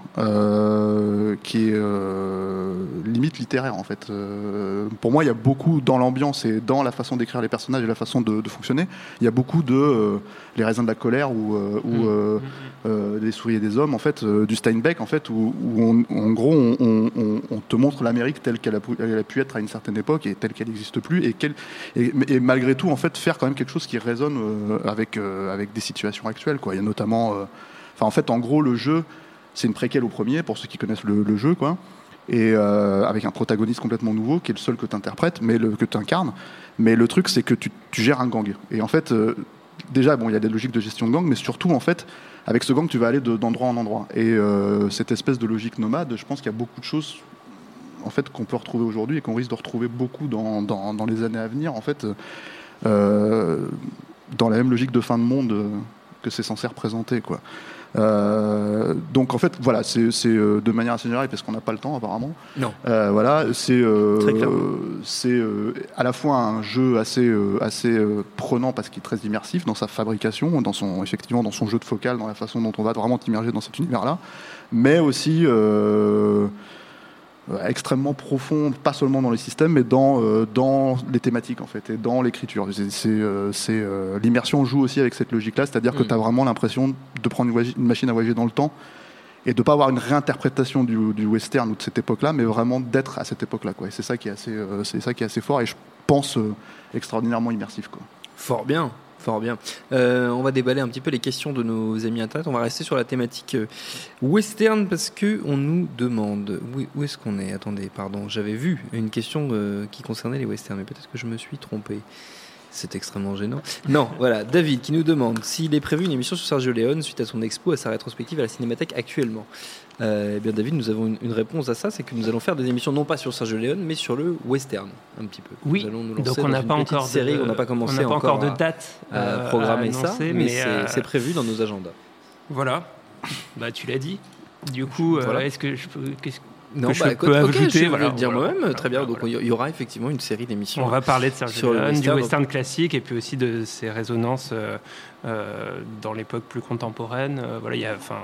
euh, qui est euh, limite littéraire, en fait. Euh, pour moi, il y a beaucoup dans l'ambiance et dans la façon d'écrire les personnages et la façon de, de fonctionner. Il y a beaucoup de euh, les raisins de la colère ou, euh, ou euh, euh, les souris et des hommes, en fait, euh, du Steinbeck, en fait, où, où on, en gros, on, on, on te montre l'Amérique telle qu'elle a, pu, elle a pu être à une certaine époque et telle qu'elle n'existe plus, et, et, et malgré tout, en fait, faire quand même quelque chose qui résonne euh, avec, euh, avec des situations actuelles, quoi. Il y a notamment... Euh, Enfin, en fait, en gros, le jeu, c'est une préquelle au premier, pour ceux qui connaissent le, le jeu, quoi. Et euh, avec un protagoniste complètement nouveau, qui est le seul que tu interprètes, mais le, que tu incarnes. Mais le truc, c'est que tu, tu gères un gang. Et en fait, euh, déjà, bon, il y a des logiques de gestion de gang, mais surtout, en fait, avec ce gang, tu vas aller de, d'endroit en endroit. Et euh, cette espèce de logique nomade, je pense qu'il y a beaucoup de choses, en fait, qu'on peut retrouver aujourd'hui et qu'on risque de retrouver beaucoup dans, dans, dans les années à venir, en fait, euh, dans la même logique de fin de monde euh, que c'est censé représenter, quoi. Euh, donc en fait voilà, c'est, c'est euh, de manière assez générale, parce qu'on n'a pas le temps apparemment. Non. Euh, voilà, c'est euh, c'est euh, à la fois un jeu assez euh, assez euh, prenant parce qu'il est très immersif dans sa fabrication, dans son effectivement dans son jeu de focal, dans la façon dont on va vraiment t'immerger dans cet univers-là, mais aussi euh, extrêmement profond, pas seulement dans les systèmes, mais dans, euh, dans les thématiques, en fait, et dans l'écriture. C'est, c'est, euh, c'est, euh, l'immersion joue aussi avec cette logique-là, c'est-à-dire mmh. que tu as vraiment l'impression de prendre une, voyage, une machine à voyager dans le temps et de ne pas avoir une réinterprétation du, du western ou de cette époque-là, mais vraiment d'être à cette époque-là, quoi. Et c'est ça qui est assez, euh, c'est ça qui est assez fort, et je pense euh, extraordinairement immersif, quoi. Fort bien. Fort bien. Euh, on va déballer un petit peu les questions de nos amis internet. On va rester sur la thématique euh, western parce que on nous demande où, où est-ce qu'on est. Attendez, pardon, j'avais vu une question euh, qui concernait les westerns, mais peut-être que je me suis trompé. C'est extrêmement gênant. Non, voilà, David qui nous demande s'il est prévu une émission sur Sergio Leone suite à son expo, à sa rétrospective à la Cinémathèque actuellement. Euh, eh bien, David, nous avons une, une réponse à ça, c'est que nous allons faire des émissions non pas sur Sergio Leone, mais sur le western, un petit peu. Oui. Nous allons nous lancer Donc on n'a pas encore de série, on n'a pas commencé on n'a pas encore, encore de date à, à programmer à annoncer, ça, mais, mais c'est, euh... c'est prévu dans nos agendas. Voilà. Bah, tu l'as dit. Du coup, voilà. euh, est-ce que je peux qu'est-ce Non, que bah, je écoute, peux okay, ajouter, je vais voilà, le dire voilà, moi-même, voilà, très bien. voilà, donc il y aura effectivement une série d'émissions. On va parler de Sergio Leone, western, du western donc... classique, et puis aussi de ses résonances euh, euh, dans l'époque plus contemporaine. Euh, voilà, il y a, enfin,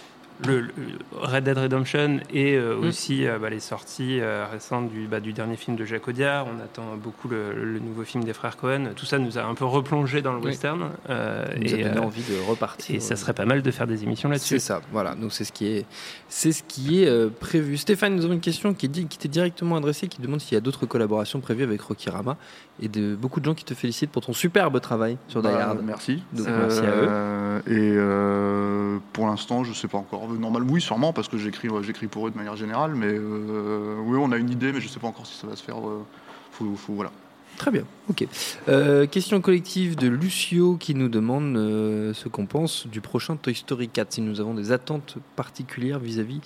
le, le Red Dead Redemption et euh, mmh. aussi euh, bah, les sorties euh, récentes du, bah, du dernier film de Jacques Audiard. On attend beaucoup le, le nouveau film des frères Cohen. Tout ça nous a un peu replongé dans le oui. western. Euh, nous et a donné euh, envie de repartir. Et ça serait pas mal de faire des émissions là-dessus. C'est ça, voilà. Donc c'est ce qui est, c'est ce qui est euh, prévu. Stéphane, nous avons une question qui est dit, qui t'est directement adressée, qui demande s'il y a d'autres collaborations prévues avec Rocky Rama et de beaucoup de gens qui te félicitent pour ton superbe travail sur Die Hard. Bah, merci. Donc euh, merci à eux. Et euh, pour l'instant, je sais pas encore. Normal, oui, sûrement, parce que j'écris, j'écris pour eux de manière générale, mais euh, oui, on a une idée, mais je sais pas encore si ça va se faire. Euh, faut, faut, voilà. Très bien, ok. Euh, question collective de Lucio qui nous demande euh, ce qu'on pense du prochain Toy Story quatre, si nous avons des attentes particulières vis-à-vis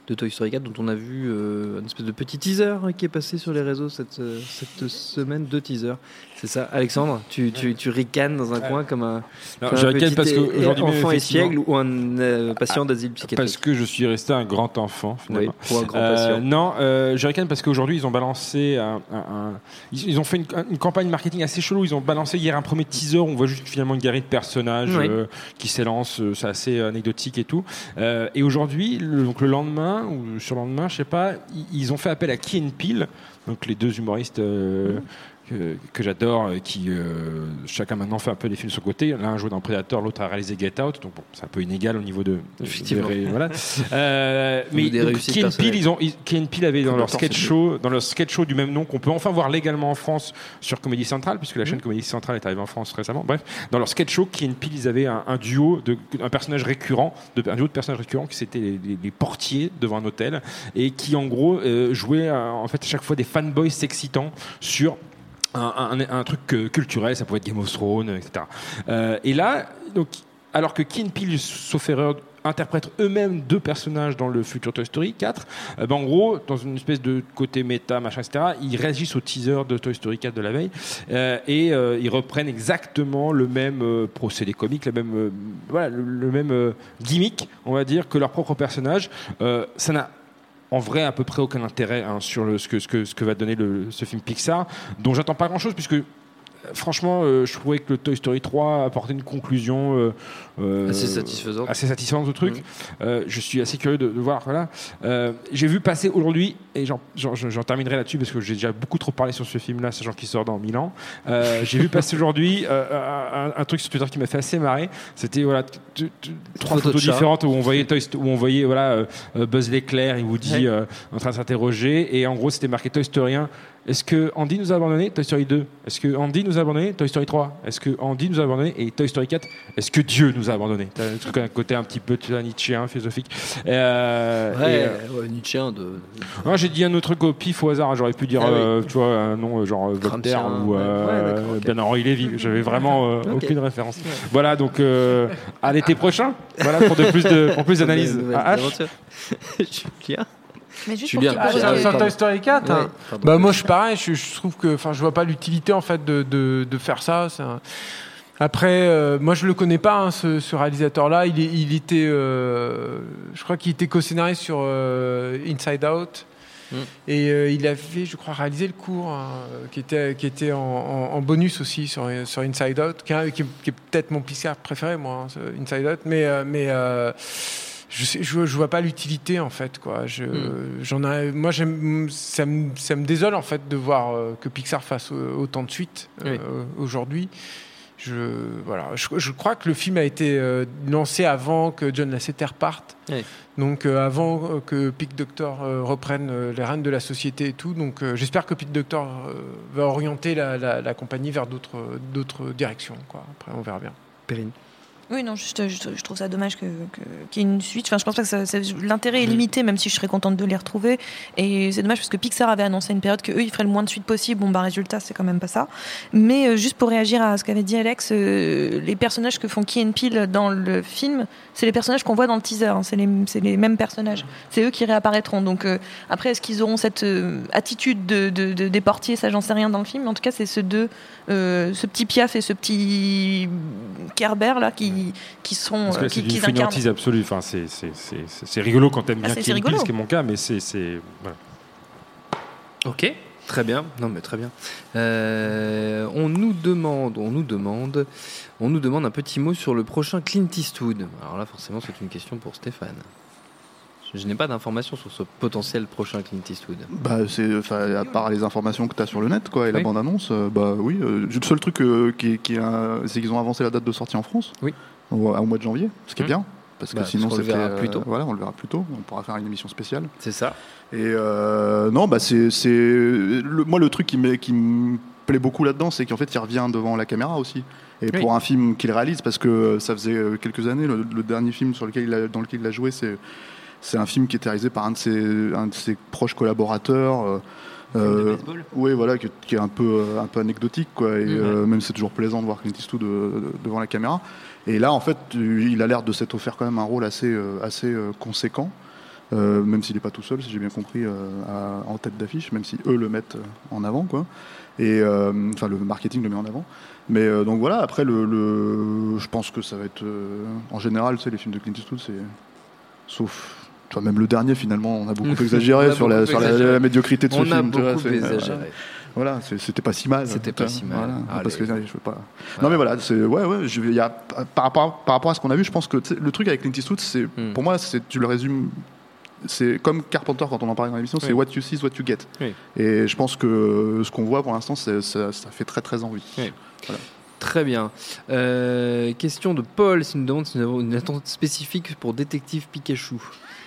de Toy Story quatre, dont on a vu euh, une espèce de petit teaser qui est passé sur les réseaux cette, euh, cette semaine, deux teasers. C'est ça, Alexandre, tu, tu, tu ricanes dans un Ouais. coin comme un, Non, comme je un ricane petit parce que é- aujourd'hui, enfant effectivement- espiègle ou un euh, patient d'asile psychiatrique. Parce que je suis resté un grand enfant, finalement. Oui, ou un grand Euh, patient. non, euh, je ricane parce qu'aujourd'hui, ils ont balancé un, un- un- ils, ils ont fait une, une campagne marketing assez chelou. Ils ont balancé hier un premier teaser où on voit juste finalement une galerie de personnages Oui. euh, qui s'élancent. euh, C'est assez anecdotique et tout. Euh, et aujourd'hui, le, donc le lendemain ou sur le lendemain, je sais pas, ils, ils ont fait appel à Key and Peele, donc les deux humoristes. Euh, que, que j'adore, euh, qui euh, chacun maintenant fait un peu des films sur le côté. L'un a joué dans Predator, l'autre a réalisé Get Out, donc bon, c'est un peu inégal au niveau de. Effectivement. de- voilà. Euh, mais Des donc, réussites Key and personnelles. Peele, ils ont, ils- Key and Peele avait dans leur Predator, sketch c'est show, dans leur sketch show du même nom qu'on peut enfin voir légalement en France sur Comédie Centrale, puisque la chaîne Comédie Centrale est arrivée en France récemment. Bref, dans leur sketch show, Key and Peele, ils avaient un, un duo de un personnage récurrent, de, un duo de personnages récurrents qui c'était les, les- les portiers devant un hôtel et qui en gros euh, jouaient euh, en fait à chaque fois des fanboys s'excitant sur un, un- un truc euh, culturel, ça pouvait être Game of Thrones, et cetera. Euh, et là, donc, alors que Key and Peele, sauf erreur, interprètent eux-mêmes deux personnages dans le futur Toy Story quatre, euh, ben, en gros, dans une espèce de côté méta, machin, et cetera, ils réagissent au teaser de Toy Story quatre de la veille euh, et euh, ils reprennent exactement le même euh, procédé comique, le même, euh, voilà, le, le même euh, gimmick, on va dire, que leur propre personnage. Euh, ça n'a en vrai à peu près aucun intérêt hein, sur le, ce, que, ce, que, ce que va donner le, ce film Pixar, dont j'attends pas grand chose puisque franchement euh, je trouvais que le Toy Story trois apportait une conclusion euh, euh, Assez satisfaisante. assez satisfaisante au truc. Mmh. Euh, je suis assez curieux de, de voir. Voilà. Euh, j'ai vu passer aujourd'hui, et j'en, j'en, j'en terminerai là-dessus parce que j'ai déjà beaucoup trop parlé sur ce film-là, sachant qu'il sort dans mille ans. Euh, j'ai vu passer aujourd'hui euh, un, un truc sur Twitter qui m'a fait assez marrer. C'était voilà, t- t- t- trois Photo de photos chat. différentes où on voyait, Toy Sto- où on voyait voilà, euh, euh, Buzz l'éclair et Woody Ouais. euh, en train de s'interroger. Et en gros, c'était marqué Toy Story un. Est-ce que Andy nous a abandonné? Toy Story deux. Est-ce que Andy nous a abandonné? Toy Story trois. Est-ce que Andy nous a abandonné? Et Toy Story quatre. Est-ce que Dieu nous a abandonné? T'as un truc, un côté un petit peu tu vois, nietzschéen, philosophique. Euh, Ouais, et, euh, ouais, Nietzschéen de. non, j'ai dit un autre truc au pif au hasard. J'aurais pu dire, Ah oui. euh, tu vois, un nom euh, genre euh, Voltaire Gramscien, ou ouais. euh, Ouais, d'accord, ok. Bernard-Henri Lévy. J'avais vraiment euh, Ok. aucune référence. Voilà, donc euh, à l'été prochain. Voilà pour de plus de pour plus d'analyse. Nouvelle À H. aventure. Julien. Mais juste Julien, pour Ah, qu'il sur, pose- sur pardon. Toy Story quatre Ouais, hein. pardon. Bah moi je suis pareil, je, je trouve que enfin je vois pas l'utilité en fait de, de, de faire ça. c'est un- Après, euh, moi je le connais pas hein, ce, ce réalisateur-là. Il, est- il était, euh, je crois qu'il était co-scénariste sur euh, Inside Out. Mm. Et euh, il avait, je crois, réalisé le cours hein, euh, qui était, qui était en, en- en bonus aussi sur, sur Inside Out, qui, est- qui est, qui est peut-être mon Pixar préféré, moi, hein, ce Inside Out. Mais, euh, mais euh, je, sais, je, je vois pas l'utilité en fait, quoi. Je, Mm. j'en ai, moi, j'aime, ça, me, ça me désole en fait de voir euh, que Pixar fasse euh, autant de suites euh, Oui. aujourd'hui. Je, voilà, je, je crois que le film a été euh, lancé avant que John Lasseter parte. Oui. Donc euh, avant euh, que Pete Docter euh, reprenne euh, les rênes de la société et tout. Donc euh, j'espère que Pete Docter euh, va orienter la, la, la compagnie vers d'autres, d'autres directions, quoi. Après, on verra bien. Perrine. Oui, non, juste, je, je trouve ça dommage que, que- qu'il y ait une suite. Enfin, je pense pas que ça, ça- l'intérêt est limité, même si je serais contente de les retrouver. Et c'est dommage parce que Pixar avait annoncé une période que eux, ils feraient le moins de suites possible. Bon, bah, résultat, c'est quand même pas ça. Mais euh, juste pour réagir à ce qu'avait dit Alex, euh, les personnages que font Key and Peele dans le film, c'est les personnages qu'on voit dans le teaser. hein. C'est les, c'est les mêmes personnages. C'est eux qui réapparaîtront. Donc, euh, après, est-ce qu'ils auront cette euh, attitude de, de, de- des portiers? Ça, j'en sais rien dans le film. Mais en tout cas, c'est ceux deux, euh, ce petit Piaf et ce petit Kerber là, qui qui sont Parce que euh, c'est qui, d'une qui incarnent. fainéantise absolue. Enfin, c'est, c'est, c'est, c'est, c'est rigolo quand t'aimes Ah, bien c'est- Key c'est and Peele, rigolo. ce qui est mon cas, mais c'est, c'est voilà. Ok, très bien. Non, mais très bien. Euh, on nous demande, on nous demande, on nous demande un petit mot sur le prochain Clint Eastwood. Alors là, forcément, c'est une question pour Stéphane. Je, je n'ai pas d'informations sur ce potentiel prochain Clint Eastwood. Bah, c'est, enfin, à part les informations que tu as sur le net, quoi, et la Oui. bande-annonce, euh, bah oui. euh, le seul truc euh, qui, est- qui est, euh, c'est qu'ils ont avancé la date de sortie en France. Oui. Au, au mois de janvier, ce qui est Mmh. bien. Parce que Bah, sinon, parce qu'on le c'était, verra plus tôt. euh, voilà, on le verra plus tôt. On pourra faire une émission spéciale. C'est ça. Et euh, non, bah c'est, c'est le, moi le truc qui me, qui me plaît beaucoup là-dedans, c'est qu'en fait il revient devant la caméra aussi. Et Oui. pour un film qu'il réalise, parce que ça faisait euh, quelques années, le, le dernier film sur lequel il a, dans lequel il a joué, c'est c'est un film qui était réalisé par un de ses, un de ses proches collaborateurs. Euh, euh, oui, voilà, qui, qui est un peu, euh, un peu anecdotique, quoi. Et Mhm. euh, même c'est toujours plaisant de voir Clint Eastwood euh, devant la caméra. Et là, en fait, il a l'air de s'être offert quand même un rôle assez, euh, assez euh, conséquent. euh, même s'il n'est pas tout seul, si j'ai bien compris, euh, à, en tête d'affiche, même si eux le mettent en avant, quoi. Et euh, enfin, le marketing le met en avant. Mais euh, donc voilà, après, le, le, je pense que ça va être, euh, en général, tu sais, les films de Clint Eastwood, c'est, sauf. Tu vois, même le dernier, finalement, on a beaucoup exagéré a sur, beaucoup la, sur exagéré. La, la médiocrité de on ce a film. beaucoup Tu vois, c'est, exagéré. euh, voilà, c'est, c'était pas si mal. C'était pas si mal. Voilà, Allez. parce que je veux pas. Voilà. Non mais voilà, c'est ouais ouais. Je, y a, par rapport par rapport à ce qu'on a vu, je pense que le truc avec Clint Eastwood, c'est mm. pour moi, c'est tu le résumes. C'est comme Carpenter quand on en parlait dans l'émission, oui. c'est what you see is what you get. Oui. Et je pense que ce qu'on voit pour l'instant, c'est, ça, ça fait très très envie. Oui. Voilà. Très bien. Euh, question de Paul, s'il nous demande si nous avons une attente spécifique pour Détective Pikachu.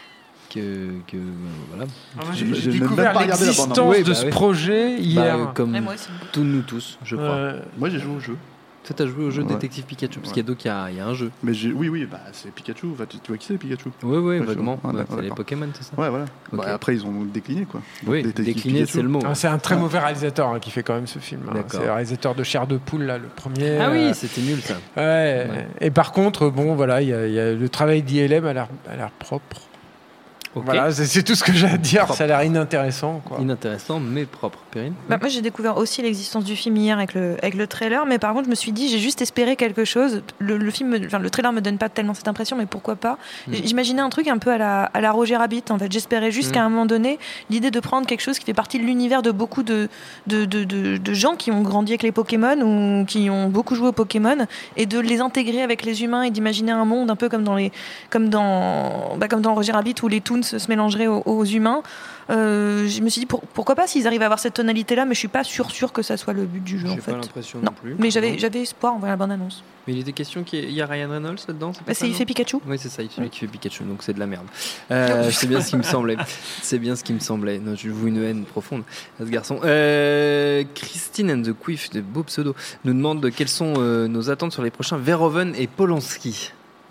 Que, que voilà. Ah, moi, j'ai, j'ai, j'ai découvert l'existence oui, de bah, ce oui. projet hier. Bah, comme tous nous tous, je crois. Euh, moi, j'ai joué au jeu. Toi, t'as joué au jeu ouais. Détective Pikachu parce ouais. qu'il y a donc il y a, il y a un jeu. Mais j'ai, oui, oui, bah c'est Pikachu. Enfin, tu, tu vois qui c'est Pikachu ? Oui, oui, vaguement. Ouais, bah, c'est les Pokémon, c'est ça ? Ouais, voilà. Okay. Bah, après, ils ont décliné, quoi. Oui, décliné, c'est le mot. Ah, c'est un très mauvais réalisateur hein, qui fait quand même ce film. Hein. C'est le réalisateur de Chair de poule, là, le premier. Ah oui, euh... c'était nul ça. Ouais. ouais. Et par contre, bon, voilà, il y, y a le travail d'I L M a l'air, a l'air propre. Okay. Voilà, c'est, c'est tout ce que j'ai à dire. Propre. Ça a l'air inintéressant, quoi. Inintéressant, mais propre. Perrine ? Bah, moi, j'ai découvert aussi l'existence du film hier avec le, avec le trailer, mais par contre, je me suis dit, j'ai juste espéré quelque chose. Le, le, film, me, enfin, le trailer me donne pas tellement cette impression, mais pourquoi pas ? Mm. J'imaginais un truc un peu à la, à la Roger Rabbit, en fait. J'espérais juste mm. qu'à un moment donné, l'idée de prendre quelque chose qui fait partie de l'univers de beaucoup de, de, de, de, de gens qui ont grandi avec les Pokémon ou qui ont beaucoup joué aux Pokémon et de les intégrer avec les humains et d'imaginer un monde un peu comme dans, les, comme dans, bah, comme dans Roger Rabbit où les Toons se mélangeraient aux, aux humains. Euh, je me suis dit pour, pourquoi pas s'ils arrivent à avoir cette tonalité là, mais je suis pas sûr sûr que ça soit le but du jeu. J'ai en fait. pas l'impression non, non plus. Mais j'avais j'avais espoir en voyant la bande annonce. Mais il était question qu'il y a Ryan Reynolds là-dedans. C'est, bah, c'est il fait Pikachu. Oui c'est ça, il, celui qui fait Pikachu, donc c'est de la merde. Euh, c'est bien ce qui me semblait. C'est bien ce qui me semblait. Non, je vous une haine profonde à ce garçon. Euh, Christine and the Quiff de beau pseudo nous demande quelles sont euh, nos attentes sur les prochains Verhoeven et Polanski.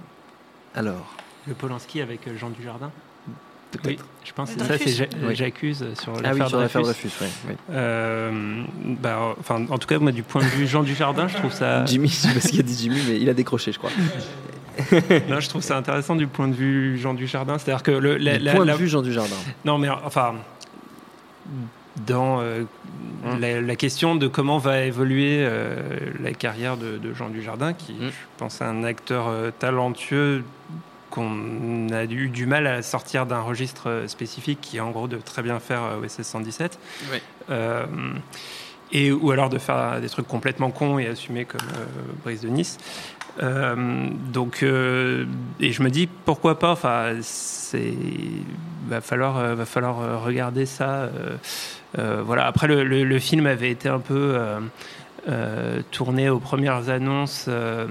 Alors. Le Polanski avec Jean Dujardin. Peut-être. Oui, je pense que c'est ça, c'est ja- oui. J'accuse sur l'affaire ah oui, sur Dreyfus. l'affaire Dreyfus, oui. oui. Euh, bah, enfin, en tout cas, moi, du point de vue Jean Dujardin, je trouve ça. Jimmy, je sais pas ce qu'il a dit Jimmy, mais il a décroché, je crois. Non, je trouve ça intéressant du point de vue Jean Dujardin, c'est-à-dire que le la, du la, point la, de vue Jean Dujardin. Non, mais enfin. Dans euh, mmh. la, la question de comment va évoluer euh, la carrière de, de Jean Dujardin, qui, mmh. je pense, est un acteur euh, talentueux qu'on a eu du mal à sortir d'un registre spécifique, qui est en gros de très bien faire O S S cent dix-sept, oui. euh, et, ou alors de faire des trucs complètement cons et assumés comme euh, Brise de Nice. Euh, donc, euh, et je me dis pourquoi pas. Enfin, c'est va falloir euh, va falloir regarder ça. Euh, euh, voilà. Après, le, le, le film avait été un peu euh, euh, tourné aux premières annonces. Euh,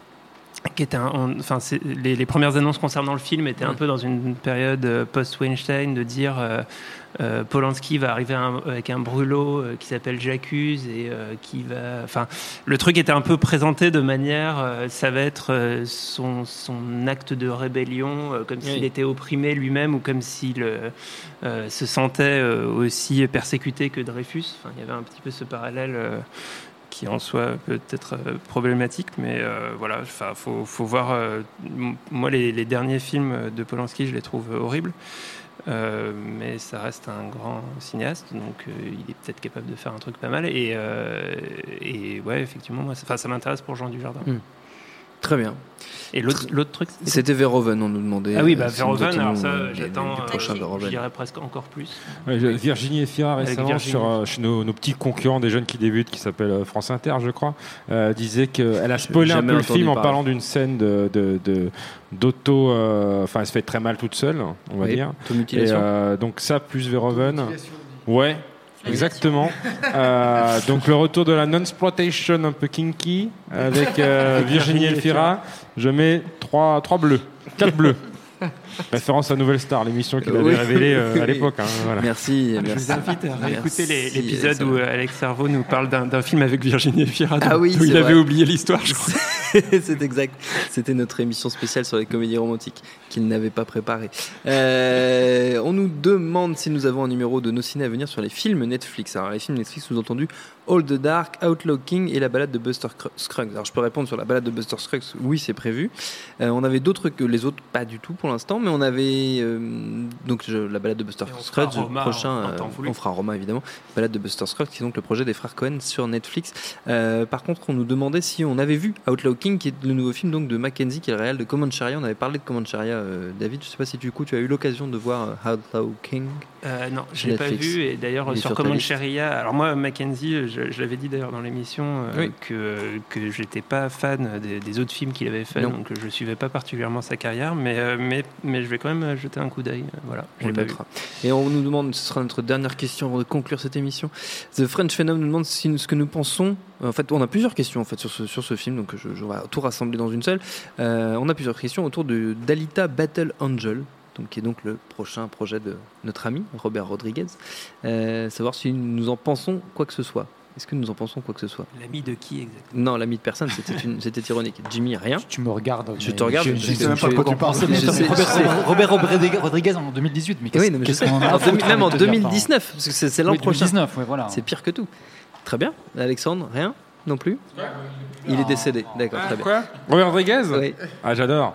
qui était un, on, enfin, c'est, les, les premières annonces concernant le film étaient un peu dans une période euh, post-Weinstein, de dire euh, euh, Polanski va arriver un, avec un brûlot euh, qui s'appelle J'accuse et euh, qui va. Enfin, le truc était un peu présenté de manière, euh, ça va être euh, son, son acte de rébellion, euh, comme oui. s'il était opprimé lui-même ou comme s'il euh, se sentait euh, aussi persécuté que Dreyfus. Enfin, il y avait un petit peu ce parallèle. Euh, qui en soi peut être euh, problématique, mais euh, voilà, enfin, faut, faut voir. Euh, moi, les, les derniers films de Polanski, je les trouve horribles, euh, mais ça reste un grand cinéaste, donc euh, il est peut-être capable de faire un truc pas mal. Et, euh, et ouais, effectivement, moi, ça, ça m'intéresse pour Jean Dujardin. Mmh. Très bien. Et l'autre, l'autre truc, c'était, c'était Verhoeven, on nous demandait. Ah oui, bah, Verhoeven, alors ça, j'attends. Euh, je dirais presque encore plus. Ouais, Virginie Efira récemment Virginie. sur euh, chez nos, nos petits concurrents des jeunes qui débutent, qui s'appelle euh, France Inter, je crois, euh, disait qu'elle a spoilé un peu le film parler. en parlant d'une scène de, de, de d'auto. Enfin, euh, elle se fait très mal toute seule, on va oui, dire. Et, euh, donc ça plus Verhoeven. Ouais. Exactement. euh, donc le retour de la non-exploitation un peu kinky avec euh, Virginie Efira. Je mets trois, trois bleus, quatre bleus. Référence à Nouvelle Star, l'émission qu'il avait oui. révélée euh, à l'époque. Hein, voilà. Merci, Je merci. vous invite à réécouter les, l'épisode où Alex Servo nous parle d'un, d'un film avec Virginie Efira, ah oui, où il vrai. avait oublié l'histoire, je crois. C'est exact. C'était notre émission spéciale sur les comédies romantiques qu'il n'avait pas préparée. Euh, on nous demande si nous avons un numéro de nos ciné à venir sur les films Netflix. Alors les films Netflix, sous-entendu All the Dark, Outlaw King et la balade de Buster Scruggs. Alors je peux répondre sur la balade de Buster Scruggs, oui c'est prévu. Euh, on avait d'autres que les autres, pas du tout pour l'instant, mais on avait euh, donc je, la balade de Buster Scruggs, le prochain, euh, on fera Roma évidemment. La balade de Buster Scruggs, qui est donc le projet des frères Cohen sur Netflix. Euh, par contre, on nous demandait si on avait vu Outlaw King, qui est le nouveau film donc de Mackenzie, qui est le réal de Comancheria. On avait parlé de Comancheria, euh, David. Je sais pas si du coup tu as eu l'occasion de voir euh, Outlaw King. Euh, non, je l'ai pas vu, et d'ailleurs sur, sur Comancheria, alors moi Mackenzie, je, je l'avais dit d'ailleurs dans l'émission euh, oui. que que j'étais pas fan des, des autres films qu'il avait fait, non. donc je suivais pas particulièrement sa carrière, mais euh, mais mais je vais quand même jeter un coup d'œil. Voilà, je l'ai pas vu. Et on nous demande, ce sera notre dernière question avant de conclure cette émission. The French Phenom nous demande si, ce que nous pensons. En fait, on a plusieurs questions en fait sur ce sur ce film, donc je, je vais tout rassembler dans une seule. Euh, on a plusieurs questions autour de d'Alita Battle Angel. Donc, qui est donc le prochain projet de notre ami Robert Rodriguez, euh, savoir si nous en pensons quoi que ce soit. Est-ce que nous en pensons quoi que ce soit? L'ami de qui exactement? Non, l'ami de personne, c'était, une, c'était ironique. Jimmy, rien. Tu me regardes. Je te regarde. Je, je, je sais même pas de quoi tu parles. Robert Rodriguez en deux mille dix-huit, mais qu'est-ce, oui, non, mais qu'est-ce qu'on en a en demi, même en deux mille dix-neuf, parce que c'est, c'est l'an oui, prochain. deux mille dix-neuf, ouais, voilà. C'est pire que tout. Très bien. Alexandre, rien? Non plus? Il est décédé, d'accord, ah, très bien. Quoi? Robert Rodriguez? Oui. Ah, j'adore.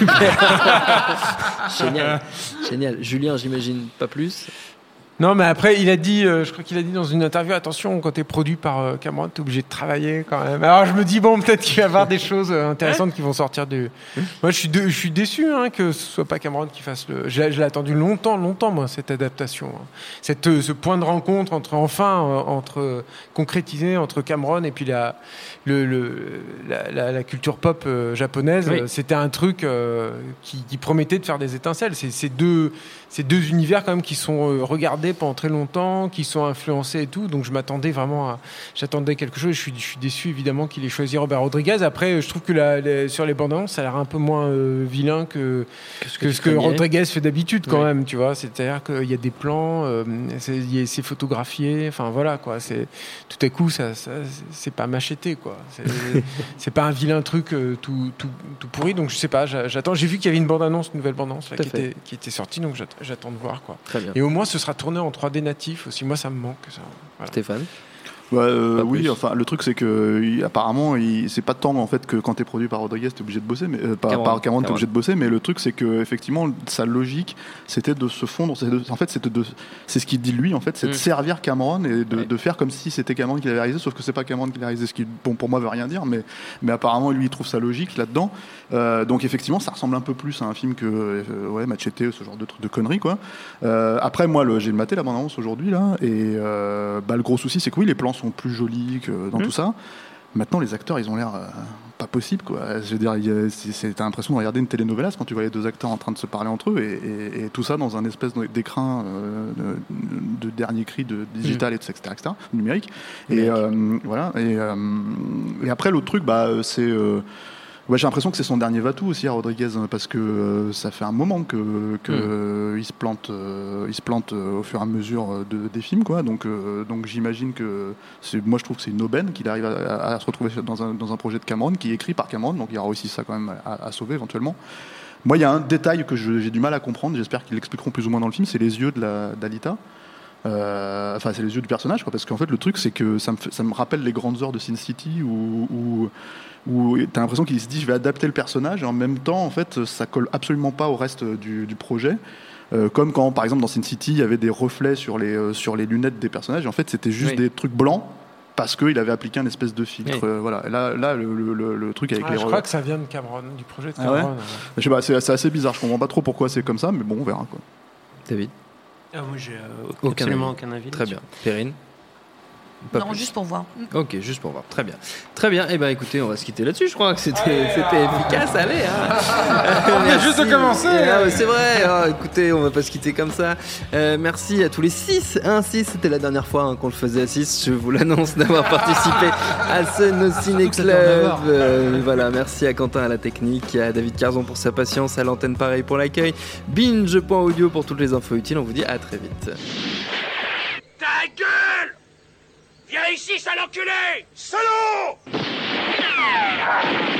Super. Génial. Génial. Julien, j'imagine pas plus. Non, mais après, il a dit, euh, je crois qu'il a dit dans une interview, attention, quand t'es produit par euh, Cameron, t'es obligé de travailler quand même. Alors je me dis, bon, peut-être qu'il va y avoir des choses euh, intéressantes qui vont sortir du... Moi, je suis, de, je suis déçu hein, que ce soit pas Cameron qui fasse le... Je, je l'ai attendu longtemps, longtemps, moi, cette adaptation. Hein. Cette, euh, ce point de rencontre entre, enfin, euh, entre euh, concrétisé entre Cameron et puis la, le, le, la, la, la culture pop euh, japonaise. Oui. C'était un truc euh, qui, qui promettait de faire des étincelles. C'est, c'est deux... Ces deux univers quand même qui sont regardés pendant très longtemps, qui sont influencés et tout, donc je m'attendais vraiment à, j'attendais quelque chose. Je suis, je suis déçu évidemment qu'il ait choisi Robert Rodriguez. Après, je trouve que la, la, sur les bandes annonces, ça a l'air un peu moins euh, vilain que, que, que, que ce que Rodriguez fait d'habitude quand oui. même, tu vois. C'est-à-dire qu'il y a des plans, euh, c'est, c'est photographié, enfin voilà quoi. C'est tout à coup, ça, ça c'est pas macheté quoi. C'est, c'est pas un vilain truc euh, tout, tout, tout pourri. Donc je sais pas, j'attends. J'ai vu qu'il y avait une bande annonce, une nouvelle bande annonce là, qui, était, qui était sortie, donc j'attends. J'attends de voir quoi. Très bien. Et au moins ce sera tourné en trois D natif aussi. Moi ça me manque ça. Voilà. Stéphane. Ouais, euh, oui, enfin le truc c'est que il, apparemment il, c'est pas tant en fait que quand t'es produit par Rodriguez t'es obligé de bosser, mais euh, par, par Cameron t'es obligé de bosser, mais le truc c'est que effectivement sa logique c'était de se fondre, c'est de, en fait c'était de, c'est ce qu'il dit lui en fait, c'est mm. de servir Cameron et de, ouais. de faire comme si c'était Cameron qui l'avait réalisé, sauf que c'est pas Cameron qui l'a réalisé, ce qui bon pour moi veut rien dire, mais mais apparemment lui il trouve sa logique là-dedans. Euh, donc effectivement ça ressemble un peu plus à un film que euh, ouais Machete, ce genre de truc de conneries quoi. Euh, après moi le, j'ai maté la bande-annonce aujourd'hui là et euh, bah le gros souci c'est que oui les plans sont plus jolis que dans mmh. tout ça. Maintenant, les acteurs, ils ont l'air euh, pas possible, quoi. Je veux dire, il y a, c'est, c'est, t'as l'impression de regarder une telenovelas quand tu vois les deux acteurs en train de se parler entre eux, et, et, et tout ça dans un espèce d'écran euh, de, de dernier cri de digital, mmh. et cetera, et cetera, numérique. Et euh, voilà. Et, euh, et après, l'autre truc, bah, c'est euh, ouais, j'ai l'impression que c'est son dernier va-tout aussi à Rodriguez, parce que euh, ça fait un moment que, que mmh. euh, il se plante, euh, il se plante euh, au fur et à mesure de, des films, quoi. Donc, euh, donc j'imagine que c'est, moi je trouve que c'est une aubaine qu'il arrive à, à, à se retrouver dans un, dans un projet de Cameron qui est écrit par Cameron, donc il y aura aussi ça quand même à, à sauver éventuellement. Moi, il y a un détail que je, j'ai du mal à comprendre. J'espère qu'ils l'expliqueront plus ou moins dans le film. C'est les yeux de la, d'Alita. Euh, enfin, c'est les yeux du personnage, quoi, parce qu'en fait, le truc, c'est que ça me, fait, ça me rappelle les grandes heures de Sin City où, où où t'as l'impression qu'il se dit je vais adapter le personnage et en même temps en fait ça colle absolument pas au reste du, du projet, euh, comme quand par exemple dans Sin City il y avait des reflets sur les, euh, sur les lunettes des personnages et en fait c'était juste oui. des trucs blancs parce qu'il avait appliqué un espèce de filtre, oui. euh, voilà. Là, là le, le, le truc avec ah, les je re... crois que ça vient de Cameron, du projet de Cameron. Ah ouais ouais. Je sais pas, c'est, c'est assez bizarre, je comprends pas trop pourquoi c'est comme ça, mais bon on verra quoi. David. Ah, moi j'ai euh, aucun absolument avis. aucun avis. Très bien. Perrine. Pas non, plus. Juste pour voir. Ok, juste pour voir. Très bien. Très bien. Eh bien, écoutez, on va se quitter là-dessus. Je crois que c'était, c'était efficace. Allez, hein. On vient juste de commencer. Ah, c'est vrai. Oh, écoutez, on va pas se quitter comme ça. Euh, merci à tous les six. Un six, c'était la dernière fois hein, qu'on le faisait à six. Je vous l'annonce d'avoir participé à ce No Ciné Club. Euh, voilà, merci à Quentin à la technique, à David Carzon pour sa patience, à l'antenne pareil pour l'accueil. Binge point audio pour toutes les infos utiles. On vous dit à très vite. Ta gueule! Viens ici, sale enculé! Salaud!